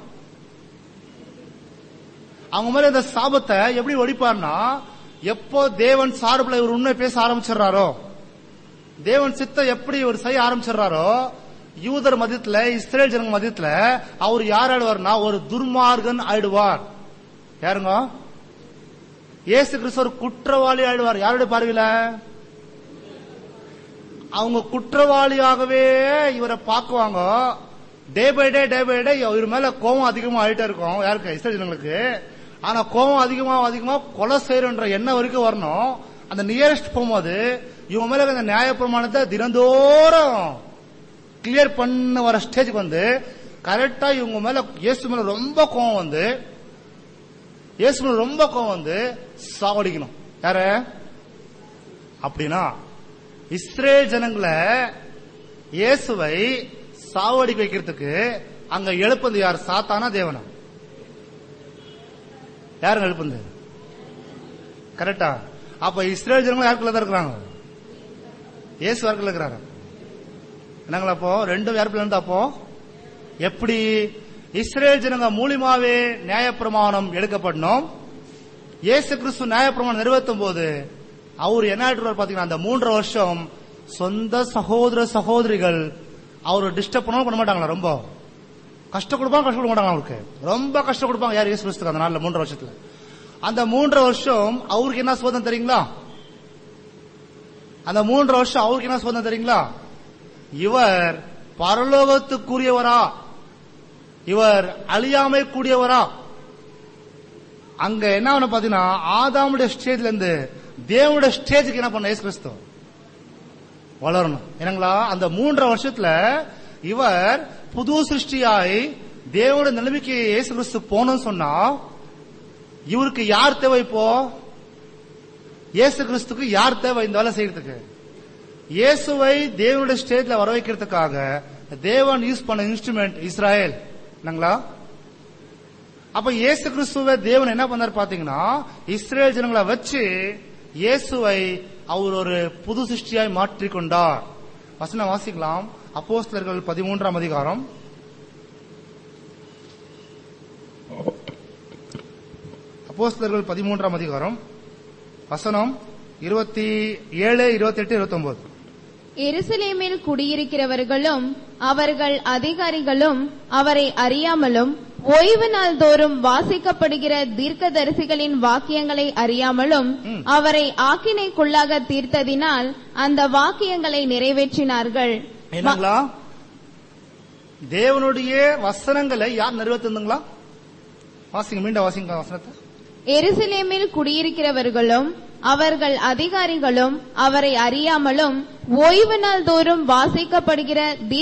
[SPEAKER 3] அவங்க மேல இந்த சாபத்தை எப்படி ஒடிப்பார்னா, எப்போ தேவன் சார்பில் இவர் உண்மை பேச ஆரம்பிச்சிடறாரோ, தேவன் சித்த எப்படி ஒரு செய்ய ஆரம்பிச்சிடறாரோ, யூதர் மதியத்துல இஸ்ரேல் ஜனங்க மதியத்துல அவர் யார் ஆயிடுவார்னா ஒரு துர்மார்கன் ஆயிடுவார். யாருங்க? இயேசு கிறிஸ்து ஒரு குற்றவாளி ஆயிடுவார். யாருடைய பார்வையில? அவங்க குற்றவாளியாகவே இவரை பார்க்குவாங்க. Day by day day by day இவர் மேல கோபம் அதிகமா ஆயிட்டே இருக்கும். யாருக்கு? இஸ்ரேல் ஜனங்களுக்கு. ஆனா கோபம் அதிகமா அதிகமா கொலை செய்யறன்ற எண்ணம் வரைக்கும் வரணும். அந்த நியரஸ்ட் போகும்போது இவங்க மேல அந்த நியாய பிரமாணத்தை தினந்தோறும் கிளியர் பண்ண வர ஸ்டேஜுக்கு வந்து கரெக்டா இவங்க மேல இயேசு மேல ரொம்ப கோபம் வந்து இயேசு மேல ரொம்ப கோபம் வந்து சாவடிக்கணும். யார? அப்படின்னா இஸ்ரேல் ஜனங்களை இயேசுவை சாவடிக்க வைக்கிறதுக்கு அங்க எழுப்பது யார்? சாத்தானா தேவனா? யாருங்க எழுப்புது? கரெக்டா? அப்ப இஸ்ரேல் ஜனங்கள் யாருக்குள்ள தான் இருக்கிறாங்க? இயேசு யாருக்குள்ள இருக்கிறாங்க? என்னங்களா? அப்போ ரெண்டும் யாருக்குள்ள இருந்தா அப்போ எப்படி இஸ்ரேல் ஜனங்க மூலியமாவே நியாயப்பிரமாணம் எடுக்கப்படணும். இயேசு கிறிஸ்து நியாயப்பிரமாணம் நிறைவேற்றும் போது அவர் என்ன ஆயிட்டு பாத்தீங்கன்னா அந்த மூன்று வருஷம் சொந்த சகோதர சகோதரிகள் அவரு டிஸ்டர்ப் பண்ணவும் பண்ண மாட்டாங்களா? ரொம்ப கஷ்டம் கொடுப்பாங்க, கஷ்டம் கொடுக்க மாட்டாங்க. அவருக்கு ரொம்ப கஷ்டம் கொடுப்பாங்க. யார்? இயேசு கிறிஸ்துக்கு அந்த நாள்ல மூன்று வருஷத்துல. அந்த மூன்று வருஷம் அவருக்கு என்ன சோதனை தெரியுங்களா? அந்த மூன்று வருஷம் அவருக்கு என்ன சோதனை தெரியுங்களா? இவர் பரலோகத்துக்குரியவரா, இவர் அழியாமை கூடியவரா? அங்க என்ன பண்ண பாத்தீங்கன்னா ஆதாமுடைய ஸ்டேஜ்ல இருந்து தேவனுடைய ஸ்டேஜுக்கு என்ன பண்ண இயேசு கிறிஸ்து வளரணும். என்னங்களா? அந்த மூன்றரை வருஷத்துல இவர் புது சிருஷ்டியாய் தேவனுடைய நிலைமைக்கு இயேசு கிறிஸ்து போனோம்னு சொன்னா இவருக்கு யார் தேவை? இப்போ இயேசு கிறிஸ்துக்கு யார் தேவை இந்த வேலை செய்யறதுக்கு? இயேசுவை தேவனுடைய ஸ்டேஜ்ல வர வைக்கிறதுக்காக தேவன் யூஸ் பண்ண இன்ஸ்ட்ருமெண்ட் இஸ்ராயேல். என்னங்களா? அப்ப இயேசு கிறிஸ்துவ தேவன் என்ன பண்ணார் பாத்தீங்கன்னா இஸ்ரேல் ஜனங்களை வச்சு இயேசுவை அவர் ஒரு புது சிருஷ்டியாய் மாற்றிக்கொண்டார். வசனம் வாசிக்கலாம். அப்போஸ்தலர்கள் பதிமூன்றாம் அதிகாரம் அப்போஸ்தலர்கள் பதிமூன்றாம் அதிகாரம் வசனம் இருபத்தி ஏழு இருபத்தி எட்டு இருபத்தி ஒன்பது.
[SPEAKER 5] எருசலேமில் குடியிருக்கிறவர்களும் அவர்கள் அதிகாரிகளும் அவரை அறியாமலும் ஓய்வு நாள் தோறும் வாசிக்கப்படுகிற தீர்க்கதரிசிகளின் வாக்கியங்களை அறியாமலும் அவரை ஆக்கினைக்குள்ளாக தீர்த்ததினால் அந்த வாக்கியங்களை நிறைவேற்றினார்கள்.
[SPEAKER 3] என்னங்களா? தேவனுடைய வசனங்களை யார் நிறைவேற்றுங்களா? வாசிங்க, மீண்டும் வாசிங்க வசனத்தை.
[SPEAKER 5] எருசலேமில் குடியிருக்கிறவர்களும் அவர்கள் அதிகாரிகளும் அவரை அறியாமலும் ஓய்வு நாள் தோறும் வாசிக்கப்படுகிற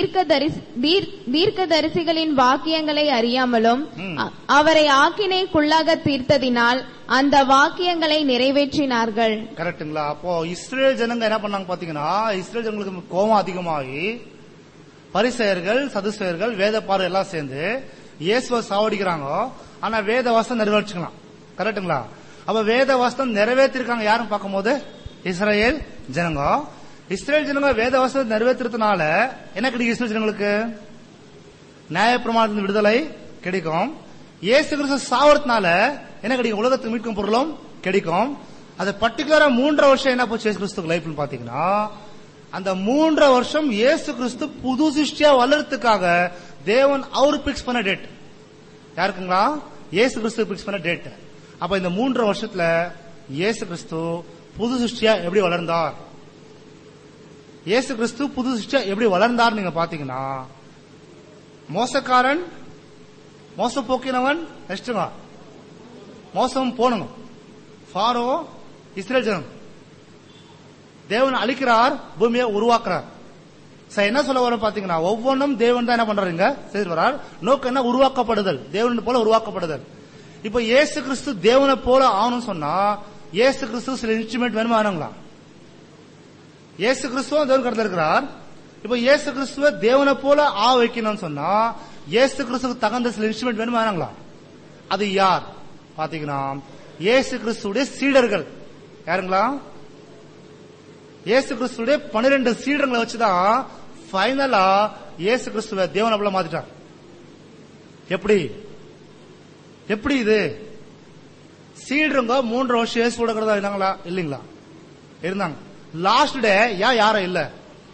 [SPEAKER 5] தீர்க்கதரிசிகளின் வாக்கியங்களை அறியாமலும் அவரை ஆக்கினைக்குள்ளாக தீர்த்ததினால் அந்த வாக்கியங்களை நிறைவேற்றினார்கள்.
[SPEAKER 3] கரெக்டுங்களா? அப்போ இஸ்ரேல் ஜனங்க என்ன பண்ணாங்க பாத்தீங்கன்னா இஸ்ரேல் ஜனங்களுக்கு கோபம் அதிகமாகி பரிசேயர்கள் சதுசேயர்கள் வேத பாரு எல்லாம் சேர்ந்து இயேசுவை சாவடிக்கிறாங்க. ஆனா வேத வாசம் நிறைவேற்றிக்கலாம். கரெக்டுங்களா? அப்ப வேத வாசம் நிறைவேற்றிருக்காங்க யாரும் பார்க்கும்போது இஸ்ரேல் ஜனங்க. இஸ்ரேல் ஜனங்க வேத வாசம் நிறைவேற்றுறதுனால என்ன கிடைக்கும்? இஸ்ரேல் ஜனங்களுக்கு நியாயப்பிரமாணத்தின் விடுதலை கிடைக்கும். இயேசு கிறிஸ்து சாவறதுனால என்ன கிடைக்கும்? உலகத்துக்கு மீட்கும் பொருளும் கிடைக்கும். அது பர்டிகுலரா மூன்றரை வருஷம் என்ன போச்சு இயேசு கிறிஸ்துக்கு லைஃப்னு பாத்தீங்கன்னா அந்த மூன்றரை வருஷம் இயேசு கிறிஸ்து புது சிருஷ்டியா வளர்றதுக்காக தேவன் அவரு பிக்ஸ் பண்ண டேட். யாருக்குங்களா? இயேசு கிறிஸ்து பிக்ஸ் பண்ண டேட். அப்ப இந்த மூன்றரை வருஷத்துல இயேசு கிறிஸ்து புது சிருஷ்டியா எப்படி வளர்ந்தார்? இயேசு கிறிஸ்து புது சிருஷ்டியா எப்படி வளர்ந்தார் நீங்க பாத்தீங்கன்னா மோசக்காரன், மோசம் போக்கினவன், நெக்ஸ்ட்டுங்க மோசம் போனவன் ஃபாரோ, இஸ்ரேல் ஜனம். தேவன் அழிக்கிறார், பூமியை உருவாக்குறார். என்ன சொல்ல வர பாத்தீங்கன்னா ஒவ்வொன்றும் தேவன் தான் என்ன பண்றாருங்க செய்து வரார். நோக்கம் என்ன? உருவாக்கப்படுதல், தேவன் போல உருவாக்கப்படுதல். இப்ப இயேசு கிறிஸ்து தேவனை போல ஆகணும்னு சொன்னா இயேசு கிறிஸ்து சில இன்ஸ்ட்ருமெண்ட் வேணுமா வேணுங்களா? இயேசு கிறிஸ்துவ தேவன் கடத்த இருக்கிறார். இப்ப இயேசு கிறிஸ்துவ தேவனை போல ஆ வைக்கணும்னு சொன்னா இயேசு கிறிஸ்துக்கு தகுந்த சில இன்ஸ்ட்ருமெண்ட் வேணுமா வேணுங்களா? அது யார் பாத்தீங்கன்னா இயேசு கிறிஸ்துடைய சீடர்கள். யாருங்களா? இயேசு கிறிஸ்துடைய பன்னிரண்டு சீடர்களை வச்சுதான் பைனலா இயேசு கிறிஸ்துவ தேவனை போல மாத்திட்டார். எப்படி எப்படி இது? சீடருங்க மூன்று வருஷம் இயேசு கூட கூட இருந்தாங்களா? இல்லீங்களா? இருந்தாங்க. லாஸ்ட் டே ஏன் யாரும் இல்ல?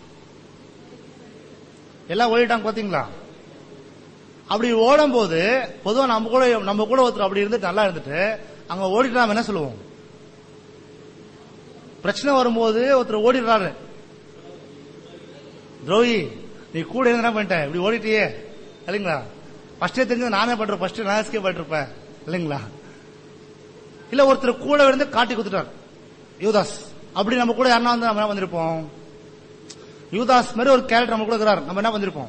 [SPEAKER 3] எல்லாம் ஓடிட்டாங்க பாத்தீங்களா? அப்படி ஓடும் போது பொதுவா நம்ம கூட நம்ம கூட ஒருத்தர் அப்படி இருந்துட்டு நல்லா இருந்துட்டு அங்க ஓடிட்டு நாம என்ன சொல்லுவோம்? பிரச்சனை வரும்போது ஒருத்தர் ஓடிடுறாரு, துரோகி நீ கூட இருந்து என்ன பண்ணிட்ட இப்படி ஓடிட்டியே இல்லைங்களா? ஃபர்ஸ்டே தெரிஞ்சது நானே பண்றேன், ஃபர்ஸ்ட் நான் எஸ்கேப் பண்ணிருப்பேன் இல்லைங்களா? இல்ல ஒருத்தர் கூட இருந்து காட்டி குடுத்துட்டார், யூதாஸ். அப்படி நம்ம கூட யாருன்னா வந்து நம்ம என்ன வந்திருப்போம்? யூதாஸ் மாதிரி ஒரு கேரக்டர் நம்ம கூட இருக்கிறார், நம்ம என்ன வந்திருப்போம்?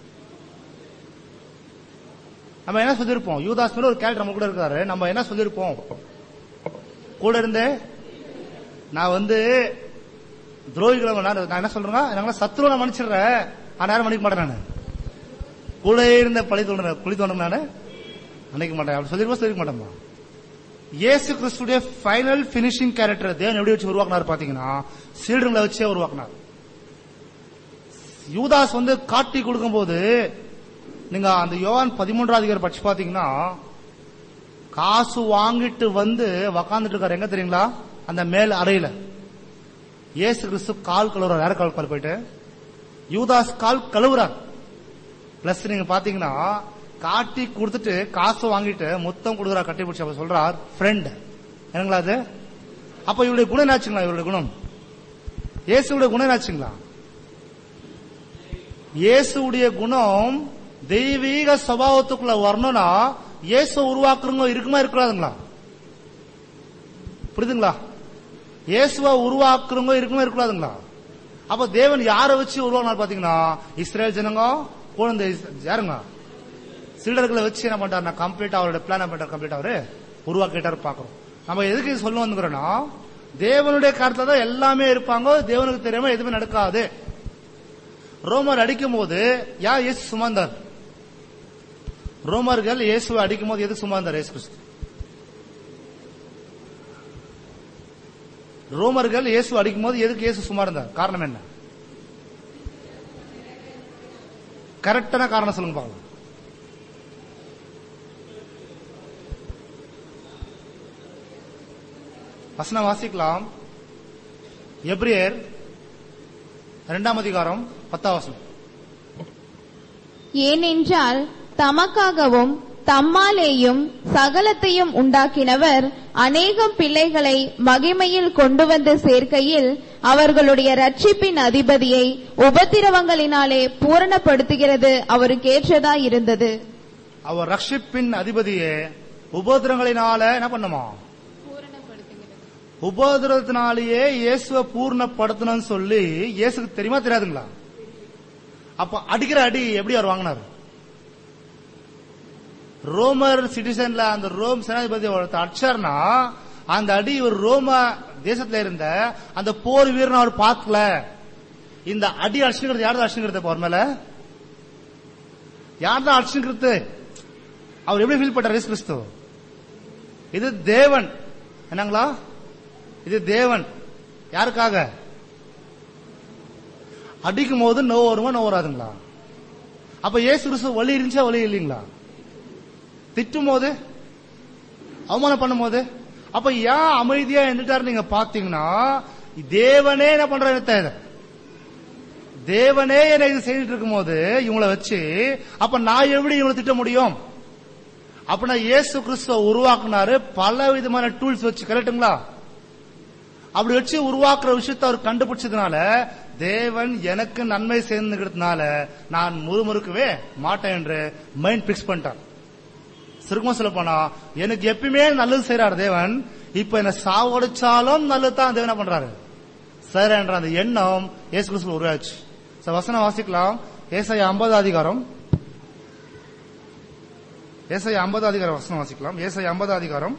[SPEAKER 3] நம்ம என்ன சொல்லிருப்போம்? யூதாஸ் மாதிரி ஒரு கேரக்டர் நம்ம கூட இருக்காரு, நம்ம என்ன சொல்லிருப்போம்? கூட இருந்து நான் வந்து துரோகிகளை நான் நான் என்ன சொல்றேன், என்னால சத்ருவை நான் மன்னிச்சிடுறேன், ஆனா யாரும் மன்னிக்க மாட்டேன். நான் கூட இருந்த பழி தோன்ற குழி தோன்ற நான் மன்னிக்க மாட்டேன். அப்படி சொல்லிருப்பா சொல்லிக்க மாட்டேன். இயேசு கிறிஸ்துடைய ஃபைனல் பினிஷிங் கேரக்டர் தேவன் எப்படி வச்சு உருவாக்குனார் பாத்தீங்கன்னா, சீடர்களை வச்சே உருவாக்குனார். யூதாஸ் வந்து காட்டி கொடுக்கும் போது நீங்க அந்த யோவான் பதிமூன்றாவது அதிகாரம் படிச்சு பாத்தீங்கன்னா, காசு வாங்கிட்டு வந்து உக்காந்துட்டு இருக்காரு. எங்க தெரியுங்களா? அந்த மேல் அறையில இயேசு கிறிஸ்து கால் கழுவுறார். யார கால் கால் போயிட்டு யூதாஸ் கால் கழுவுறார். பிளஸ் நீங்க பாத்தீங்கன்னா காட்டி கொடுத்துட்டு காசு வாங்கிட்டு மொத்தம் கொடுக்குறார், கட்டி பிடிச்சி. அப்ப சொல்றார் ஃப்ரெண்ட். என்னங்களா அது? அப்ப இவருடைய குணம் என்னாச்சுங்களா? இவருடைய குணம் இயேசுடைய குணம் என்னாச்சுங்களா? இயேசுடைய குணம் தெய்வீக சுபாவத்துக்குள்ள வரணும்னா இயேசு உருவாக்குறவங்க இருக்குமா இருக்கக்கூடாதுங்களா? புரியுதுங்களா? இயேசுவா உருவாக்குறவங்க இருக்குமா இருக்கக்கூடாதுங்களா? அப்ப தேவன் யாரை வச்சு உருவாக்கினார் பாத்தீங்கன்னா, இஸ்ரேல் ஜனங்க குழந்தை யாருங்க சீடர்களை வச்சு என்ன பண்றாரு, கம்ப்ளீட் அவரோட பிளான் பண்றாரு, கம்ப்ளீட் அவரு உருவாக்கிட்டாரு பாக்குறோம். நம்ம எதுக்கு சொல்ல வந்துக்கிறோம்னா, தேவனுடைய காலத்துல தான் எல்லாமே இருப்பாங்க, தேவனுக்கு தெரியாம எதுவுமே நடக்காது. ரோமர் அடிக்கும் போது யார் இயேசு சுமந்தார்? ரோமர்கள் இயேசுவை அடிக்கும் போது எது சுமந்தார்? இயேசு கிறிஸ்து. ரோமர்கள் இயேசு அடிக்கும் போது எதுக்கு இயேசு சுமந்தார்? காரணம் என்ன? கரெக்டான காரணம் சொல்லுங்க பாக்கலாம். வசனம் வாசிக்கலாம். எபிரேயர் இரண்டாம் அதிகாரம் பத்தாம் வசனம்.
[SPEAKER 5] ஏனென்றால் தமக்காகவும் தம்மாலேயும் சகலத்தையும் உண்டாக்கினவர் அநேகம் பிள்ளைகளை மகிமையில் கொண்டு வந்து சேர்க்கையில் அவர்களுடைய ரட்சிப்பின் அதிபதியை உபத்திரவங்களினாலே பூரணப்படுத்துகிறது அவருக்கேற்றதா இருந்தது.
[SPEAKER 3] அவர் ரட்சிப்பின் அதிபதியே உபத்திரவங்களினால என்ன பண்ணுமா? உபதிரவத்தினாலேயே இயேசுவை பூர்ணப்படுத்தணும்னு சொல்லி இயேசுக்கு தெரியுமா தெரியாதுங்களா? அப்ப அடிக்கிற அடி எப்படி அவர் வாங்கினார்? ரோமர் சிட்டிசன்ல அந்த ரோம் சேனாதிபதி அடிச்சார்னா அந்த அடி ஒரு ரோம தேசத்துல இருந்த அந்த போர் வீரன் அவர் பார்க்கல. இந்த அடி அடிச்சுக்கிறது யார் தான் அடிச்சுக்கிறது? அவர் மேல யார் தான் அடிச்சுக்கிறது? அவர் எப்படி ஃபீல் பண்றார்? இயேசு கிறிஸ்து இது தேவன். என்னங்களா? இது தேவன். யாருக்காக? அடிக்கும் போது நோ வருமா நோ வராதுங்களா? அப்ப இயேசு கிறிஸ்து வலி இருந்துச்சா வலி இல்லைங்களா? திட்டும் போது அவமானம் பண்ணும் போது அப்ப ஏன் அமைதியா இருந்துட்டாரு? நீங்க பாத்தீங்கன்னா தேவனே என்ன பண்றாரு? தேவனே என்ன இது செய்துட்டு இருக்கும் போது இவங்களை வச்சு அப்ப நான் எப்படி இவங்களை திட்ட முடியும்? அப்படின்னா இயேசு கிறிஸ்துவ உருவாக்குனாரு பல விதமான டூல்ஸ் வச்சு. கரெக்டுங்களா? அப்படி வச்சு உருவாக்குற விஷயத்தை அவர் கண்டுபிடிச்சதுனால தேவன் எனக்கு நன்மை சேர்ந்துக்கிறதுனால நான் முறுமுறுக்கவே மாட்டேன் என்று மைண்ட் பிக்ஸ் பண்ணிட்டார். சுருக்கமா சொல்ல போனா எனக்கு எப்பயுமே நல்லது செய்யறாரு தேவன். இப்ப என்ன சாவடிச்சாலும் நல்லது தான் தேவன் என்ன பண்றாரு சார் என்ற அந்த எண்ணம் இயேசு கிறிஸ்து உருவாச்சு. வசனம் வாசிக்கலாம். ஏசாயா ஐம்பது அதிகாரம் ஏசாயா ஐம்பது அதிகாரம் வசனம் வாசிக்கலாம். ஏசாயா ஐம்பது அதிகாரம்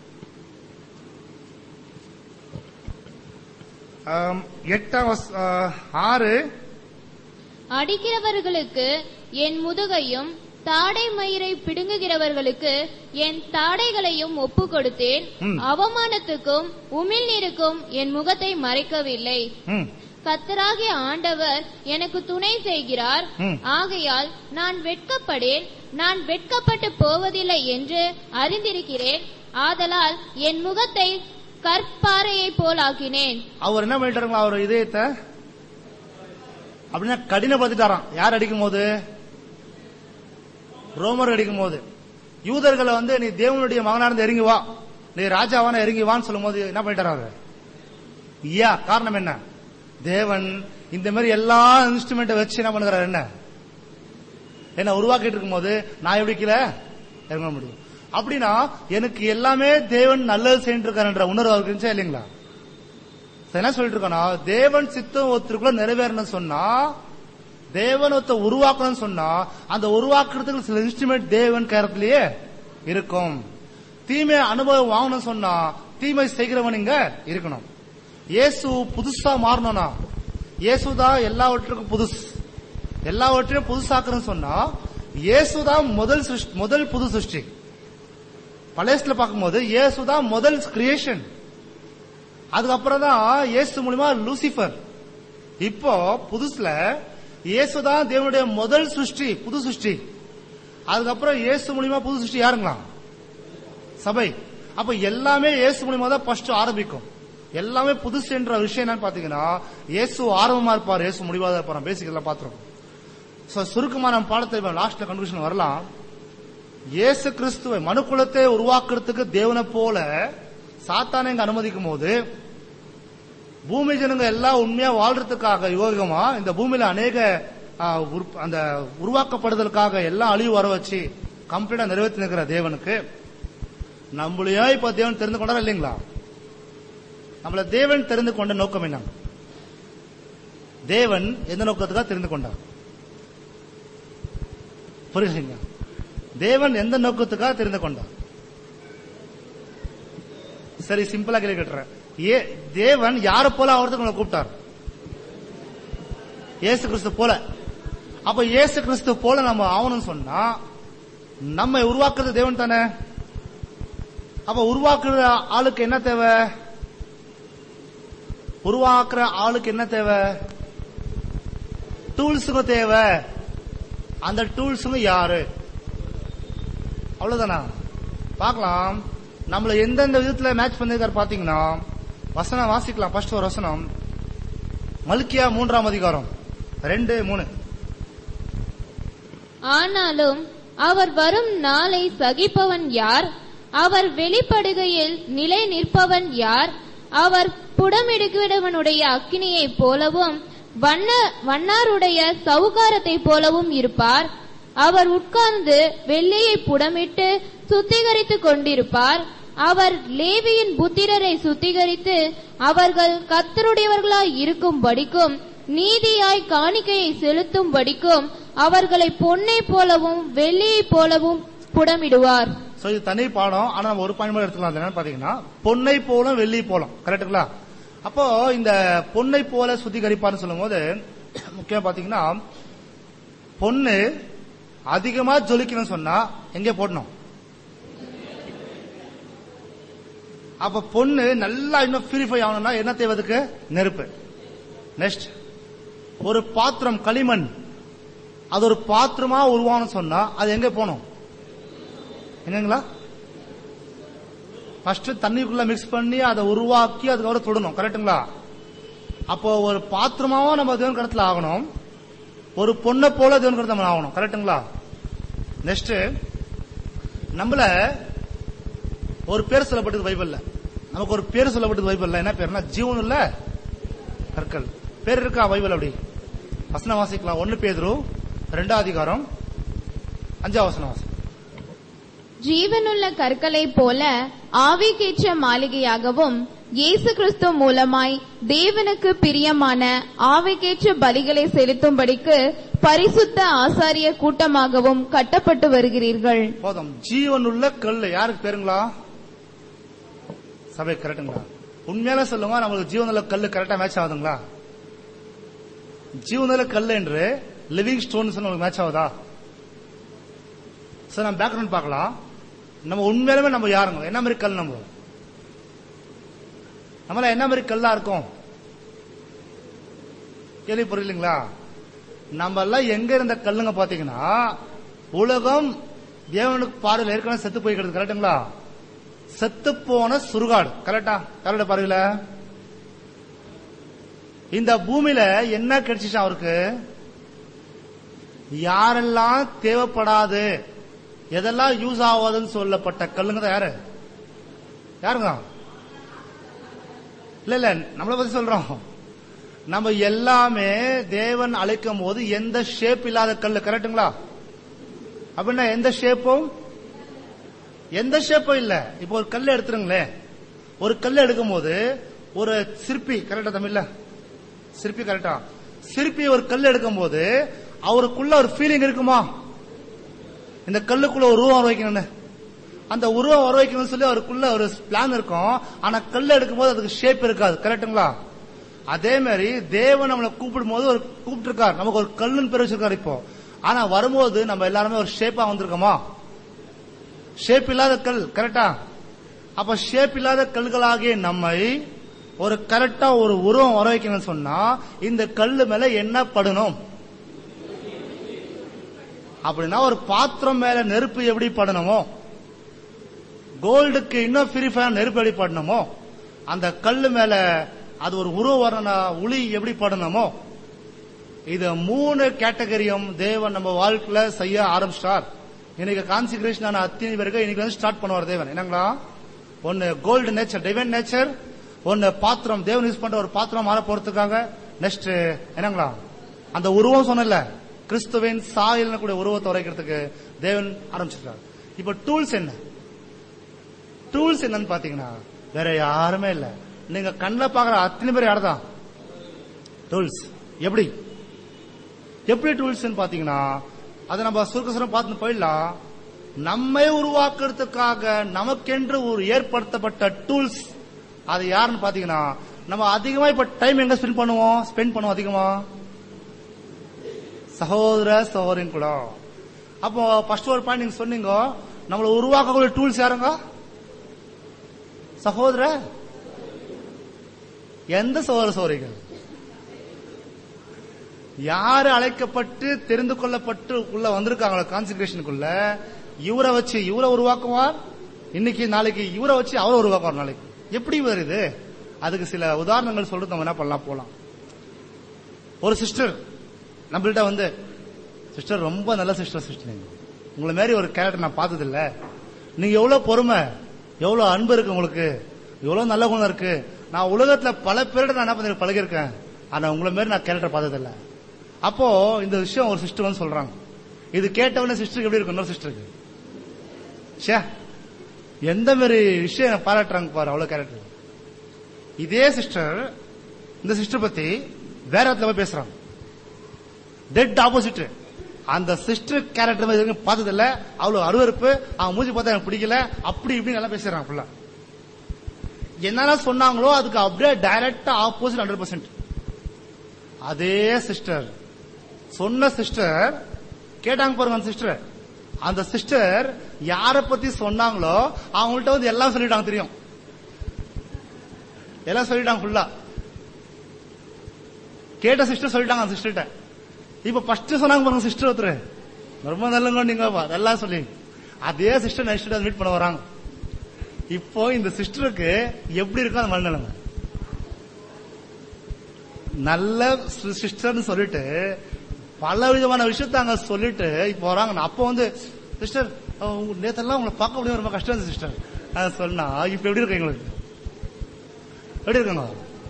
[SPEAKER 3] எட்டாம் ஆறு.
[SPEAKER 4] அடிக்கிறவர்களுக்கு என் முதுகையும் தாடை மயிரை பிடுங்குகிறவர்களுக்கு என் தாடைகளையும் ஒப்பு கொடுத்தேன். அவமானத்துக்கும் உமிழ்நீருக்கும் என் முகத்தை மறைக்கவில்லை. கர்த்தராகிய ஆண்டவர் எனக்கு துணை செய்கிறார். ஆகையால் நான் வெட்கப்படேன், நான் வெட்கப்பட்டு போவதில்லை என்று அறிந்திருக்கிறேன். ஆதலால் என் முகத்தை கற்பாறையை போல் ஆக்கினேன்.
[SPEAKER 3] அவர் என்ன பண்ணிட்டாருங்களா? அவர் இதயத்தை அப்படின்னா கடினப்படுத்திட்டாராம். யார் அடிக்கும் போது? ரோமர் அடிக்கும் போது. யூதர்களை வந்து நீ தேவனுடைய மகனார்ந்து இறங்கி வா, நீ ராஜாவான இறங்கி வான்னு சொல்லும் போது என்ன பண்ணிட்டாரு? ஐயா காரணம் என்ன? தேவன் இந்த மாதிரி எல்லா இன்ஸ்ட்ருமெண்ட் வச்சு என்ன பண்ணுறாரு? என்ன என்ன உருவாக்கிட்டு இருக்கும் போது நான் எப்படி கீழே இறங்க முடியும்? அப்படின்னா எனக்கு எல்லாமே தேவன் நல்லது செய்யிட்டு இருக்காருன்ற உணர்வு அவருக்கு இருந்துச்சா இல்லைங்களா? என்ன சொல்லிட்டு இருக்கோம்னா தேவன் சித்தம் ஒருத்தருக்குள்ள நிறைவேறணும் சொன்னா, தேவன் ஒருத்த உருவாக்கணும்னு சொன்னா அந்த உருவாக்குறதுக்கு சில இன்ஸ்ட்ருமெண்ட் தேவன் கரத்திலேயே இருக்கும். தீமை அனுபவம் வாங்கணும் சொன்னா தீமை செய்கிறவன் இங்க இருக்கணும். இயேசு புதுசா மாறணும்னா இயேசுதான் எல்லாவற்றுக்கும் புதுசு, எல்லாவற்றையும் புதுசாக்குறன்னு சொன்னா இயேசுதான் முதல் சிருஷ்டி, முதல் புது சிருஷ்டி. பழையத்துல பார்க்கும்போது இயேசுதான் முதல் கிரியேஷன். அதுக்கப்புறம் தான் இயேசு மூலமா லூசிபர். இப்போ புதுசுல இயேசுதான் தேவனுடைய முதல் சிருஷ்டி, புது சிருஷ்டி. அதுக்கப்புறம் இயேசு மூலமா புது சிருஷ்டி யாருங்களா? சபை. அப்ப எல்லாமே இயேசு மூலமா தான் ஃபர்ஸ்ட் ஆரம்பிக்கும். எல்லாமே புதுசு என்ற விஷயம் என்னன்னு பாத்தீங்கன்னா இயேசு ஆரம்பமா இருப்பார், இயேசு முடிவாத இருப்பார். பேசிக் எல்லாம் பாத்துறோம். சுருக்கமா நம்ம பாடத்தை லாஸ்ட்ல கன்க்ளூஷன் வரலாம். இயேசு கிறிஸ்துவை மனுக்குலத்தை உருவாக்குறதுக்கு தேவனை போல சாத்தானை இங்க அனுமதிக்கும் போது பூமி ஜனங்க எல்லாம் உண்மையா வாழ்றதுக்காக யோகமா இந்த பூமியில அநேக அந்த உருவாக்கப்படுதலுக்காக எல்லாம் அழிவு வர வச்சு கம்ப்ளீட்டா நிறைவேற்றி நிற்கிற தேவனுக்கு நம்மளையும் இப்ப தேவன் தெரிந்து கொண்டாரா இல்லைங்களா? நம்மள தேவன் தெரிந்து கொண்ட நோக்கம் என்ன? தேவன் எந்த நோக்கத்துக்காக தெரிந்து கொண்டார்? புரியுதுங்க? தேவன் எந்த நோக்கத்துக்காக தெரிந்து கொண்டார்? சரி, சிம்பிளா கேள்வி கேட்டுறேன். ஏ தேவன் யார போல ஆகிறதுக்கு உங்களை கூப்பிட்டார்? இயேசு கிறிஸ்து போல. அப்ப இயேசு கிறிஸ்து போல நம்ம ஆகணும்னு சொன்னா நம்ம உருவாக்குறது தேவன் தானே. அப்ப உருவாக்குற ஆளுக்கு என்ன தேவை? உருவாக்குற ஆளுக்கு என்ன தேவை? டூல்ஸுங்க தேவை. அந்த டூல்ஸுங்க யாரு? அவ்வளவுதானா? பார்க்கலாம் நம்மள எந்தெந்த விதத்துல மேட்ச் பண்ணிருக்காரு பாத்தீங்கன்னா வசனம் வாசிக்கலாம். ஃபர்ஸ்ட் ஒரு வசனம் மல்கியா மூன்றாம் அதிகாரம் ரெண்டு மூணு.
[SPEAKER 4] ஆனாலும் அவர் வரும் நாளை சகிப்பவன் யார்? அவர் வெளிப்படுகையில் நிலை நிற்பவன் யார்? அவர் புடமிடுகிறவனுடைய அக்கினியைப் போலவும் வண்ண வண்ணாருடைய சவுகாரத்தை போலவும் இருப்பார். அவர் உட்கார்ந்து வெள்ளியை புடமிட்டு சுத்திகரித்துக் கொண்டிருப்பார். அவர் லேவியின் புத்திரரை சுத்திகரித்து அவர்கள் கர்த்தருடையவர்களாய் இருக்கும்படிக்கும் நீதியாய் காணிக்கையை செலுத்தும்படிக்கும் அவர்களை பொன்னை போலவும் வெள்ளியை போலவும் புடமிடுவார்.
[SPEAKER 3] இது தனி பாடம். ஆனா நம்ம ஒரு பாயிண்ட் எடுத்துக்கலாம். என்னன்னு பாத்தீங்கன்னா பொன்னை போலும் வெள்ளி போலும். கரெக்டுங்களா? அப்போ இந்த பொன்னை போல சுத்திகரிப்பார்னு சொல்லும் போது முக்கியமா பாத்தீங்கன்னா பொண்ணு அதிகமா ஜொலிக்கணும்னு சொன்னா எங்க போடணும்? அப்ப பொண்ணு நல்லா இன்னும் பியூரிஃபை ஆகணும்னா என்ன தேவைக்கு? நெருப்பு. நெக்ஸ்ட் ஒரு பாத்திரம் களிமண், அது ஒரு பாத்திரமா உருவாகணும்னு சொன்னா அது எங்க போகணும்? என்னங்களா? ஃபர்ஸ்ட் தண்ணிக்குள்ள மிக்ஸ் பண்ணி அதை உருவாக்கி அதுக்கப்புறம் தொடணும். கரெக்டுங்களா? அப்போ ஒரு பாத்திரமாவும் நம்ம தேவன் கடத்துல ஆகணும், ஒரு பொண்ணை போல தேவன் கடத்த நம்ம ஆகணும். கரெக்டுங்களா? நெக்ஸ்ட் நம்மள ஒரு பேர் சொல்லப்பட்டது பைபிள்ல. நமக்கு ஒரு பேர் சொல்லப்பட்டது பைபிள்ல. என்ன பேர்னா ஜீவன் இல்ல கற்கள். பேர் இருக்கா பைபிள்? அப்படி வசனம் வாசிக்கலாம். ஒன்னு பேதுரு ரெண்டாம் அதிகாரம் அஞ்சாம் வசனம் வாசி.
[SPEAKER 5] ஜீவனுள்ள கற்களை போல ஆவிக்கேற்ற மாளிகையாகவும் இயேசு கிறிஸ்து மூலமாய் தேவனுக்கு பிரியமான ஆவிக்கேற்ற பலிகளை செலுத்தும்படிக்கு பரிசுத்த ஆசாரிய கூட்டமாகவும் கட்டப்பட்டு வருகிறீர்கள்.
[SPEAKER 3] போதும். ஜீவனுள்ள கல் யாருக்கு பேருங்களா? சபை. கரெக்டுங்களா? உண்மையால சொல்லுங்க, நம்மளுக்கு ஜீவனுள்ள கல்லு கரெக்டா மேட்ச் ஆகுதுங்களா? ஜீவனுள்ள கல் என்று லிவிங் ஸ்டோன்ஸ் மேட்ச் ஆகுதா? சார் நம்ம பேக்ரவுண்ட் பார்க்கலாம். நம்ம உண்மையிலுமே நம்ம யாருங்க? என்ன மாதிரி கல்? நம்ம நம்மள என்ன மாதிரி கல்லா இருக்கும்? கேள்வி புரியலீங்களா? நம்ம எல்லாம் எங்க இருந்த கல்லுங்க பாத்தீங்கன்னா உலகம் தேவனுக்கு பார்வையில் ஏற்கனவே செத்து போய்க்கிறது. கரெக்டுங்களா? செத்து போன சுடுகாடு. கரெக்டா? கரெக்டா பாருங்கள. இந்த பூமியில என்ன கிடைச்சிச்சு அவருக்கு? யாரெல்லாம் தேவைப்படாது, எதெல்லாம் யூஸ் ஆகாதுன்னு சொல்லப்பட்ட கல்லுங்க தான் யாரு? யாருங்க? இல்ல இல்ல நம்மளை பத்தி சொல்றோம். நம்ம எல்லாமே தேவன் அழைக்கும் போது எந்த ஷேப் இல்லாத கல்லு. கரெக்டுங்களா? அப்படின்னா எந்த ஷேப்பும் எந்த ஷேப்பும் இல்ல. இப்போ ஒரு கல் எடுத்துருங்களேன். ஒரு கல் எடுக்கும் போது ஒரு சிற்பி, கரெக்டா தமிழ்ல சிற்பி, கரெக்டா? சிற்பி ஒரு கல் எடுக்கும் போது அவருக்குள்ள ஒரு ஃபீலிங் இருக்குமா? இந்த கல்லுக்குள்ள ஒரு ரூபம் வைக்கணும்னு அந்த உருவம் வர வைக்கணும்னு சொல்லி அவருக்குள்ள ஒரு பிளான் இருக்கும். ஆனா கல் எடுக்கும் போது அதுக்கு ஷேப் இருக்காது. கரெக்டுங்களா? அதே மாதிரி தேவன் நம்மளை கூப்பிடும் போது ஒரு கூப்பிட்டு இருக்காரு, நமக்கு ஒரு கல்லுன்னு பேர் வச்சிருக்காரு இப்போ. ஆனா வரும்போது நம்ம எல்லாருமே ஒரு ஷேப்பா வந்திருக்கோமா? ஷேப் இல்லாத கல். கரெக்டா? அப்ப ஷேப் இல்லாத கல்களாகிய நம்மை ஒரு கரெக்டா ஒரு உருவம் வர வைக்கணும்னு சொன்னா இந்த கல்லு மேல என்ன படணும் அப்படின்னா, ஒரு பாத்திரம் மேல நெருப்பு எப்படி படணுமோ, கோல்டுக்கு இன்னும் பியூரிஃபையான நெருப்பு எப்படி படணுமோ, அந்த கல்லு மேல அது ஒரு உருவம் வர ஒளி எப்படி படணுமோ, இது மூணு கேட்டகரியும் தேவன் நம்ம வாழ்க்கையில செய்ய ஆரம்பிச்சார். இன்னைக்கு கான்சிகிரேஷன் ஆன அத்தனை பேருக்கு இன்னைக்கு வந்து ஸ்டார்ட் பண்ணுவார் தேவன். என்னங்களா? ஒன்னு கோல்டு நேச்சர், டிவைன் நேச்சர். ஒன்னு பாத்திரம், தேவன் யூஸ் பண்ற ஒரு பாத்திரம் மாற போறதுக்காக. நெக்ஸ்ட் என்னங்களா? அந்த உருவம் சொன்னல, கிறிஸ்துவின் சாயல் கூட உருவத்தை உரைக்கிறதுக்கு தேவன் ஆரம்பிச்சிருக்காரு. இப்ப டூல்ஸ் என்ன? டூல்ஸ் என்னன்னு பாத்தீங்கன்னா வேற யாருமே இல்ல, நீங்க கண்ணில் பாக்குற அத்தனை பேர் யாருதான் டூல்ஸ். எப்படி எப்படி டூல்ஸ் பாத்தீங்கன்னா அதை நம்ம சுருக்கசுரம் பார்த்து போயிடலாம். நம்மை உருவாக்குறதுக்காக நமக்கென்று ஒரு ஏற்படுத்தப்பட்ட டூல்ஸ். அது யாருன்னு பாத்தீங்கன்னா, நம்ம அதிகமா இப்ப டைம் எங்க ஸ்பெண்ட் பண்ணுவோம்? ஸ்பெண்ட் பண்ணுவோம் அதிகமா சகோதர சகோதரின் கூட. அப்போ ஃபர்ஸ்ட் ஒரு பாயிண்ட் நீங்க சொன்னீங்க, நம்மளை உருவாக்கக்கூடிய டூல்ஸ் யாருங்க? சகோதர எந்த சகோதர சகோதரிகள்? யாரு அழைக்கப்பட்டு தெரிந்து கொள்ளப்பட்டு உள்ள வந்திருக்காங்களோ கான்சென்ட்ரேஷனுக்குள்ள, இவரை வச்சு இவரை உருவாக்குவார். இன்னைக்கு நாளைக்கு இவரை வச்சு அவரை உருவாக்குவார் நாளைக்கு. எப்படி வருது? அதுக்கு சில உதாரணங்கள் சொல்லிட்டு நம்ம என்ன பண்ணலாம் போலாம். ஒரு சிஸ்டர் நம்மள்கிட்ட வந்து, சிஸ்டர் ரொம்ப நல்ல சிஸ்டர் சிஸ்டர், நீங்க உங்களை மாதிரி ஒரு கேரக்டர் நான் பார்த்தது இல்ல, நீங்க எவ்வளவு பொறுமை, எவ்வளவு அன்பு இருக்கு உங்களுக்கு, எவ்வளவு நல்ல குணம் இருக்கு. நான் உலகத்துல பல பேரோட நான் என்ன பண்ணி பழகிருக்கேன், ஆனா உங்களை மாதிரி நான் கேரக்டர் பார்த்தது இல்ல. அப்போ இந்த விஷயம் ஒரு சிஸ்டர் வந்து சொல்றாங்க. இது கேட்டவன சிஸ்டருக்கு எப்படி இருக்கும்? இன்னொரு சிஸ்டருக்கு ஷே எந்த மாதிரி விஷயம் பாராட்டுறாங்க பாரு, அவ்வளவு கேரக்டர். இதே சிஸ்டர் இந்த சிஸ்டர் பத்தி வேற இடத்துல போய் பேசுறாங்க, டெட் ஆப்போசிட். அந்த சிஸ்டர் கேரக்டர் பார்த்தது இல்ல, அவ்வளவு அருவருப்பு, அவன் மூஞ்சி பார்த்தா எனக்கு பிடிக்கல, அப்படி இப்படி நல்லா பேசுறாங்க. ஃபுல்லா என்னென்ன சொன்னாங்களோ அதுக்கு அப்படியே டைரக்டா ஆப்போசிட் ஹண்ட்ரட் பர்சன்ட். அதே சிஸ்டர் சொன்ன சிஸ்டர் கேட்டாங்க பாருங்க, அந்த சிஸ்டர் அந்த சிஸ்டர் யார பத்தி சொன்னாங்களோ அவங்கள்ட்ட வந்து எல்லாம் சொல்லிட்டாங்க. தெரியும், எல்லாம் சொல்லிட்டாங்க ஃபுல்லா. கேட்ட சிஸ்டர் சொல்லிட்டாங்க அந்த சிஸ்டர்கிட்ட. இப்ப ஃபர்ஸ்ட் சொன்னாங்க பாருங்க சிஸ்டர் ஒருத்தர், ரொம்ப நல்லங்க நீங்க எல்லாம் சொல்லி, அதே சிஸ்டர் நெக்ஸ்ட் மீட் பண்ண வராங்க. இப்போ இந்த சிஸ்டருக்கு எப்படி இருக்கும் அந்த மனநிலைமை? நல்ல சிஸ்டர்னு சொல்லிட்டு பல விதமான விஷயத்த அங்க சொல்லிட்டு இப்ப வராங்க. அப்ப வந்து சிஸ்டர் நேத்தெல்லாம் உங்களை பார்க்க முடியும், ரொம்ப கஷ்டம் இருந்துச்சு சிஸ்டர் சொன்னா, இப்ப எப்படி இருக்கு எங்களுக்கு? எப்படி இருக்காங்க?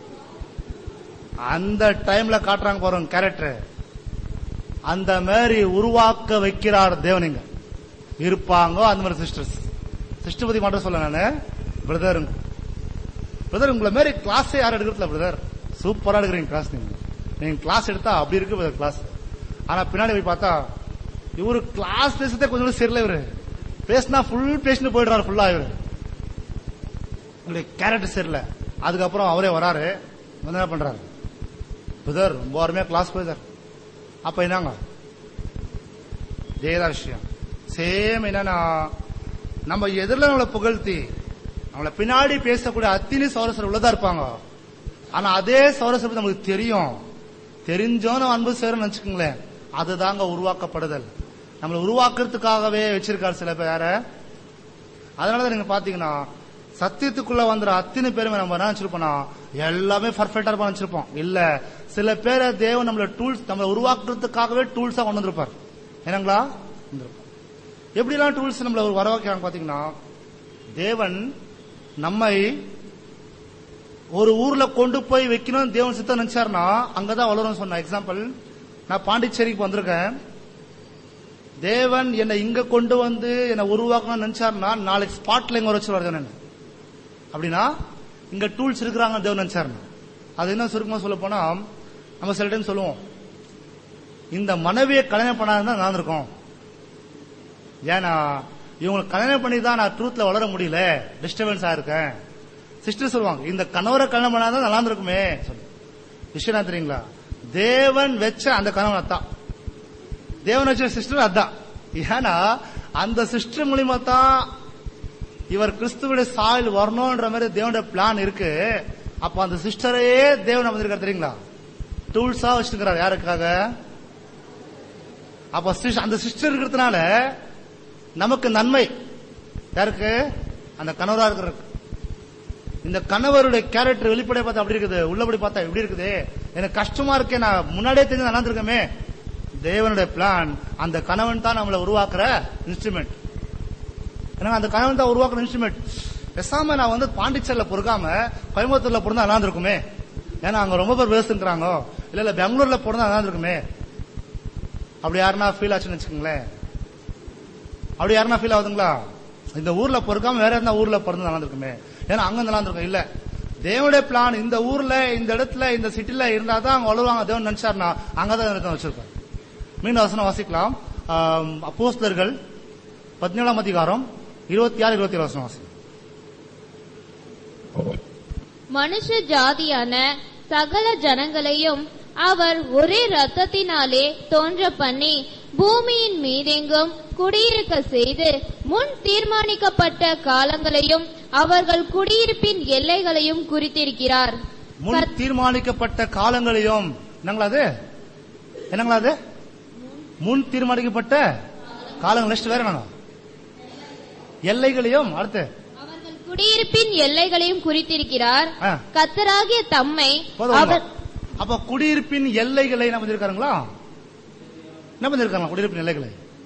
[SPEAKER 3] அந்த டைம்ல காட்டுறாங்க பாருங்க கேரக்டர். அந்த மாதிரி உருவாக்க வைக்கிறார் தேவனிங்க இருப்பாங்க. அந்த மாதிரி சிஸ்டர்ஸ் சிஸ்டர் பத்தி மட்டும் சொல்ல நானு பிரதருங்க. பிரதர் உங்களை மாதிரி கிளாஸே யாரும் எடுக்கிறதுல பிரதர், சூப்பரா எடுக்கிறீங்க கிளாஸ். நீங்க நீங்க கிளாஸ் எடுத்தா அப்படி இருக்கு கிளாஸ். ஆனா பின்னாடி போய் பார்த்தா இவரு கிளாஸ் பேசுறதே கொஞ்சம் சரியில்லை. இவரு பேசினா ஃபுல் பேசிட்டு போயிடுறாரு ஃபுல்லா. இவரு உங்களுடைய கேரக்டர் சரியில்லை. அதுக்கப்புறம் அவரே வராரு, வந்து என்ன பண்றாரு, பிரதர் ரொம்ப அருமையா கிளாஸ் போயிதார். அப்ப என்னங்க இதேதான் விஷயம். சேம் என்னன்னா, நம்ம எதிரில் நம்மளை புகழ்த்தி நம்மளை பின்னாடி பேசக்கூடிய அத்தினி சௌரசர் உள்ளதா இருப்பாங்க. ஆனா அதே சௌரசர் நமக்கு தெரியும், தெரிஞ்சோ நம்ம அன்பு சேரும் நினைச்சுக்கோங்களேன். அதுதாங்க உருவாக்கப்படுதல். நம்மளை உருவாக்குறதுக்காகவே வச்சிருக்காரு சில பேர. அதனாலதான் நீங்க பாத்தீங்கன்னா சத்தியத்துக்குள்ள வந்துற அத்தனை பேருமே நம்ம என்ன நினைச்சிருப்போம்னா எல்லாமே பர்ஃபெக்டா இருப்போம் நினைச்சிருப்போம். இல்ல, சில பேரை தேவன் நம்மள டூல்ஸ் நம்மளை உருவாக்குறதுக்காகவே டூல்ஸா கொண்டு வந்திருப்பார். என்னங்களா? எப்படி எல்லாம் டூல்ஸ் நம்மள வர வைக்கிறாங்க பாத்தீங்கன்னா, தேவன் நம்மை ஒரு ஊர்ல கொண்டு போய் வைக்கணும் தேவன் சித்தம் நினைச்சாருன்னா அங்கதான் வளரும் சொன்ன எக்ஸாம்பிள். நான் பாண்டிச்சேரிக்கு வந்திருக்கேன். தேவன் என்னை இங்க கொண்டு வந்து என்னை உருவாக்கணும்னு நினைச்சாருன்னா நாளைக்கு ஸ்பாட்ல எங்க வச்சுருவாரு என்ன அப்படின்னா, இங்க டூல்ஸ் இருக்கிறாங்க தேவன் நினைச்சாருன்னா. அது என்ன சுருக்கமா சொல்ல போனா, நம்ம சில டைம் சொல்லுவோம், இந்த மனைவியை கல்யாணம் பண்ணாதான் நான் இருக்கோம். ஏன்னா இவங்களுக்கு கல்யாணம் பண்ணி தான் நான் ட்ரூத்ல வளர முடியல, டிஸ்டர்பன்ஸா இருக்கேன். சிஸ்டர் சொல்லுவாங்க, இந்த கணவரை கல்யாணம் பண்ணாதான் நல்லா இருக்குமே சொல்லு. விஷயம் என்ன தெரியுங்களா? தேவன் வச்ச அந்த கணவன் அதான், தேவன் வச்ச சிஸ்டர் அதான். ஏன்னா அந்த சிஸ்டர் மூலியமா தான் இவர் கிறிஸ்துவுடைய சாயல் வரணும்ன்ற மாதிரி தேவனுடைய பிளான் இருக்கு. அப்ப அந்த சிஸ்டரையே தேவன் வந்திருக்காரு தெரியுங்களா, டூல்ஸா வச்சிருக்கிறார். யாருக்காக? அப்ப அந்த சிஸ்டர் இருக்கிறதுனால நமக்கு நன்மை. யாருக்கு? அந்த கணவரா இருக்கிற. இந்த கணவருடைய கேரக்டர் வெளிப்படையா பார்த்தா அப்படி இருக்குது, உள்ளபடி பார்த்தா எப்படி இருக்குது, எனக்கு கஷ்டமா இருக்கே, நான் முன்னாடியே தெரிஞ்சு நல்லா இருக்கமே. தேவனுடைய பிளான், அந்த கணவன் தான் நம்மளை உருவாக்குற இன்ஸ்ட்ருமெண்ட். அந்த கணவன் தான் உருவாக்குற இன்ஸ்ட்ருமெண்ட். பேசாம நான் வந்து பாண்டிச்சேரியில பொறுக்காம கோயம்புத்தூர்ல பிறந்தா நல்லா இருக்குமே, ஏன்னா அங்க ரொம்ப பேர் பேசுறாங்க, இல்ல இல்ல பெங்களூர்ல பிறந்தா நல்லா இருக்குமே. அப்படி யாருன்னா ஃபீல் ஆச்சுன்னு வச்சுக்கோங்களேன். அப்படி யாருன்னா ஃபீல் ஆகுதுங்களா? இந்த ஊர்ல பொறுக்காம வேற எந்த ஊர்ல பிறந்தா நல்லா இருக்குமே, ஏன்னா அங்க நல்லா இருக்கும். இல்ல, தேவனுடைய பிளான் இந்த ஊர்ல, இந்த இடத்துல, இந்த சிட்டில இருந்தாதான் அங்க வளருவாங்க. தேவன் நினைச்சாருன்னா அங்கதான் வச்சிருப்பார். மீண்டும் வசனம் வாசிக்கலாம். அப்போஸ்தலர்கள் பதினேழாம் அதிகாரம் இருபத்தி ஆறு இருபத்தி ஏழு வசனம் வாசி.
[SPEAKER 4] மனுஷ ஜாதியான சகல ஜனங்களையும் அவர் ஒரே ரத்தத்தினாலே தோன்ற பண்ணி பூமியின் மீதெங்கும் குடியிருக்க செய்து முன் தீர்மானிக்கப்பட்ட காலங்களையும் அவர்கள் குடியிருப்பின் எல்லைகளையும் குறித்திருக்கிறார்.
[SPEAKER 3] முன் தீர்மானிக்கப்பட்ட காலங்களையும் என்னங்களா அது? என்னங்களா அது? முன் தீர்மானிக்கப்பட்ட காலங்கள் வேற என்ன? எல்லைகளையும் அடுத்து
[SPEAKER 4] அவர்கள் குடியிருப்பின் எல்லைகளையும் குறித்திருக்கிறார். கர்த்தராகிய தம்மை
[SPEAKER 3] அப்ப குடியிருப்பின் எல்லைகளை என்ன பண்ணிருக்காருங்களா? என்ன பண்ணிருக்காங்க? குடியிருப்பின் எல்லைகளை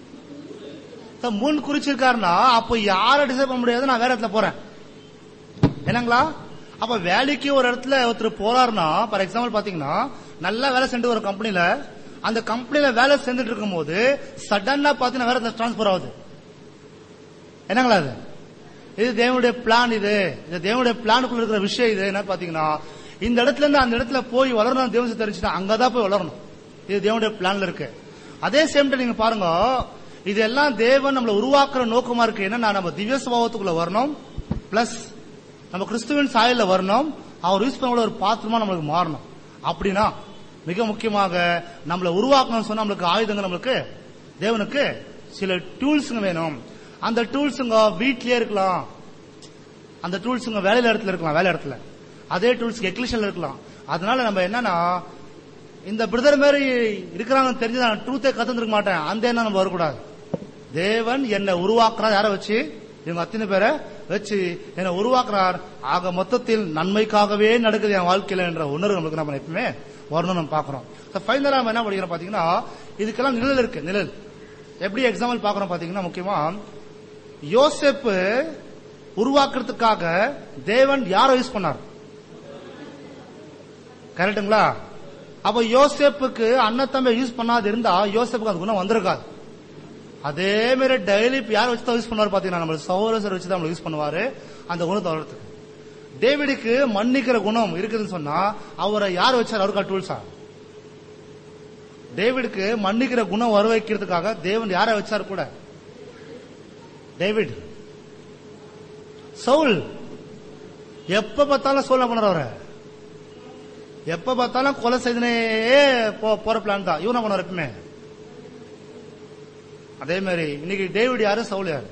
[SPEAKER 3] முன் குறிச்சிருக்காருன்னா அப்ப யார டிசைட் பண்ண முடியாது, நான் வேற இடத்துல போறேன். என்னங்களா? அப்ப வேலைக்கு ஒரு இடத்துல ஒருத்தர் போறாருன்னா, ஃபார் எக்ஸாம்பிள் பாத்தீங்கன்னா நல்லா வேலை செஞ்சு ஒரு கம்பெனில, அந்த கம்பெனில வேலை செஞ்சுட்டு இருக்கும் போது சடனா பாத்தீங்கன்னா வேற இடத்துல டிரான்ஸ்பர் ஆகுது. என்னங்களா அது? இது தேவனுடைய பிளான். இது தேவனுடைய பிளானுக்குள்ள இருக்கிற விஷயம். இது என்ன பாத்தீங்கன்னா, இந்த இடத்துல இருந்து அந்த இடத்துல போய் வளரணும் தேவன் தெரிஞ்சுட்டா அங்கதான் போய் வளரணும். இது தேவனுடைய பிளான்ல இருக்கு. அதே சேம் டைம் நீங்க பாருங்க, இதெல்லாம் தேவன் நம்மளை உருவாக்குற நோக்கமா இருக்கு. என்னன்னா நம்ம திவ்ய சுபாவத்துக்குள்ள வரணும், பிளஸ் நம்ம கிறிஸ்துவின் சாயல்ல வரணும், அவர் யூஸ் பண்ண ஒரு பாத்திரமா நம்மளுக்கு மாறணும். அப்படின்னா மிக முக்கியமாக நம்மளை உருவாக்கணும்னு சொன்னா நம்மளுக்கு ஆயுதங்கள், நம்மளுக்கு தேவனுக்கு சில டூல்ஸுங்க வேணும். அந்த டூல்ஸுங்க வீட்லயே இருக்கலாம், அந்த டூல்ஸுங்க வேலையில இடத்துல இருக்கலாம், வேலை இடத்துல அதே டூல்ஸ் எக்லிஷன்ல இருக்கலாம். அதனால நம்ம என்னன்னா, இந்த பிரதர் மாதிரி இருக்கிறாங்கன்னு தெரிஞ்சு நான் ட்ரூத்தே கத்துருக்க மாட்டேன், அந்த எண்ணம் நம்ம வரக்கூடாது. தேவன் என்னை உருவாக்குறார். யாரை வச்சு? இவங்க அத்தனை பேரை வச்சு என்னை உருவாக்குறார். ஆக மொத்தத்தில் நன்மைக்காகவே நடக்குது என் வாழ்க்கையில என்ற உணர்வு நம்மளுக்கு நம்ம எப்பவுமே வரணும் நம்ம பாக்குறோம். ஃபைனலா நம்ம என்ன படிக்கிறோம் பாத்தீங்கன்னா, இதுக்கெல்லாம் நிழல் இருக்கு. நிழல் எப்படி எக்ஸாம்பிள் பாக்குறோம் பாத்தீங்கன்னா, முக்கியமா யோசேப்பு உருவாக்குறதுக்காக தேவன் யாரை யூஸ் பண்ணார்? கரெக்டுங்களா? அப்ப யோசேப்புக்கு அண்ணன் தம்பி யூஸ் பண்ணாது இருந்தா யோசேப்புக்கு அது குணம் வந்திருக்காது. அதே மாதிரி டெய்லி யாரை வச்சு தான் யூஸ் பண்ணுவார் பாத்தீங்கன்னா, நம்ம சகோதரர் வச்சு தான் யூஸ் பண்ணுவாரு அந்த குணத்தை வளர்த்துக்கு. டேவிடுக்கு மன்னிக்கிற குணம் இருக்குதுன்னு சொன்னா அவரை யார் வச்சார்? அவருக்கா டூல்ஸா? டேவிடுக்கு மன்னிக்கிற குணம் வர வைக்கிறதுக்காக தேவன் யாரை வச்சார் கூட? டேவிட். சவுல் எப்ப பார்த்தாலும் சோழ பண்ணுறவர, எப்ப பார்த்தாலும் கொலை செய்தனே போற பிளான் தான். இவன பண்ணுவார் எப்பவுமே. அதே மாதிரி இன்னைக்கு டேவிட் யாரு, சவுல் யாரு?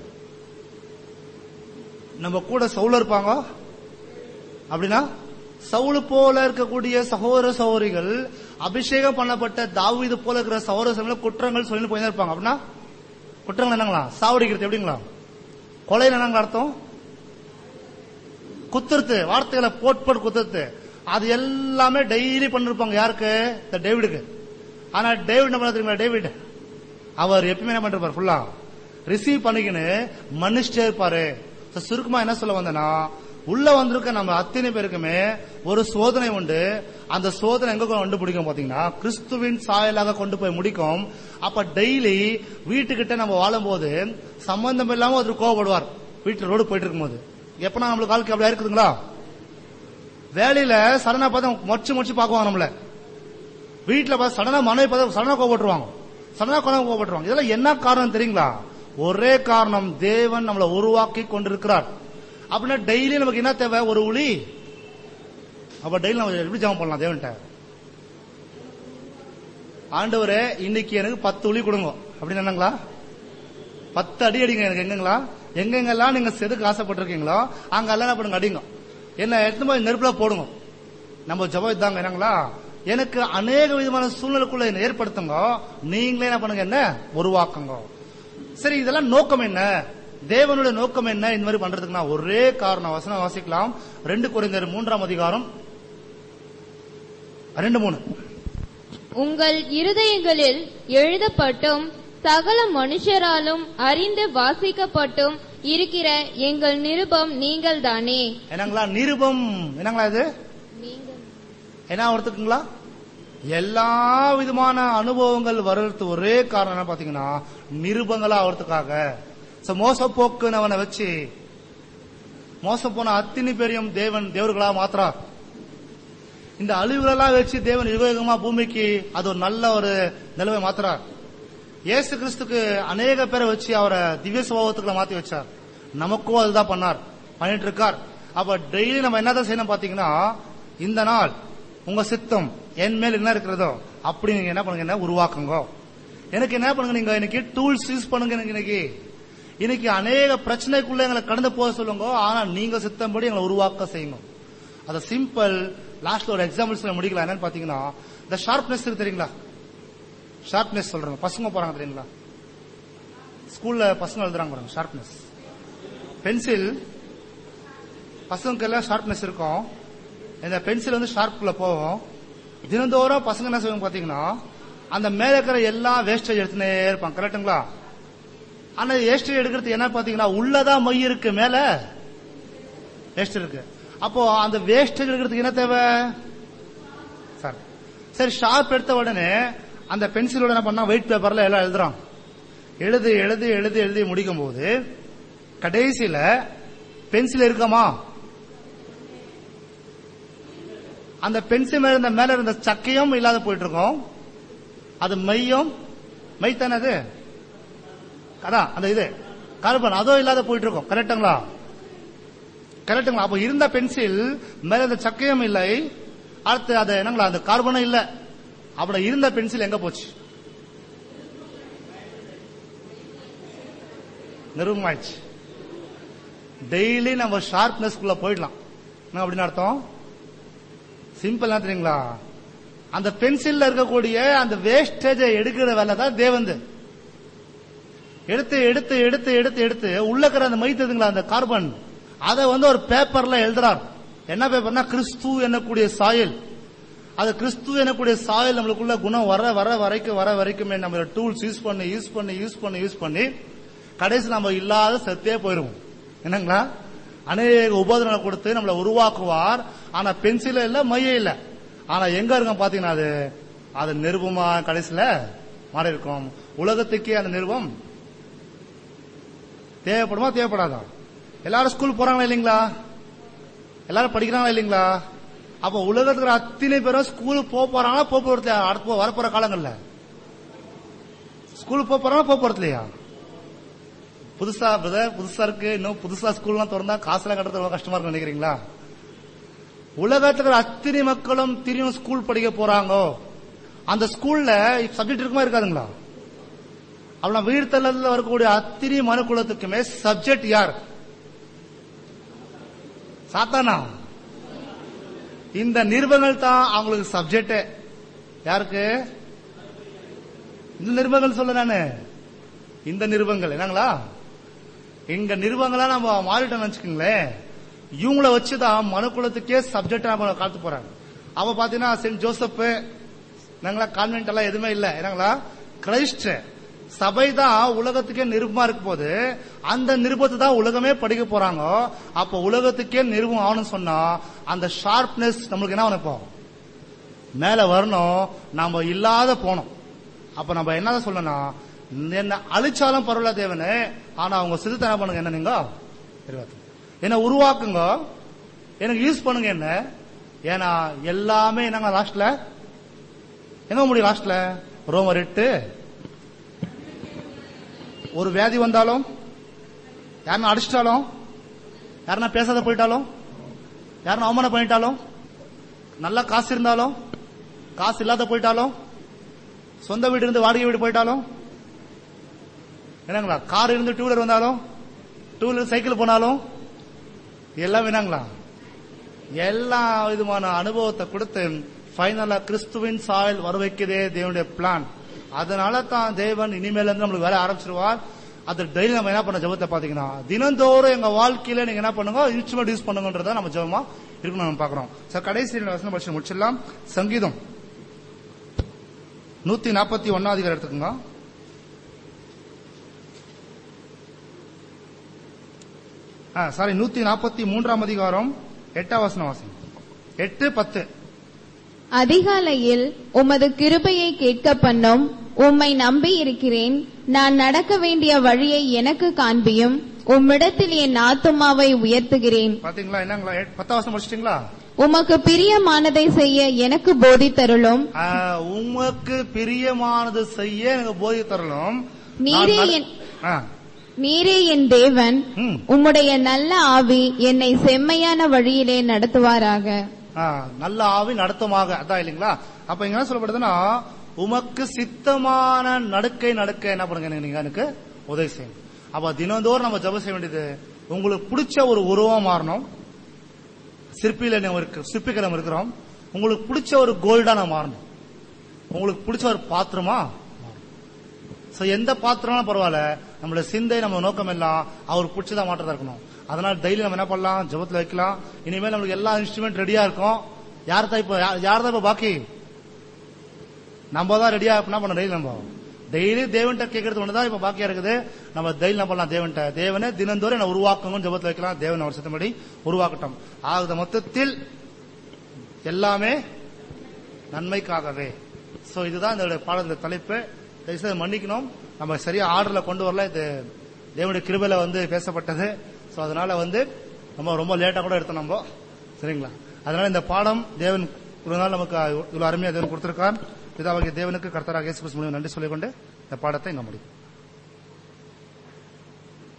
[SPEAKER 3] நம்ம கூட சவுல் இருப்பாங்க. அப்படின்னா சவுல் போல இருக்கக்கூடிய சகோதர சகோதரிகள், அபிஷேகம் பண்ணப்பட்ட தாவீது போல இருக்கிற சகோதர குற்றங்கள் சொல்லி போய் இருப்பாங்க. அப்படின்னா குற்றங்கள் என்னங்களா? சாவடிக்கிறது. எப்படிங்களா? கொலை என்னங்க அர்த்தம்? குத்துறது, வார்த்தைகளை போட்டு போட்டு குத்துறது. அது எல்லாமே டெய்லி பண்ணிருப்பாங்க. யாருக்கு? டேவிடுக்கு. ஆனா டேவிட் என்ன பண்ண தெரியுமா? டேவிட் அவர் எப்பவுமே என்ன பண்ணிருப்பாரு? ஃபுல்லா ரிசீவ் பண்ணிக்கின்னு மன்னிச்சிட்டே இருப்பாரு. சுருக்கமா என்ன சொல்ல வந்தேன்னா, உள்ள வந்திருக்க நம்ம அத்தனை பேருக்குமே ஒரு சோதனை உண்டு. அந்த சோதனை எங்க கொண்டு பிடிக்கும் பாத்தீங்கன்னா, கிறிஸ்துவின் சாயலாக கொண்டு போய் முடிக்கும். அப்ப டெய்லி வீட்டுக்கிட்ட நம்ம வாழும் போது சம்பந்தம் இல்லாம ஒருத்தர் கோவப்படுவார். வீட்டுல ரோடு போயிட்டு இருக்கும் போது எப்பனா நம்மளுக்கு வாழ்க்கை அப்படியா இருக்குதுங்களா? வேலையில சடனா பார்த்தா மொச்சு மொச்சு பாக்குவாங்க நம்மள. வீட்டுல பார்த்து சடனா மனைவி பார்த்து சடனா கோவப்பட்டுருவாங்க, சடனா கோவப்பட்டுருவாங்க. இதெல்லாம் என்ன காரணம் தெரியுங்களா? ஒரே காரணம், தேவன் நம்மளை உருவாக்கி கொண்டிருக்கிறார். அப்படின்னா டெய்லி நமக்கு என்ன தேவை? ஒரு உளி. அப்ப டெய்லி நம்ம எப்படி ஜெபம் பண்ணலாம் தேவன்கிட்ட? ஆண்டவரே இன்னைக்கு எனக்கு பத்து உளி கொடுங்க அப்படின்னு என்னங்களா? பத்து அடி அடிங்க எனக்கு எங்கங்களா? எங்கெங்கெல்லாம் நீங்க செதுக்கு ஆசைப்பட்டிருக்கீங்களோ அங்கெல்லாம் என்ன பண்ணுங்க, அடிங்க. என்ன எடுத்து போய் நெருப்புல போடுங்க. நம்ம ஜெபம் இதாங்க என்னங்களா? எனக்கு அநேக விதமான சூழ்நிலைக்குள்ள என்ன ஏற்படுத்துங்க, நீங்களே என்ன பண்ணுங்க, என்ன உருவாக்குங்க. சரி, இதெல்லாம் நோக்கம் என்ன? தேவனுடைய நோக்கம் என்ன இந்த மாதிரி பண்றதுக்குன்னா ஒரே காரணம். வசனம் வாசிக்கலாம். ரெண்டு கொரிந்தியர் மூன்றாம் அதிகாரம் ரெண்டு மூணு.
[SPEAKER 4] உங்கள் இருதயங்களில் எழுதப்பட்டும் சகல மனுஷராலும் அறிந்து வாசிக்கப்பட்டும் இருக்கிற எங்கள் நிருபம் நீங்கள் தானே.
[SPEAKER 3] என்னங்களா நிருபம்? என்னங்களா இது? என்ன ஒருத்துக்குங்களா? எல்லா விதமான அனுபவங்கள் வர்றது ஒரே காரணம் என்ன பாத்தீங்கன்னா நிருபங்களா ஆகிறதுக்காக. மோச போக்குனவனை வச்சு மோசம் போன அத்தனை பேரையும் தேவன் தேவர்களா மாத்திரா. இந்த அழிவுகளெல்லாம் வச்சு தேவன் யுகமா பூமிக்கு அது ஒரு நல்ல ஒரு நிலைமை மாத்திரார். இயேசு கிறிஸ்துக்கு அநேக பேரை வச்சு அவரை திவ்ய சுபாவத்துக்குள்ள மாத்தி வச்சார். நமக்கும் அதுதான் பண்ணார், பண்ணிட்டு இருக்கார். அப்ப டெய்லி நம்ம என்னதான் செய்யணும் பாத்தீங்கன்னா, இந்த நாள் உங்க சித்தம் என் மேல் என்ன இருக்கிறதோ அப்படி நீங்க என்ன பண்ணுங்க, என்ன உருவாக்குங்க. எனக்கு என்ன பண்ணுங்க, நீங்க இன்னைக்கு டூல்ஸ் யூஸ் பண்ணுங்க. எனக்கு இன்னைக்கு இன்னைக்கு அநேக பிரச்சனைக்குள்ள எங்களை கடந்து போக சொல்லுங்க. ஆனா நீங்க சித்தம்படி எங்களை உருவாக்க செய்யுங்க. அது சிம்பிள். லாஸ்ட்ல ஒரு எக்ஸாம்பிள்ஸ் முடிக்கலாம். என்னன்னு பாத்தீங்கன்னா, இந்த ஷார்ப்னஸ் இருக்கு தெரியுங்களா? ஷார்ப்னஸ் சொல்றாங்க, பசங்க போறாங்க தெரியுங்களா? ஸ்கூல்ல பசங்க எழுதுறாங்க பாருங்க, ஷார்ப்னஸ். பென்சில் பசங்க எல்லாம் ஷார்ப்னஸ் இருக்கும். இந்த பென்சில் வந்து ஷார்ப்ல போகும். தினந்தோறும் பசங்க என்ன செய்வாங்க பாத்தீங்கன்னா, அந்த மேல இருக்கிற எல்லா வேஸ்டேஜ் எடுத்துனே இருப்பாங்க. கரெக்டுங்களா? ஆனா வேஸ்டேஜ் எடுக்கிறது என்ன பாத்தீங்கன்னா, உள்ளதான் மை இருக்கு, மேல வேஸ்ட் இருக்கு. அப்போ அந்த வேஸ்டேஜ் எடுக்கிறதுக்கு என்ன தேவை? சார் சரி, ஷார்ப் எடுத்த உடனே அந்த பென்சிலோட என்ன பண்ணா, ஒயிட் பேப்பர்ல எல்லாம் எழுதுறான். எழுதி எழுதி எழுதி எழுதி முடிக்கும் போது கடைசியில பென்சில் இருக்குமா? அந்த பென்சில் மேல இருந்த மேல இருந்த சக்கையும் இல்லாத போயிட்டு இருக்கும். அது மையும் மைத்தானே அது, அதான் அந்த இது கார்பன் அதோ இல்லாத போயிட்டு இருக்கும். கரெக்டுங்களா? கரெக்டுங்களா? அப்போ இருந்த பென்சில் மேல இந்த சக்கையும் இல்லை, அடுத்து அது என்னங்களா அந்த கார்பனும் இல்ல. அப்படி இருந்த பென்சில் எங்க போச்சு? நிறுவமாயிடுச்சு. டெய்லி நம்ம ஷார்ப்னஸ்குள்ள போயிடலாம். அப்படின்னு அர்த்தம் சிம்பிள் தெரியுங்களா? அந்த பென்சில்ல இருக்கக்கூடிய அந்த வேஸ்டேஜை எடுக்கிற வேலை தான் தேவந்து. எடுத்து எடுத்து எடுத்து எடுத்து எடுத்து உள்ள இருக்கிற அந்த மைத்ததுங்களா அந்த கார்பன், அதை வந்து ஒரு பேப்பர்ல எழுதுறார். என்ன பேப்பர்னா, கிறிஸ்து என்னக்கூடிய சாயல். அது கிறிஸ்து எனக்கூடிய சாயல் நம்மளுக்குள்ள குணம் வர வர வரைக்கும் வர வரைக்குமே நம்ம டூல்ஸ் யூஸ் பண்ணி யூஸ் பண்ணி யூஸ் பண்ணி யூஸ் பண்ணி கடைசி நம்ம இல்லாத செத்தே போயிருவோம். என்னங்களா? அநேக உபோதனை கொடுத்து நம்மளை உருவாக்குவார். ஆனா பென்சில இல்ல, மைய இல்ல. ஆனா எங்க இருக்கும் பாத்தீங்கன்னா, அது அது நிருபமா கடைசியில மாறி இருக்கும். உலகத்துக்கே அந்த நிருபம் தேவைப்படுமா தேவைப்படாதா? எல்லாரும் ஸ்கூல் போறாங்களா இல்லீங்களா? எல்லாரும் படிக்கிறாங்களா இல்லீங்களா? அப்ப உலகத்துக்கு அத்தனை பேரும் ஸ்கூலுக்கு போக போறாங்களா? போக போறது அடுத்த வரப்போற காலங்கள்ல ஸ்கூலுக்கு போக போறாங்களா? போக போறது இல்லையா? புதுசா பிரதர் புதுசா இருக்கு, இன்னும் புதுசா ஸ்கூல்லாம் திறந்தா காசுலாம் கட்டுறது கஷ்டமா இருக்கு நினைக்கிறீங்களா? உலகத்துக்கு அத்தனை மக்களும் திரும்ப ஸ்கூல் படிக்க போறாங்க. அந்த ஸ்கூல்ல சப்ஜெக்ட் இருக்குமா இருக்காதுங்களா? அவ்வளவு வீடு தள்ளல வரக்கூடிய அத்தனை மனு குலத்துக்குமே சப்ஜெக்ட் யார்? சாத்தானா? இந்த நிருபங்கள் தான் அவங்களுக்கு சப்ஜெக்ட். யாருக்கு இந்த நிருபங்கள் சொல்ல நானு? இந்த நிருபங்கள் என்னங்களா? இங்க நிருபங்களா நம்ம மாறிட்டோம் நினைச்சுக்கீங்களேன். இவங்கள வச்சுதான் மனுக்குலத்துக்கே சப்ஜெக்ட் நம்ம காத்து போறாங்க. அவ பாத்தீங்கன்னா சென்ட் ஜோசப் என்னங்களா, கான்வென்ட் எல்லாம் எதுவுமே இல்ல. என்னங்களா, கிரைஸ்ட் சபை தான் உலகத்துக்கே நிருபமா இருக்கும் போது அந்த நிருபத்தை தான் உலகமே படிக்க போறாங்க. அப்ப உலகத்துக்கே நிருபம் ஆகணும்னு சொன்னா அந்த ஷார்ப்னஸ் நம்மளுக்கு என்ன நினைப்போம், மேல வரணும். நம்ம இல்லாத போனோம். அப்ப நம்ம என்ன சொல்லணும், என்ன அழிச்சாலும் பரவாயில்ல தேவனே, ஆனா அவங்க சிறுத்தை என்ன பண்ணுங்க, என்ன நீங்க என்ன உருவாக்குங்க, எனக்கு யூஸ் பண்ணுங்க என்ன. ஏன்னா எல்லாமே என்னங்க லாஸ்ட்ல எங்க முடியும்? லாஸ்ட்ல ரோமர் எட்டு ஒரு வியாதி வந்தாலும், யாருன்னா அடிச்சிட்டாலும், யாருன்னா பேசாத போயிட்டாலும், யாருன்னா அவமானம் பண்ணிட்டாலும், நல்லா காசு இருந்தாலும், காசு இல்லாத போயிட்டாலும், சொந்த வீடு இருந்து வாடகை வீடு போயிட்டாலும், என்னங்களா கார் இருந்து டூ வீலர் வந்தாலும், டூ வீலர் சைக்கிள் போனாலும், எல்லாம் என்னங்களா எல்லா விதமான அனுபவத்தை கொடுத்து ஃபைனலா கிறிஸ்துவின் சாயல் வர வைக்கிறதே தேவனுடைய பிளான். அதனால தான் தேவன் இனிமேல இருந்து நம்மளுக்கு வேலை ஆரம்பிச்சிருவார். அது டெய்லி நம்ம என்ன பண்ண ஜெபத்தை பாத்தீங்கன்னா, தினந்தோறும் எங்க வாழ்க்கையில நீங்க என்ன பண்ணுங்க, இன்ஸ்ட்ருமெண்ட் யூஸ் பண்ணுங்கன்றத நம்ம ஜெபமா இருக்கணும் நம்ம பாக்குறோம். சார் கடைசி வசனம் படிச்சு முடிச்சிடலாம். சங்கீதம் நூத்தி நாற்பத்தி ஒன்னாம் அதிகாரம் எடுத்துக்கோங்க. சாரி நூத்தி நாற்பத்தி மூன்றாம் அதிகாரம் எட்டாம் வசனம் வாசி. எட்டு பத்து.
[SPEAKER 5] அதிகாலையில் உமது கிருபையை கேட்க பண்ணும், உம்மை நம்பி இருக்கிறேன். நான் நடக்க வேண்டிய வழியை எனக்கு காண்பியும், உம்மிடத்தில் என் ஆத்துமாவை உயர்த்துகிறேன்.
[SPEAKER 3] பாத்தீங்களா என்னங்களா? பத்தாம் வசனம் முடிச்சிட்டீங்களா?
[SPEAKER 5] உமக்கு பிரியமானதை செய்ய எனக்கு போதித்தருளும்.
[SPEAKER 3] உமக்கு பிரியமானது செய்ய எனக்கு போதித்தருளும்.
[SPEAKER 5] நீரே என் நீரே என் தேவன், உம்முடைய நல்ல ஆவி என்னை செம்மையான வழியிலே நடத்துவாராக.
[SPEAKER 3] நல்ல ஆவி நடத்துமாக, அதான் இல்லீங்களா? அப்ப இங்க என்ன சொல்லப்படுதுன்னா, உமக்கு சித்தமான நடுக்கை நடக்க என்ன பண்ணுங்க, நீங்க எனக்கு உதவி செய்யுங்க. அப்ப தினந்தோறும் நம்ம ஜெபம் செய்ய வேண்டியது, உங்களுக்கு பிடிச்ச ஒரு உருவம் மாறணும். சிற்பியில சிற்பிக்க நம்ம இருக்கிறோம். உங்களுக்கு பிடிச்ச ஒரு கோல்டா நான் மாறணும். உங்களுக்கு பிடிச்ச ஒரு பாத்திரமா, எந்த பாத்திரம் பரவாயில்ல, நம்மளுடைய சிந்தை நம்ம நோக்கம் எல்லாம் அவருக்கு பிடிச்சதா மாற்றதா இருக்கணும். அதனால டெய்லி நம்ம என்ன பண்ணலாம், ஜெபத்துல வைக்கலாம். இனிமேல் நம்மளுக்கு எல்லா இன்ஸ்ட்ருமெண்ட் ரெடியா இருக்கும். யார் தான் இப்ப யார் தான் இப்ப பாக்கி, நம்ம தான் ரெடியா என்ன பண்ண டெய்லி நம்ம டெய்லி தேவன்கிட்ட கேட்கறது ஒண்ணுதான் இப்ப பாக்கியா இருக்குது. நம்ம டெய்லி என்ன பண்ணலாம், தேவன்கிட்ட தேவனே தினந்தோறும் என்ன உருவாக்குங்க ஜெபத்துல வைக்கலாம். தேவன் அவர் சித்தப்படி உருவாக்கட்டும். ஆகுத மொத்தத்தில் எல்லாமே நன்மைக்காகவே. சோ இதுதான் இந்த பாடல் தலைப்பு. தயவுசெய்து மன்னிக்கணும், நம்ம சரியா ஆர்டர்ல கொண்டு வரல. இது தேவனுடைய கிருபையில வந்து பேசப்பட்டது. சோ அதனால வந்து நம்ம ரொம்ப லேட்டா கூட எடுத்தோம் நம்ம, சரிங்களா? அதனால இந்த பாடம் தேவன் ஒரு நாள் நமக்கு இவ்வளவு அருமையா தேவன் கொடுத்திருக்கார். பிதாவாகிய தேவனுக்கு கர்த்தராகிய இயேசு கிறிஸ்து மூலமாக நன்றி சொல்லிக்கொண்டு இந்த பாடத்தை இங்க முடியும்.